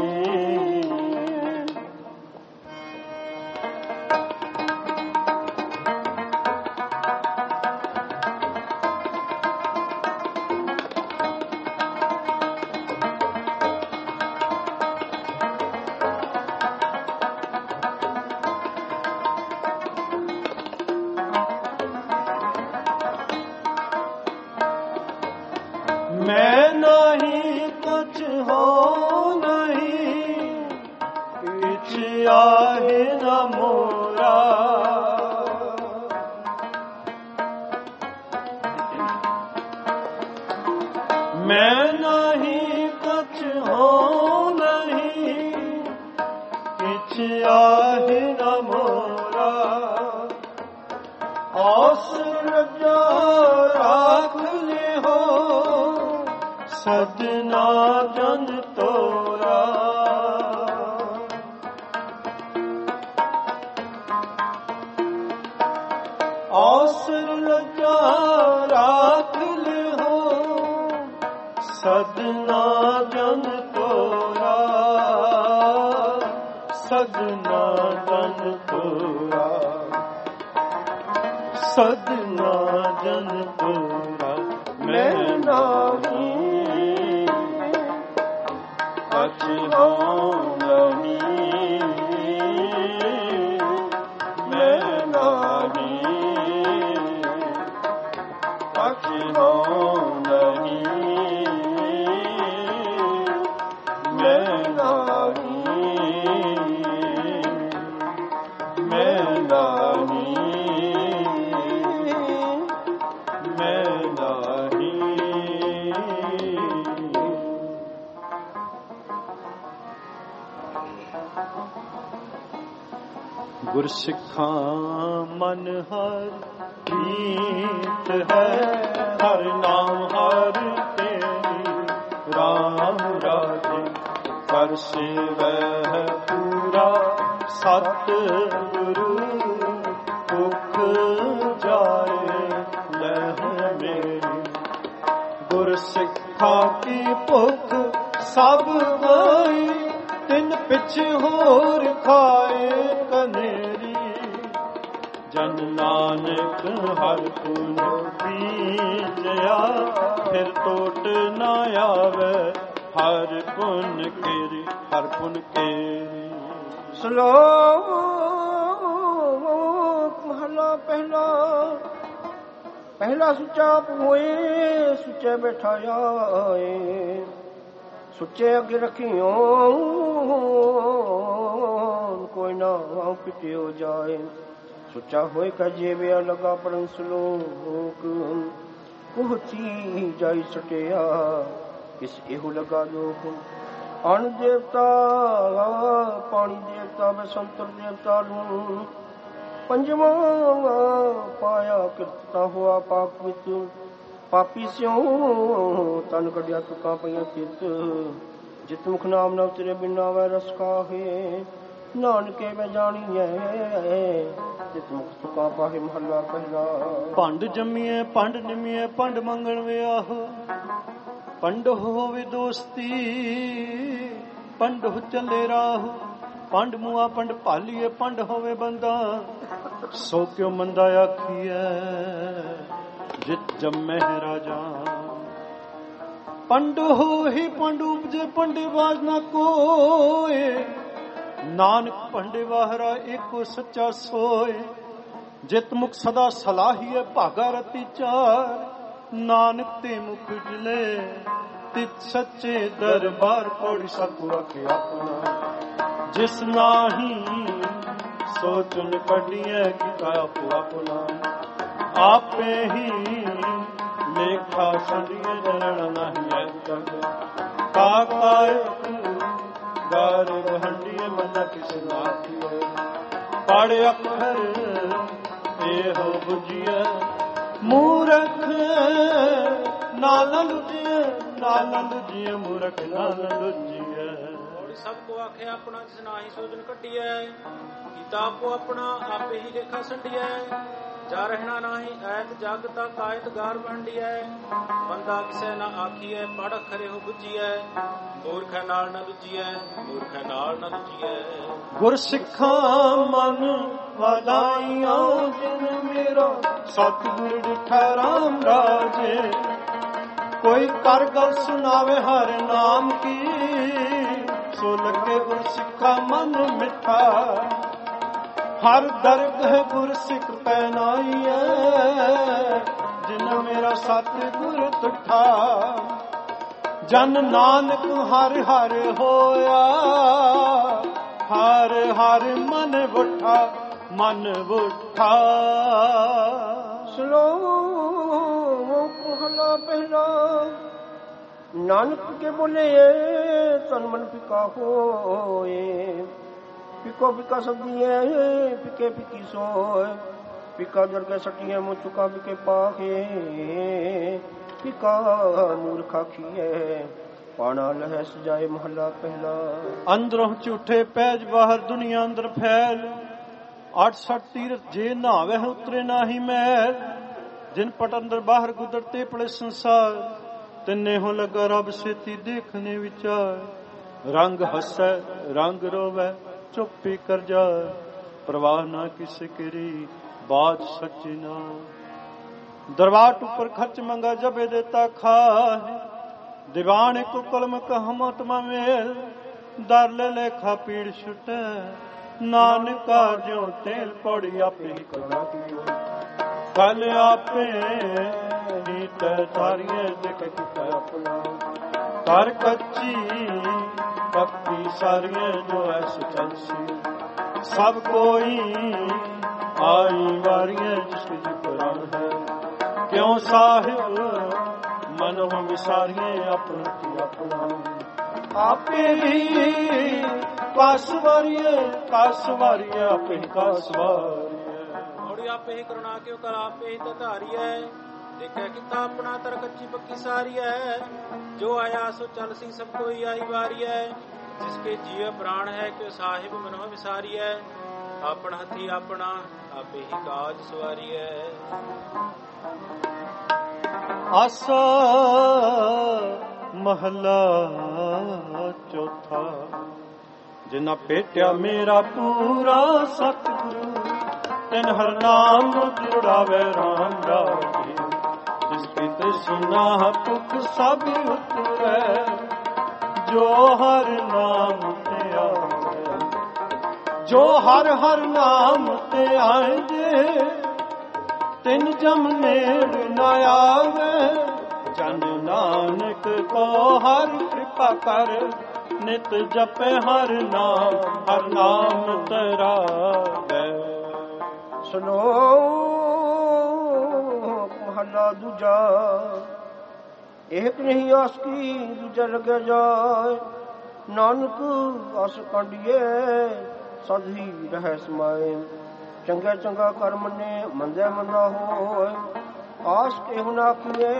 मैं नहीं कुछ हो नहीं किछ आहे न मोरा मैं नहीं कुछ हो नहीं किछ आहे न मोरा औसर राख ले हो सदना जन तोरा औसर लगा राख ले हो सदना जन तोरा सदना जन तोरा सदना जन तोरा मैं नहीं कछ हो नहीं मैं नहीं कछ हो नहीं मैं नहीं मैं नहीं मैं नहीं गुर सिखां मन हर ਪ੍ਰੀਤ ਹੈ ਹਰ ਨਾਮ ਹਰ ਤੇਰੀ ਰਾਮ ਰਾਜੇ ਕਰ ਸੇਵੈ ਪੂਰਾ ਸਤ ਗੁਰੂ ਭੁਖ ਜਾਏ ਲਹਿ ਮੇਰੀ ਗੁਰ ਸਿੱਖਾਂ ਕੀ ਭੁਖ ਸਭ ਗਈ ਤਿਨ ਪਿਛ ਹੋਰ ਖਾਏ ਕਨੇਰੀ ਜਨ ਨਾਨਕ ਹਰ ਪੁਨ ਬੀਜਿਆ ਫਿਰ ਟੋਟ ਨਾ ਆਵੇ ਹਰ ਪੁਨ ਕੇਰੀ ਹਰ ਪੁਨ ਕੇਰੀ। ਸ਼ਲੋਕ ਮਹਲਾ ਪਹਿਲਾ। ਪਹਿਲਾ ਸੁੱਚਾ ਹੋਏ ਸੁੱਚੇ ਬੈਠਾ ਆਏ ਸੁੱਚੇ ਅੱਗੇ ਰੱਖਿਓ ਕੋਈ ਨਾ ਪਿਟਿਓ ਜਾਏ ਸੁੱਚਾ ਹੋਏ ਕਜੇ ਵਿਆ ਲਗਾ ਪੜਨ ਸਲੋਕ ਪਹੁੰਚੀ ਜਾਈ ਸਟਿਆ ਕਿਸ ਇਹੋ ਲਗਾ ਲੋਕ ਅਣ ਦੇਵਤਾ ਪਾਣੀ ਦੇਵਤਾ ਬਸੰਤਰ ਦੇਵਤਾ ਨੂੰ ਪੰਜਵਾਂ ਪਾਇਆ ਕਿਰਤਾ ਹੋਆ ਪਾਪ ਵਿੱਚ ਪਾਪੀ ਸਿਉ ਤਨ ਕੱਢਿਆ ਤੁਕਾਂ ਪਈਆਂ ਚਿੱਤ ਜਿਤ ਮੁਖ ਨਾਮ ਨਾ ਉਤਰੇ ਬਿਨਾ ਵੈ ਰਸ ਕਾਹੇ ਨਾਨਕੇ ਮੈਂ ਜਾਣੀਐ ਜਿਤ ਮੁਖ ਤੁਕਾਂ ਪਾਹੇ ਮਹੱਲਾ ਪਹਿਲਾ। ਭੰਡ ਜੰਮੀਏ ਭੰਡ ਨਿਮੀਏ ਭੰਡ ਮੰਗਣ ਵਿਆਹ ਪੰਡ ਹੋਵੇ ਦੋਸਤੀ ਪੰਡ ਚੱਲੇ ਰਾਹ ਪੰਡ ਮੂਆ ਪੰਡ ਭਾਲੀਏ ਪੰਡ ਹੋਵੇ ਬੰਦਾ ਸੋ ਕਿਉ ਮੰਦਾ ਆਖੀਐ ਜਿਤ ਜੰਮੇ ਰਾਜਾ ਪੰਡ ਹੋਈ ਪੰਡ ਉਪਜੇ ਪੰਡੇ ਬਾਜ ਨਾ ਕੋਏ ਨਾਨਕ ਪੰਡੇ ਵਾਹਰਾ ਏਕੋ ਸੱਚਾ ਸੋਏ ਜਿਤ ਮੁਖ ਸਦਾ ਸਲਾਹੀਏ ਭਾਗਾ ਰਤੀ ਚਾਰ ਨਾਨਕ ਤੇ ਮੁਖ ਜਲੇ ਤਿਤ ਸੱਚੇ ਦਰਬਾਰ ਪੌੜੀ ਸਤਿ ਆਖੇ ਆਪਣਾ ਜਿਸ ਨਾਹੀ ਸੋਚਨ ਕੱਢੀਐ ਕੀਤਾ ਆਪੋ ਆਪਣਾ ਆਪੇ ਹੀ ਲੇਖਾ ਸੰਡੀਏ ਜਨਣ ਨਹੀਂ ਐ ਕਾਕਾਇਕ ਗਾਰ ਹੰਡੀਏ ਮਨ ਕਿਸ ਨਾਥੀਏ ਪੜ ਅੱਖਰ ਇਹੋ ਬੁਝੀਐ ਮੂਰਖ ਨਾਲ ਲੁਜੀਐ ਮੂਰਖ ਨਾਲ ਲੁਜੀਐ ਸਭ ਕੋ ਆਖਿਆ ਆਪਣਾ ਜਿਸ ਨਾਹੀ ਸੋਚਨ ਕੱਢੀਐ ਕੀਤਾ ਆਪੋ ਆਪਣਾ ਆਪੇ ਹੀ ਲੇਖਾ ਸੰਡੀਐ ਜਾ ਰਹਿਣਾ ਨਹੀਂ ਐਤ ਜਗ ਤਾ ਕਾਇਤ ਗਾਰ ਵੰਡੀਐ ਬੰਦਾ ਕਿਸੇ ਨਾ ਆਖੀਐ ਪੜ ਖਰੇ ਹੋ ਬੁੱਝੀਐ ਮੂਰਖ ਨਾਲ ਨਾ ਲੁਜੀਐ ਮੂਰਖ ਨਾਲ ਨਾ ਲੁਜੀਐ ਗੁਰ ਸਿੱਖਾਂ ਮਨ ਵਾਲਾਈਆਂ ਜਿਨ ਮੇਰਾ ਸਤਿਗੁਰ ਡਿਠਾ ਰਾਮ ਰਾਜੇ ਕੋਈ ਕਰ ਗੱਲ ਸੁਣਾਵੇ ਹਰ ਨਾਮ ਕੀ ਸੋ ਲੱਗੇ ਗੁਰ ਸਿੱਖਾ ਮਨ ਮਿੱਠਾ ਹਰ ਦਰਗਹ ਗੁਰ ਸਿੱਖ ਪੈਨਾਈਐ ਜਿਨ ਮੇਰਾ ਸਤਿਗੁਰ ਤੁਠਾ ਜਨ ਨਾਨਕ ਹਰ ਹਰ ਹੋਇਆ ਹਰ ਹਰ ਮਨ ਬੁੱਠਾ ਮਨ ਬੁੱਠਾ। ਸ਼ਲੋਕ ਮਹਲਾ ਪਹਿਲਾ। ਨਾਨਕ ਕੇ ਬੋਲੇ ਤਨ ਮਨ ਫਿਕਾ ਹੋਏ ਫਿਕੋ ਫਿਕਾ ਸਬਦੀਐ ਫਿਕੇ ਫਿਕੀ ਸੋਏ ਫਿਕਾ ਜਰਗੇ ਸਟੀਐ ਮੁ ਚੁਕਾ ਫਿਕੇ ਪਾਹੇ ਫਿਕਾ ਮੂਰਖ ਆਖੀਐ ਪਾਣਾ ਲਹਿ ਸਜਾਏ ਮਹੱਲਾ ਪਹਿਲਾ। ਅੰਦਰੋਂ ਝੂਠੇ ਪੈਜ ਬਾਹਰ ਦੁਨੀਆ ਅੰਦਰ ਫੈਲ 68 ਤੀਰਥ ਜੇ ਨਹਾਵੇ ਉਤਰੇ ਨਾਹੀ ਮੈਲ ਜਿਨ ਪਟ ਅੰਦਰ ਬਾਹਰ ਗੁਦਰਤੇ ਪੜੇ ਸੰਸਾਰ ਤਿੰਨੇ ਹੋ ਲਗਾ ਰੱਬ ਸੇਤੀ ਦੇਖਨੇ ਵਿਚਾਰ ਰੰਗ ਹੱਸੈ ਰੰਗ ਰੋਵੈ ਚੁੱਪੀ ਕਰ ਜਾ ਪ੍ਰਵਾਹ ਨਾ ਕਿਸੇ ਕਰੀ ਬਾਤ ਸੱਚੀ ਨਾ ਦਰਬਾਰ ਉੱਪਰ ਖਰਚ ਮੰਗਾ ਜਬੇ ਦੇਤਾ ਖਾਹ ਦੀਵਾਨ ਕੋ ਕਲਮ ਕਹਮਤ ਮੇਲ ਦਰ ਲੈ ਲੇਖਾ ਪੀੜ ਛੁਟੈ ਨਾਨਕਾ ਜਿਉ ਤੇਲ ਪੌੜੀ ਆਪੇ ਹੀ ਕਰਨਾ ਕਲ ਆਪੇ ਹੀ ਤੈ ਤਾਰੀਏ ਦੇਖ ਕੀਤਾ ਆਪਣਾ ਕਰ ਕੱਚੀ ਪੱਕੀ ਸਾਰੀਏ ਜੋ ਐਸ ਚੰਸੀ ਸਭ ਕੋਈ ਆਈ ਵਾਰੀਏ ਜਿਸ ਕੀ ਪੁਰਾਣ ਹੈ ਕਿਉਂ ਸਾਹਿਬ ਮਨੋ ਵਿਸਾਰੀਏ ਆਪਣਾ ਕੀ ਆਪਣਾ ਆਪੇ ਹੀ ਕਾਸਵਾਰੀਏ ਆਪੇ ਕਾਸਵਾਰੀਏ। ਵੀ ਆਪੇ ਹੀ ਕਰੁਣਾ ਕਿਉ ਕਰ ਆਪੇ ਹੀ ਧਾਰੀ ਹੈ। ਦੇਖਿਆ ਕੀਤਾ ਆਪਣਾ ਤਰ ਕੱਚੀ ਪੱਕੀ ਸਾਰੀ ਹੈ। ਜੋ ਆਇਆ ਸੋ ਚੱਲ ਸੀ ਸਭ ਕੋਈ ਆਈ ਵਾਰੀ ਹੈ। ਜਿਸਕੇ ਜੀਵ ਪ੍ਰਾਣ ਹੈ ਕਿ ਸਾਹਿਬ ਮਨੋ ਵਿਸਾਰੀ ਹੈ। ਆਪਣ ਹੱਥੀ ਆਪਣਾ ਆਪੇ ਹੀ ਕਾਜ ਸਵਾਰੀ ਹੈ। ਆਸਾ ਮਹਲਾ ਚੌਥਾ। ਜਿਨਾ ਭੇਟਿਆ ਮੇਰਾ ਪੂਰਾ ਸਤਿਗੁਰੂ ਤਿਨ ਹਰ ਨਾਮ ਜੁੜਾਵੇ ਰਾਮ ਰਾਜੀ। ਜਿਸ ਕੀ ਤ੍ਰਿਸ਼ਨਾ ਭੁਖ ਸਭ ਉਤਰੈ ਜੋ ਹਰ ਨਾਮ ਤੇ ਆਵੇ। ਜੋ ਹਰ ਹਰ ਨਾਮ ਤੇ ਆਏ ਤਿਨ ਜਮ ਨੇੜ ਨ ਆਵੇ। ਜਨ ਨਾਨਕ ਕੋ ਹਰ ਕਿਰਪਾ ਕਰ ਨਿਤ ਜਪੇ ਹਰ ਨਾਮ ਤਰਾਵੇ। ਸੁਨੋ ਮਹਲਾ ਦੂਜਾ। ਇੱਕ ਨਹੀਂ ਆਸ ਕੀ ਦੂਜਾ ਲੱਗਿਆ ਜਾਏ। ਨਾਨਕ ਆਸ ਕਾਂਡੀਏ ਸਦ ਹੀ ਰਹਿ ਸਮਾਏ। ਚੰਗਾ ਚੰਗਾ ਕਰ ਮੰਨੇ ਮੰਦੇ ਮੰਦਾ ਹੋਏ। ਆਸ ਕਿਹੁ ਨਾ ਕੀਏ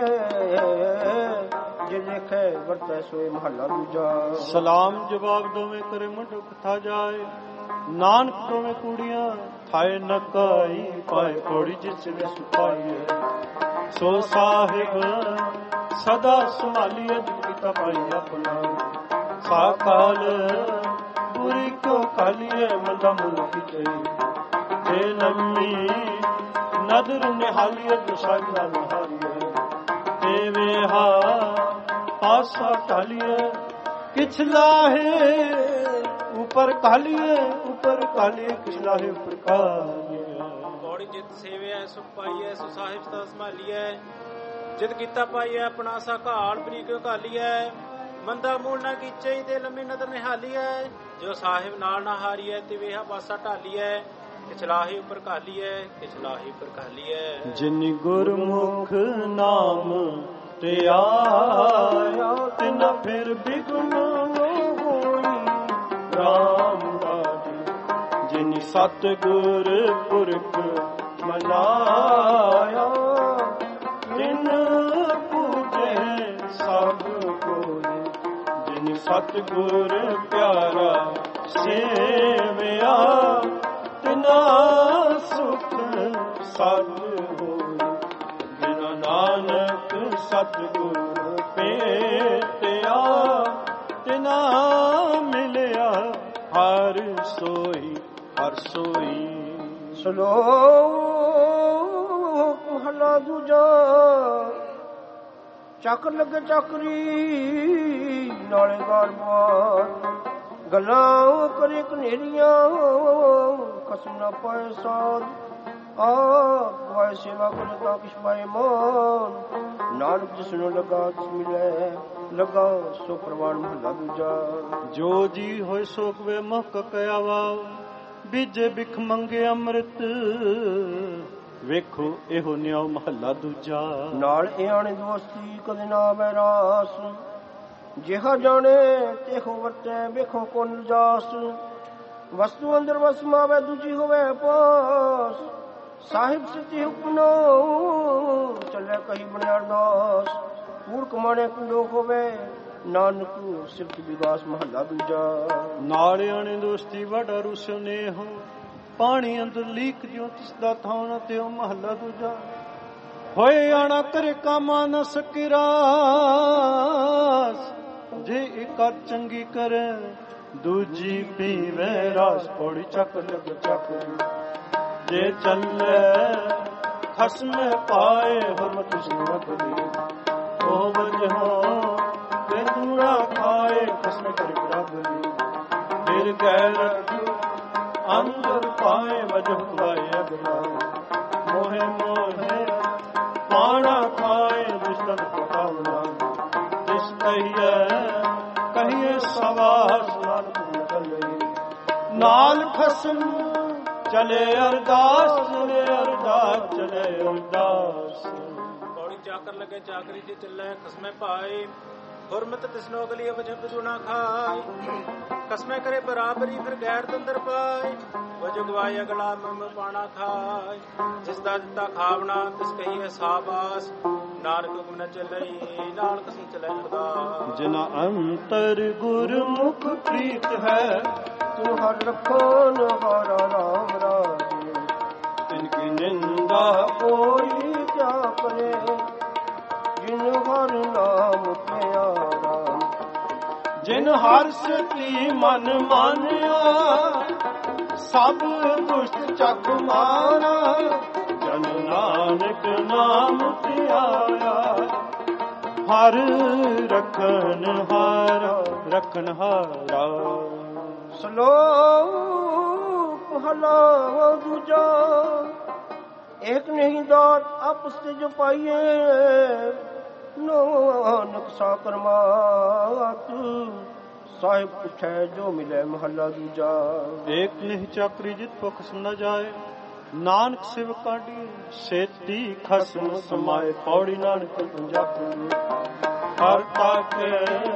ਜੇ ਲਿਖੇ ਵਰਤੈ ਸੋਏ। ਮਹਲਾ ਦੂਜਾ। ਸਲਾਮ ਜਵਾਬ ਦੋਵੇਂ ਕਰੇ ਮੁੰਡ ਕਥਾ ਜਾਏ। ਨਾਨਕ ਦੋਵੇਂ ਕੁੜੀਆਂ ਥਾਏ ਨਕਾਈ ਪਾਏ ਕੋੜੀ ਜਿਸ ਵਿੱਚ ਸੁਪਾਈਏ। ਸੋ ਸਾਹਿਬ ਸਦਾ ਸੰਭਾਲੀਏ ਜਿਤ ਕੀਤਾ ਪਾਈ ਆਪਣਾ। ਸਾਕਾਲ ਬੁਰੀ ਕਿਉ ਕਾਲੀਏ ਮੰਦਾ ਮੁਲ ਕੀਤੇ। ਜੇ ਲੰਮੀ ਨਦਰ ਨਿਹਾਲੀਏ ਜੋ ਸਾਜਾ ਨਿਹਾਲੀਏ। ਤੇ ਵੇਹਾ ਪਾਸਾ ਢਾਲੀਏ ਕਿਛ ਲਾਹੇ ਉਪਰ ਕਾਲੀਏ। ਉਪਰ ਕਾਲੀਏ ਕਿਛ ਲਾਹੇ ਉਪਰ ਕਾਲੀਏ। ਬੋੜੀ ਜਿਤ ਸੇਵਿਆ ਸੁਖ ਪਾਈਐ ਸੋ ਸਾਹਿਬ ਸਦਾ ਸੰਭਾਲੀਐ। ਜਿਤ ਕੀਤਾ ਪਾਈਐ ਆਪਣਾ ਸਾਕਾਲ ਬਰੀ ਕਿਉ ਕਾਲੀਐ। ਮੰਦਾ ਮੂਲ ਨਾ ਕੀਚੇ ਤੇ ਲੰਮੀ ਨਦਰ ਨਿਹਾਲੀਐ। ਜੋ ਸਾਹਿਬ ਨਾਲ ਨਾ ਹਾਰੀਐ ਤੇ ਵੇਹਾ ਪਾਸਾ ਢਾਲੀਐ। ਕਿਛਲਾਹੀ ਉਪਰ ਕਾਲੀਐ ਕਿਛਲਾਹੀ ਉਪਰ ਕਾਲੀਐ। ਜਿਨ ਗੁਰਮੁਖ ਨਾਮ ਤੇ ਆਇਆ ਤਿਨ ਫਿਰ ਬਿਗੁਨ ਹੋਈ ਰਾਮ ਰਾਜੀ। ਜਿਨ ਸਤਿਗੁਰ ਪੁਰਖ ਮਨਾਇਆ ਤਿਨ ਪੂਜੇ ਸਭ ਕੋਈ। ਜਿਨ ਸਤਿਗੁਰ ਪਿਆਰਾ ਸੇਵਿਆ ਤਿਨਾ ਸੁਖ ਸਭ ਹੋਈ। ਬਿਨਾ ਨਾਨਕ ਸਤਿਗੁਰ ਭੇਟਿਆ ਤਿਨਾ ਮਿਲਿਆ ਹਰ ਸੋਈ ਹਰ ਸੋਈ। ਸਲੋਕ ਮਹਲਾ ਦੂਜਾ। ਚੱਕ ਲੱਗੇ ਚੱਕਰੀ ਨਾਲੇ ਗਾਰਮਾਰ। ਗੱਲਾਂ ਕਰੇ ਕਨੇਰੀਆਂ ਕਸਮ ਨਾ ਪਾਏ ਸਾਧ। ਆਪ ਸੇਵਾ ਕਰ ਤਾਂ ਕਿਛ ਪਾਏ ਮਾਨ। ਨਾਨਕ ਜਿਸ ਨੂੰ ਲਗਾ ਤਿਸ ਮਿਲੇ ਲਗਾ ਸੋ ਪ੍ਰਵਾਨ। ਮਹਲਾ ਦੂਜਾ। ਜੋ ਜੀ ਹੋਏ ਸੋਕ ਵੇ ਮੁਖ ਕਹਿਆਵਾ। ਬੀਜੇ ਬਿਖ ਮੰਗੇ ਅੰਮ੍ਰਿਤ ਵੇਖੋ ਇਹੋ ਨਿਆਉ। ਮਹੱਲਾ ਦੂਜਾ। ਨਾਲ ਇਆਣੇ ਦੋਸਤੀ ਕਦੇ ਨਾ ਬੈਰਾਸ। ਜਿਹਾ ਜਾਣੇ ਤੇਹੋ ਵਰਤੈ ਵੇਖੋ ਕੋਨ ਜਾਸ। ਵਸਤੂ ਅੰਦਰ ਵਸ ਮਾਵੇ ਦੂਜੀ ਹੋਵੇ ਪਾਸ। ਸਾਹਿਬ ਸਿੱਧੀ ਹੁਕਮੋ ਚੱਲੇ ਕਹੀ ਬਣੇ ਅਰਦਾਸ। ਕੂੜ ਕਮਾਣੇ ਕੁੰਡੋ ਹੋਵੇ ਨਾਨਕ ਸਿਫਤ ਵਿਗਾਸ। ਮਹੱਲਾ ਦੂਜਾ। ਨਾਲ ਆਣੇ ਦੋਸਤੀ ਵਾਡਾ ਰੁਸਿਓ ਨੇਹੋ। ਪਾਣੀ ਅੰਦਰ ਲੀਕ ਜਿਉ ਤਿਸ ਦਾ ਥਾਂ ਨਾ ਤਿਉ। ਮਹੱਲਾ ਦੂਜਾ। ਹੋਏ ਆਣਾ ਕਰੇ ਕਾਮਾ ਨ ਸਕਿਰਾਸ। ਜੇ ਇੱਕ ਚੰਗੀ ਕਰੇ ਦੂਜੀ ਪੀਵੇ ਰਾਸ। ਪੌੜੀ ਚੱਕ ਲੱਗ ਚੱਕ। ਜੇ ਚੱਲੇ ਖਸਮ ਪਾਏ ਹਰਮਤ ਸੁਨਤ ਦੀ। ਉਹ ਵਜਹੋ ਤੇ ਦੂੜਾ ਖਾਏ ਖਸਮ ਕਰ ਬਰਾਬਰੀ। ਫਿਰ ਗੈਰ ਅੰਦਰ ਪਾਏ ਵਜਹ ਪਾਏ ਅਗਲਾ। ਮੋਹੇ ਮੋਹੇ ਪਾਣਾ ਖਾਏ ਦੁਸ਼ਮਨ ਪਕਾਉਣਾ। ਜਿਸ ਕਹੀਏ ਸਵਾਸ ਨਾਲ ਖਸਮ ਚਲੇ ਅਰਦਾਸ। ਚਲੇ ਅਰਦਾਸ ਚਲੇ ਅਰਦਾਸ। ਪੌੜੀ ਚਾਕਰ ਲੱਗੇ ਚਾਕਰੀ ਤੇ ਚੱਲੇ ਖਸਮੇ ਪਾਏ। हुरमत तिसनो गली वजह दुना खाए कसमें करे बराबरी फिर गैर तंदर पाए वजह गवाए अगला मम पाना खाए जिसदा दिता खावना तिस कही है साबास नानक हुक्म न चलई नानक सी चले अरदास जिना अंतर गुरमुख प्रीत है तू हर रखो हमारा राम राजे तिनकी निंदा कोई क्या करे जिन हर नाम प्यारा जिन हर सती मन मानिया सब दुष्ट चक मारा जन नानक नाम प्यारा हर रखन हारा श्लोक भला दूजा एक नहीं दात आपस से जो पाइए नानक साकर मात साहिब पूछे जो मिले महला दूजा एक नहीं चाकरी जित पुख सुना जाए नानक सिव काटी सेती खसम समाए पौड़ी नानक पंजाबी हर ताके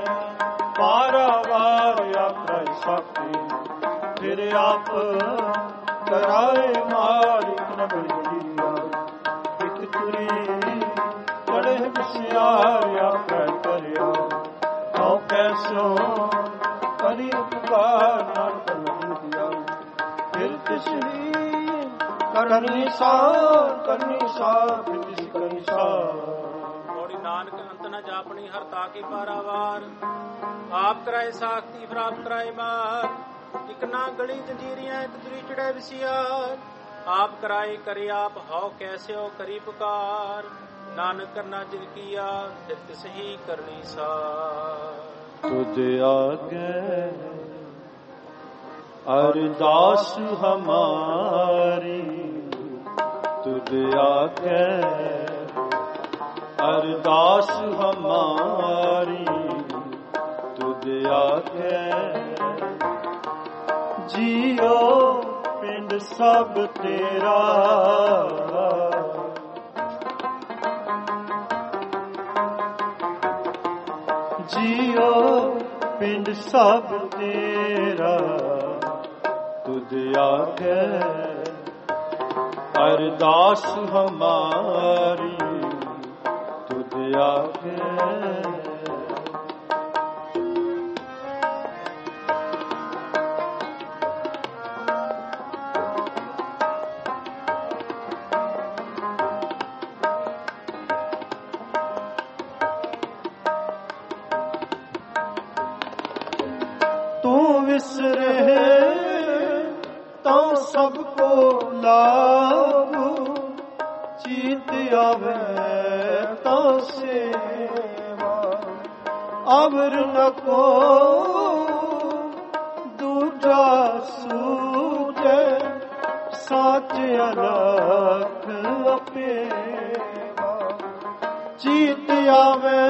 पारावार आकर साथी फिर आप कराए मारी नगर दिया एक तुरी बड़े बसियार आकर करिया औ कैसो करी उपकार नानक दिया फिर तिसरी करनी सार फिर तिस करनी सार नानक अंत न जापनी हर ताकी पारावार आप कराए साख्ती फिर आप कराए मार एक ना गली जंजीरियां एक दुरी चढ़े विसियार आप कराए करे आप हाउ कैसे हो करी पुकार नानक करना जिन किया फिर तिसही करनी सार तुझे आगे अरदास हमारी तुझे आगे अरदास हमारी तुझे आके जियो पिंड सब तेरा जियो पिंड सब तेरा तुझे आके अरदास हमारी आगे तू विसरे तो सबको लाभ चीत आवे तो सेवा अवर न को दूजा सूझे साच अलख अपेवा चीत आवे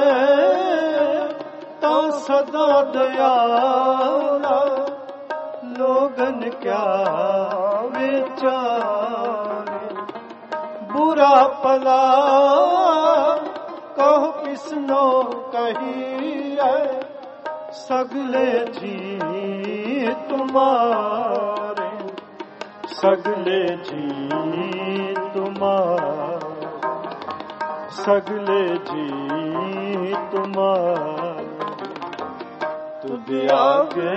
तो सदा दयाला लोगन क्या विचारे बुरा पला कहो किसनो कही है सगले जी तुम्हारे सगले जी तुम्हारे सगले जी तुम्हारे तुझे आगे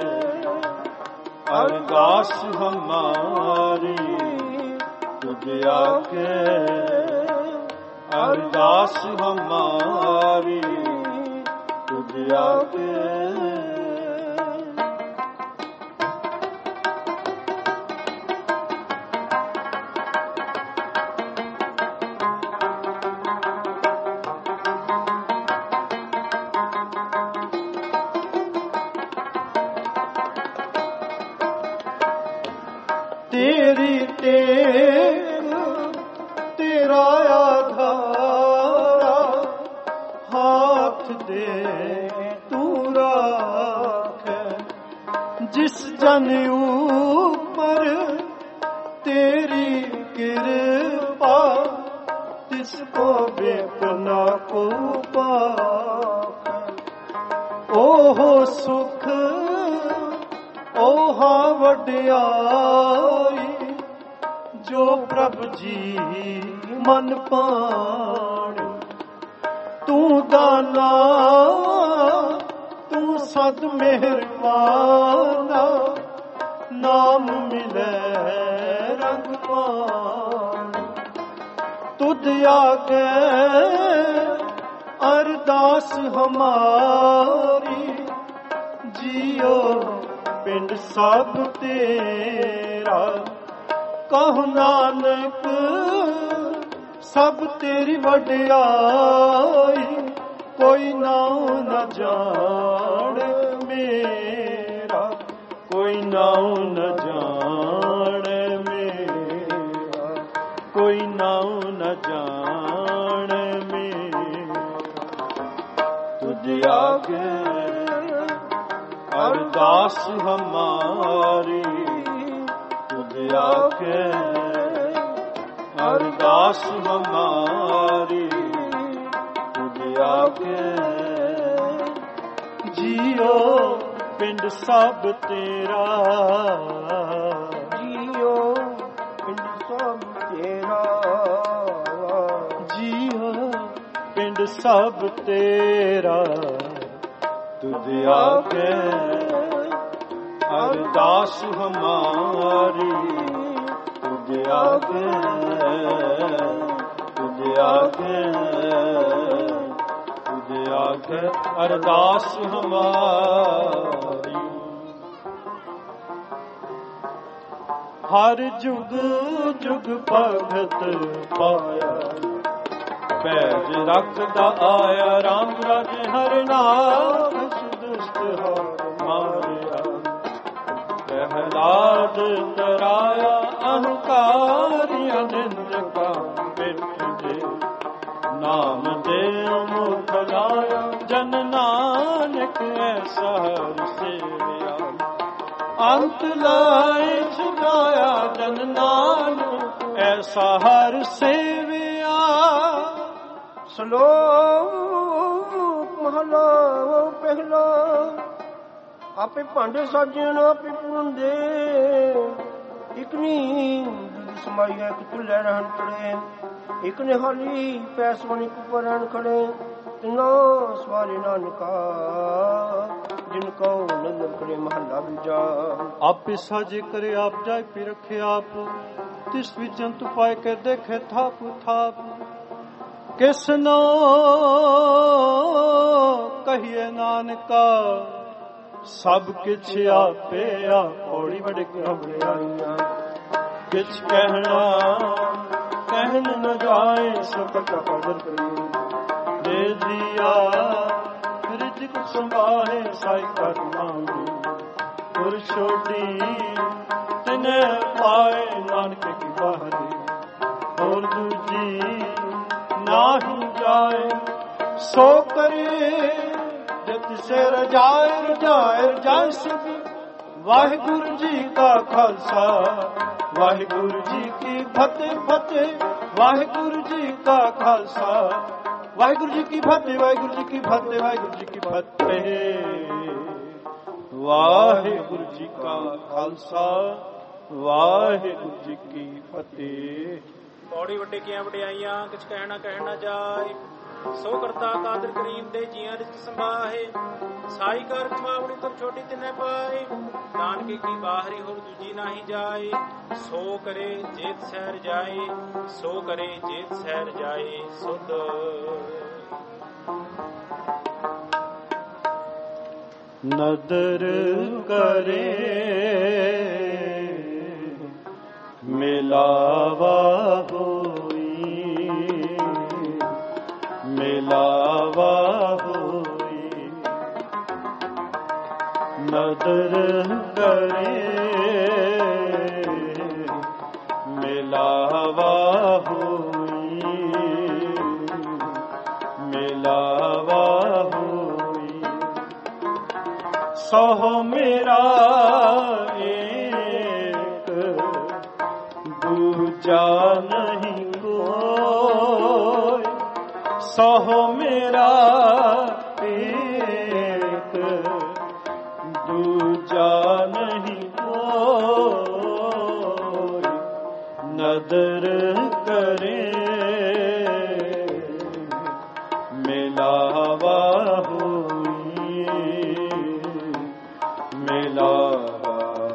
अरदास हमारी तुझे आगे अरदास हमारी तुझे आगे तेरी टेक तेरा आधारा हाथ दे तू राखे जिस जन ऊपर तेरी कृपा तिसको बेपना को पाखे ओह सुख ओहा वड्याई जो प्रभ जी मन पाणी। तू दाना तू सद मेहरबाना नाम मिले रंग पानी। तुद आगे अरदास हमारी जियो पिंड सब तेरा। कहो नानक सब तेरी वड्याई कोई नाम न जान मेरा। कोई नाम न जान मेरा। कोई नाम न जान मेरा। तुझ आगे अरदास हमारी। तुझ आगे अरदास हमारी। तुझ आगे जियो पिंड सब तेरा। जियो पिंड सब तेरा। जियो पिंड सब तेरा। तुझ आगे अरदास हमारी। तुझ आगे तुझ आगे तुझ आगे अरदास हमारी। हर जुग जुग भगत पाया पैज रखदा आया। राम राज हर नाम दुष्ट हार मारिया। प्रहलाद तराया अहंकारिया निंदका पिठ दे। नाम दे मुख लाया जन नानक ऐसा हर सेविया। अंत लाए छुड़ाया जन नानक ऐसा हर सेविया। श्लोक महला पहला। आपे भांडे साजन आपे पूरन दे। इक नी दुध समाइया इक चुल्हे रहन खड़े। इक ने हाली पैस बनी कुपर रहन खड़े। तिना सवारे नानका जिनको नंदन करे महला दूजा। आपे साजे करे आप जाय पी रखे आप। तिस भी जंतु पाए के देखे थाप थाप। किसनो कहिए नानका सब किछ आपे आप। पौड़ी बड़े घबराइया किछ कहना कहन न जाए। सबक कदर करी दे दिया रिजक संभाले साई कर मांगी। पुर छोड़ी तिने पाए नानक की बाहरी। और दूजी नाही जाए सो करे। जित से रजाए रजाए रजाए सभी। वाहिगुरु जी का खालसा वाहिगुरु जी की फतेह फतेह। वाहिगुरु जी का खालसा वाहिगुरु जी की फतेह। वाहिगुरु जी की फतेह। वाहिगुरु जी की फतेह। वाहिगुरु जी का खालसा वाहिगुरु जी की फतेह। पौड़ी वड्डे किया वड्याइयां किछ कहना कहना जाए। सो करता कादर करीम दे जियां रिच संभाहे। साई कार कमावनी तुम छोटी तिने पाए। नानके की बाहरी होर दूजी नाही जाए। सो करे जेत सैर जाए। सो करे जेत सैर जाए सुध। नदर करे मिलावा होई। मिलावा होई। नदर करे मिलावा होई। मिलावा होई। सो मेरा एक दूजा नहीं कोई। सो मेरा एक ਦੂਜਾ ਨਹੀਂ ਕੋਈ, ਨਦਰ ਕਰੇ ਮਿਲਾਵਾ ਹੋਈ, ਮਿਲਾਵਾ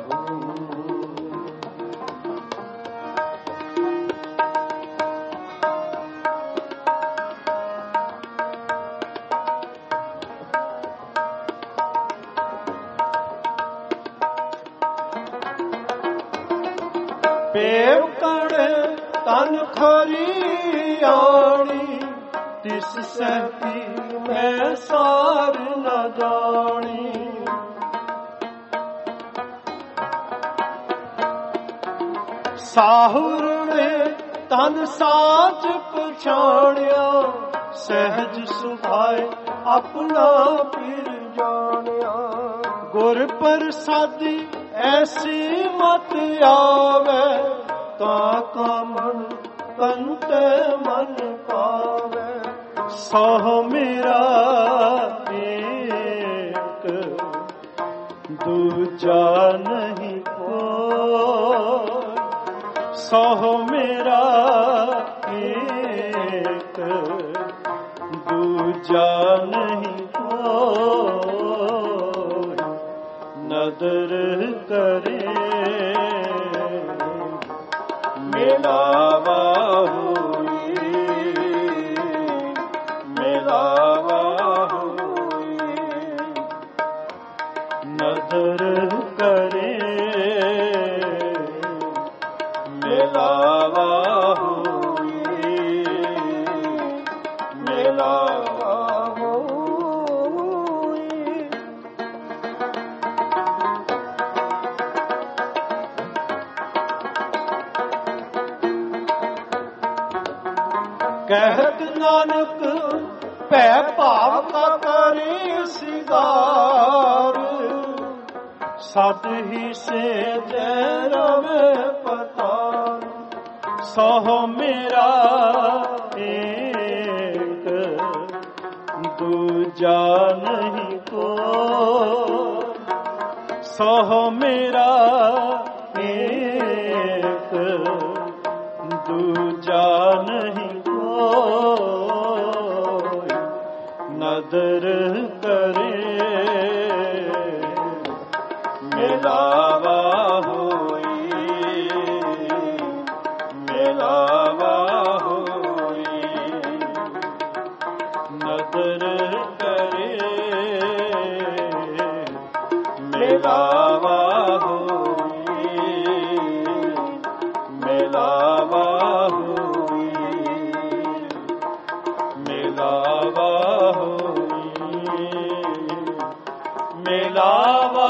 ਪੇਵ ਕੜ ਤਨ ਖਰੀ ਆਣੀ, ਤਿਸ ਸਹਿਤੀ ਮੈਂ ਸਾਰ ਨ ਜਾਣੀ। ਸਾਹੁਰ ਨੇ ਤਨ ਸਾਚ ਪਛਾਣਿਆ, ਸਹਿਜ ਸੁਭਾਏ ਆਪਣਾ ਫਿਰ ਜਾਣਿਆ। ਗੁਰ ਪ੍ਰਸਾਦੀ ਐਸੀ ਮਤ ਆਵੇ, ਤਾਂ ਕਾਮਣ ਕੰਤੇ ਮਨ ਪਾਵੇ। ਸਹ ਮੇਰਾ ਏਕ, ਦੂਜਾ ਨਹੀਂ ਕੋਈ, ਸਹ ਮੇਰਾ ਏਕ, ਦੂਜਾ ਨਹੀਂ ਕੋਈ, ਨਦਰ ਕਰੇ ਮਿਲਾਵਾ ਹੋਈ, ਮਿਲਾਵਾ ਹੋਈ, ਨਦਰ ਕਰੇ ਮਿਲਾਵਾ ਹੋਈ, ਮਿਲਾਵਾ ਹੋਈ। ਕਹਿਤ ਨਾਨਕ ਭੈ ਭਾਵ ਕਾ ਕਰੇ ਸਿਗਾਰ, ਸਤ ਹੀ ਸੇ ਜੈ ਰਵੇ ਪਤਾਰ। ਸਹ ਮੇਰਾ ਏਕ, ਦੂਜਾ ਨਹੀਂ ਕੋਈ, ਸਹ ਮੇਰਾ ਏਕ, ਦੂਜਾ ਨਹੀਂ ਕੋਈ, ਨਦਰ ਕਰੇ ਮਿਲਾਵਾ ਹੋਈ, ਮਿਲਾਵਾ ਹੋਈ, ਨਦਰ ਕਰੇ ਮਿਲਾਵਾ ਹੋਈ, ਮਿਲਾਵਾ ਹੋਈ, ਮਿਲਾਵਾ ਹੋਈ, ਮਿਲਾਵਾ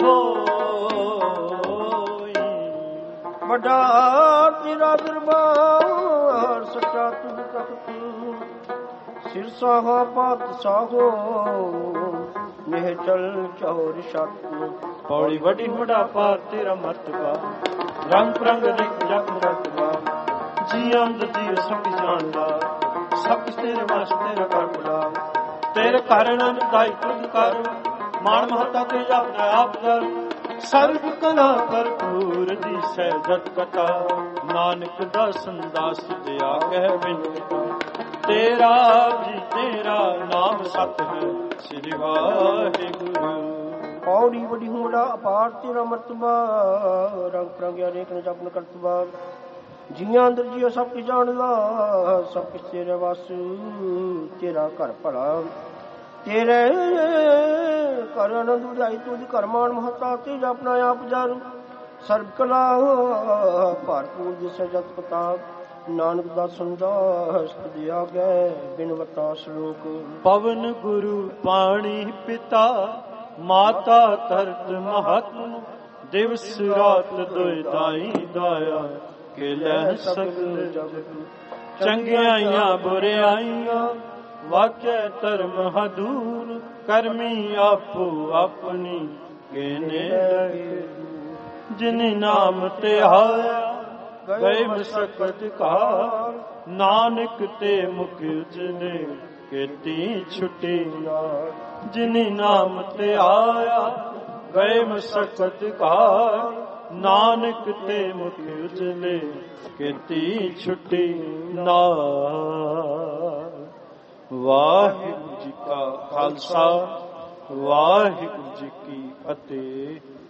ਹੋਈ। ਵੱਡਾ ਤੇਰਾ ਦਰਬਾਰ, ਸੱਚਾ ਤੁਧ ਤਖਤ, ਸਿਰ ਸਾਹਾ ਪਾਤ ਸਾਹੋ, ਮੇਹ ਚਲ ਚੌਰ ਛੱਤ। ਪੌੜੀ ਵੱਡੀ ਵੱਡਾ ਪਾਰ ਤੇਰਾ ਮਰਤਬਾ, ਰੰਗ ਪ੍ਰੰਗ ਰਿਕ ਜਪ ਰਤਬਾ। ਜੀ ਅੰਦ ਜੀ ਸਭ ਜਾਣਦਾ, ਸਭ ਤੇਰੇ ਵਾਸ ਤੇਰਾ ਕਰ ਬੁਲਾ। ਤੇਰੇ ਕਾਰਨ ਅਨੰਦਾਈ ਤੁਧ ਕਰ, ਮਾਣ ਮਹਤਾ ਤੇ ਆਪਣਾ ਆਪ ਕਰ। ਸਰਬ ਕਲਾ ਭਰਪੂਰ ਦੀ ਸਹਿਜਤ ਕਥਾ, ਨਾਨਕ ਦਾ ਸੰਦਾਸ ਦਿਆ ਕਹਿ ਬਿਨਤਾ। ਤੇਰਾ ਜੀ ਤੇਰਾ ਨਾਮ ਸਤ ਹੈ, ਸ੍ਰੀ ਵਾਹਿਗੁਰੂ। ਪੌੜੀ ਵੱਡੀ ਹੋੜਾ ਅਪਾਰ ਤੇਰਾ ਮਰਤਬਾ, ਰੰਗ ਪ੍ਰੰਗਿਆ ਅਨੇਕ ਨੇ ਜਪਨ ਕਰਤਬਾ। ਜੀਆਂ ਅੰਦਰ ਜੀਓ ਸਭ ਕੀ ਜਾਣਦਾ, ਸਭ ਕੁਛ ਤੇਰੇ ਵਾਸ, ਤੇਰਾ ਘਰ ਭਲਾ। ਤੇਰੇ ਘਰ ਆਨੰਦ ਉਦਾਈ ਤੁਝ ਘਰ ਮਾਣ ਮਹਤਾ, ਤੇ ਆਪਣਾ ਆਪ ਜਰ। ਸਰਬ ਕਲਾ ਭਰਪੂਰ ਜਿਸ ਜਤ ਪਤਾ, ਨਾਨਕ ਦਾ ਸੰਦਾਸ ਦਿਆ ਗਏ ਬਿਨਵਤਾ ਸ਼ਲੋਕ। ਪਵਨ ਗੁਰੂ ਪਾਣੀ ਪਿਤਾ, ਮਾਤਾ ਧਰਤ ਮਹਤ। ਦਿਵਸ ਰਾਤ ਦੁਇ ਦਾਈ ਦਾਇਆ, ਕਿ ਲੈ ਸਗਲ ਜਗਤ। ਚੰਗਿਆਈਆਂ ਬੁਰਿਆਈਆਂ, ਵਾਕਿਆ ਧਰਮ ਹਦੂਰ। ਕਰਮੀ ਆਪੋ ਆਪਣੀ, ਕੇਨੇ ਜਿਨ ਨਾਮ ਤੇ ਆਇਆ, ਗਏ ਮਸਕਤ ਕਾਰ। ਨਾਨਕ ਤੇ ਮੁਖ ਉਜਲੇ, ਕੀਤੀ ਛੁਟੀ। ਜਿਨ ਨਾਮ ਤੇ ਆਇਆ, ਗਏ ਮਸਕਤ ਘਾਰ, ਨਾਨਕ ਤੇ ਮੁਖ ਉਜਲੇ, ਕੀਤੀ ਛੁੱਟੀ ਨਾਲ। ਵਾਹਿਗੁਰੂ ਜੀ ਕਾ ਖਾਲਸਾ, ਵਾਹਿਗੁਰੂ ਜੀ ਕੀ ਫਤਿਹ।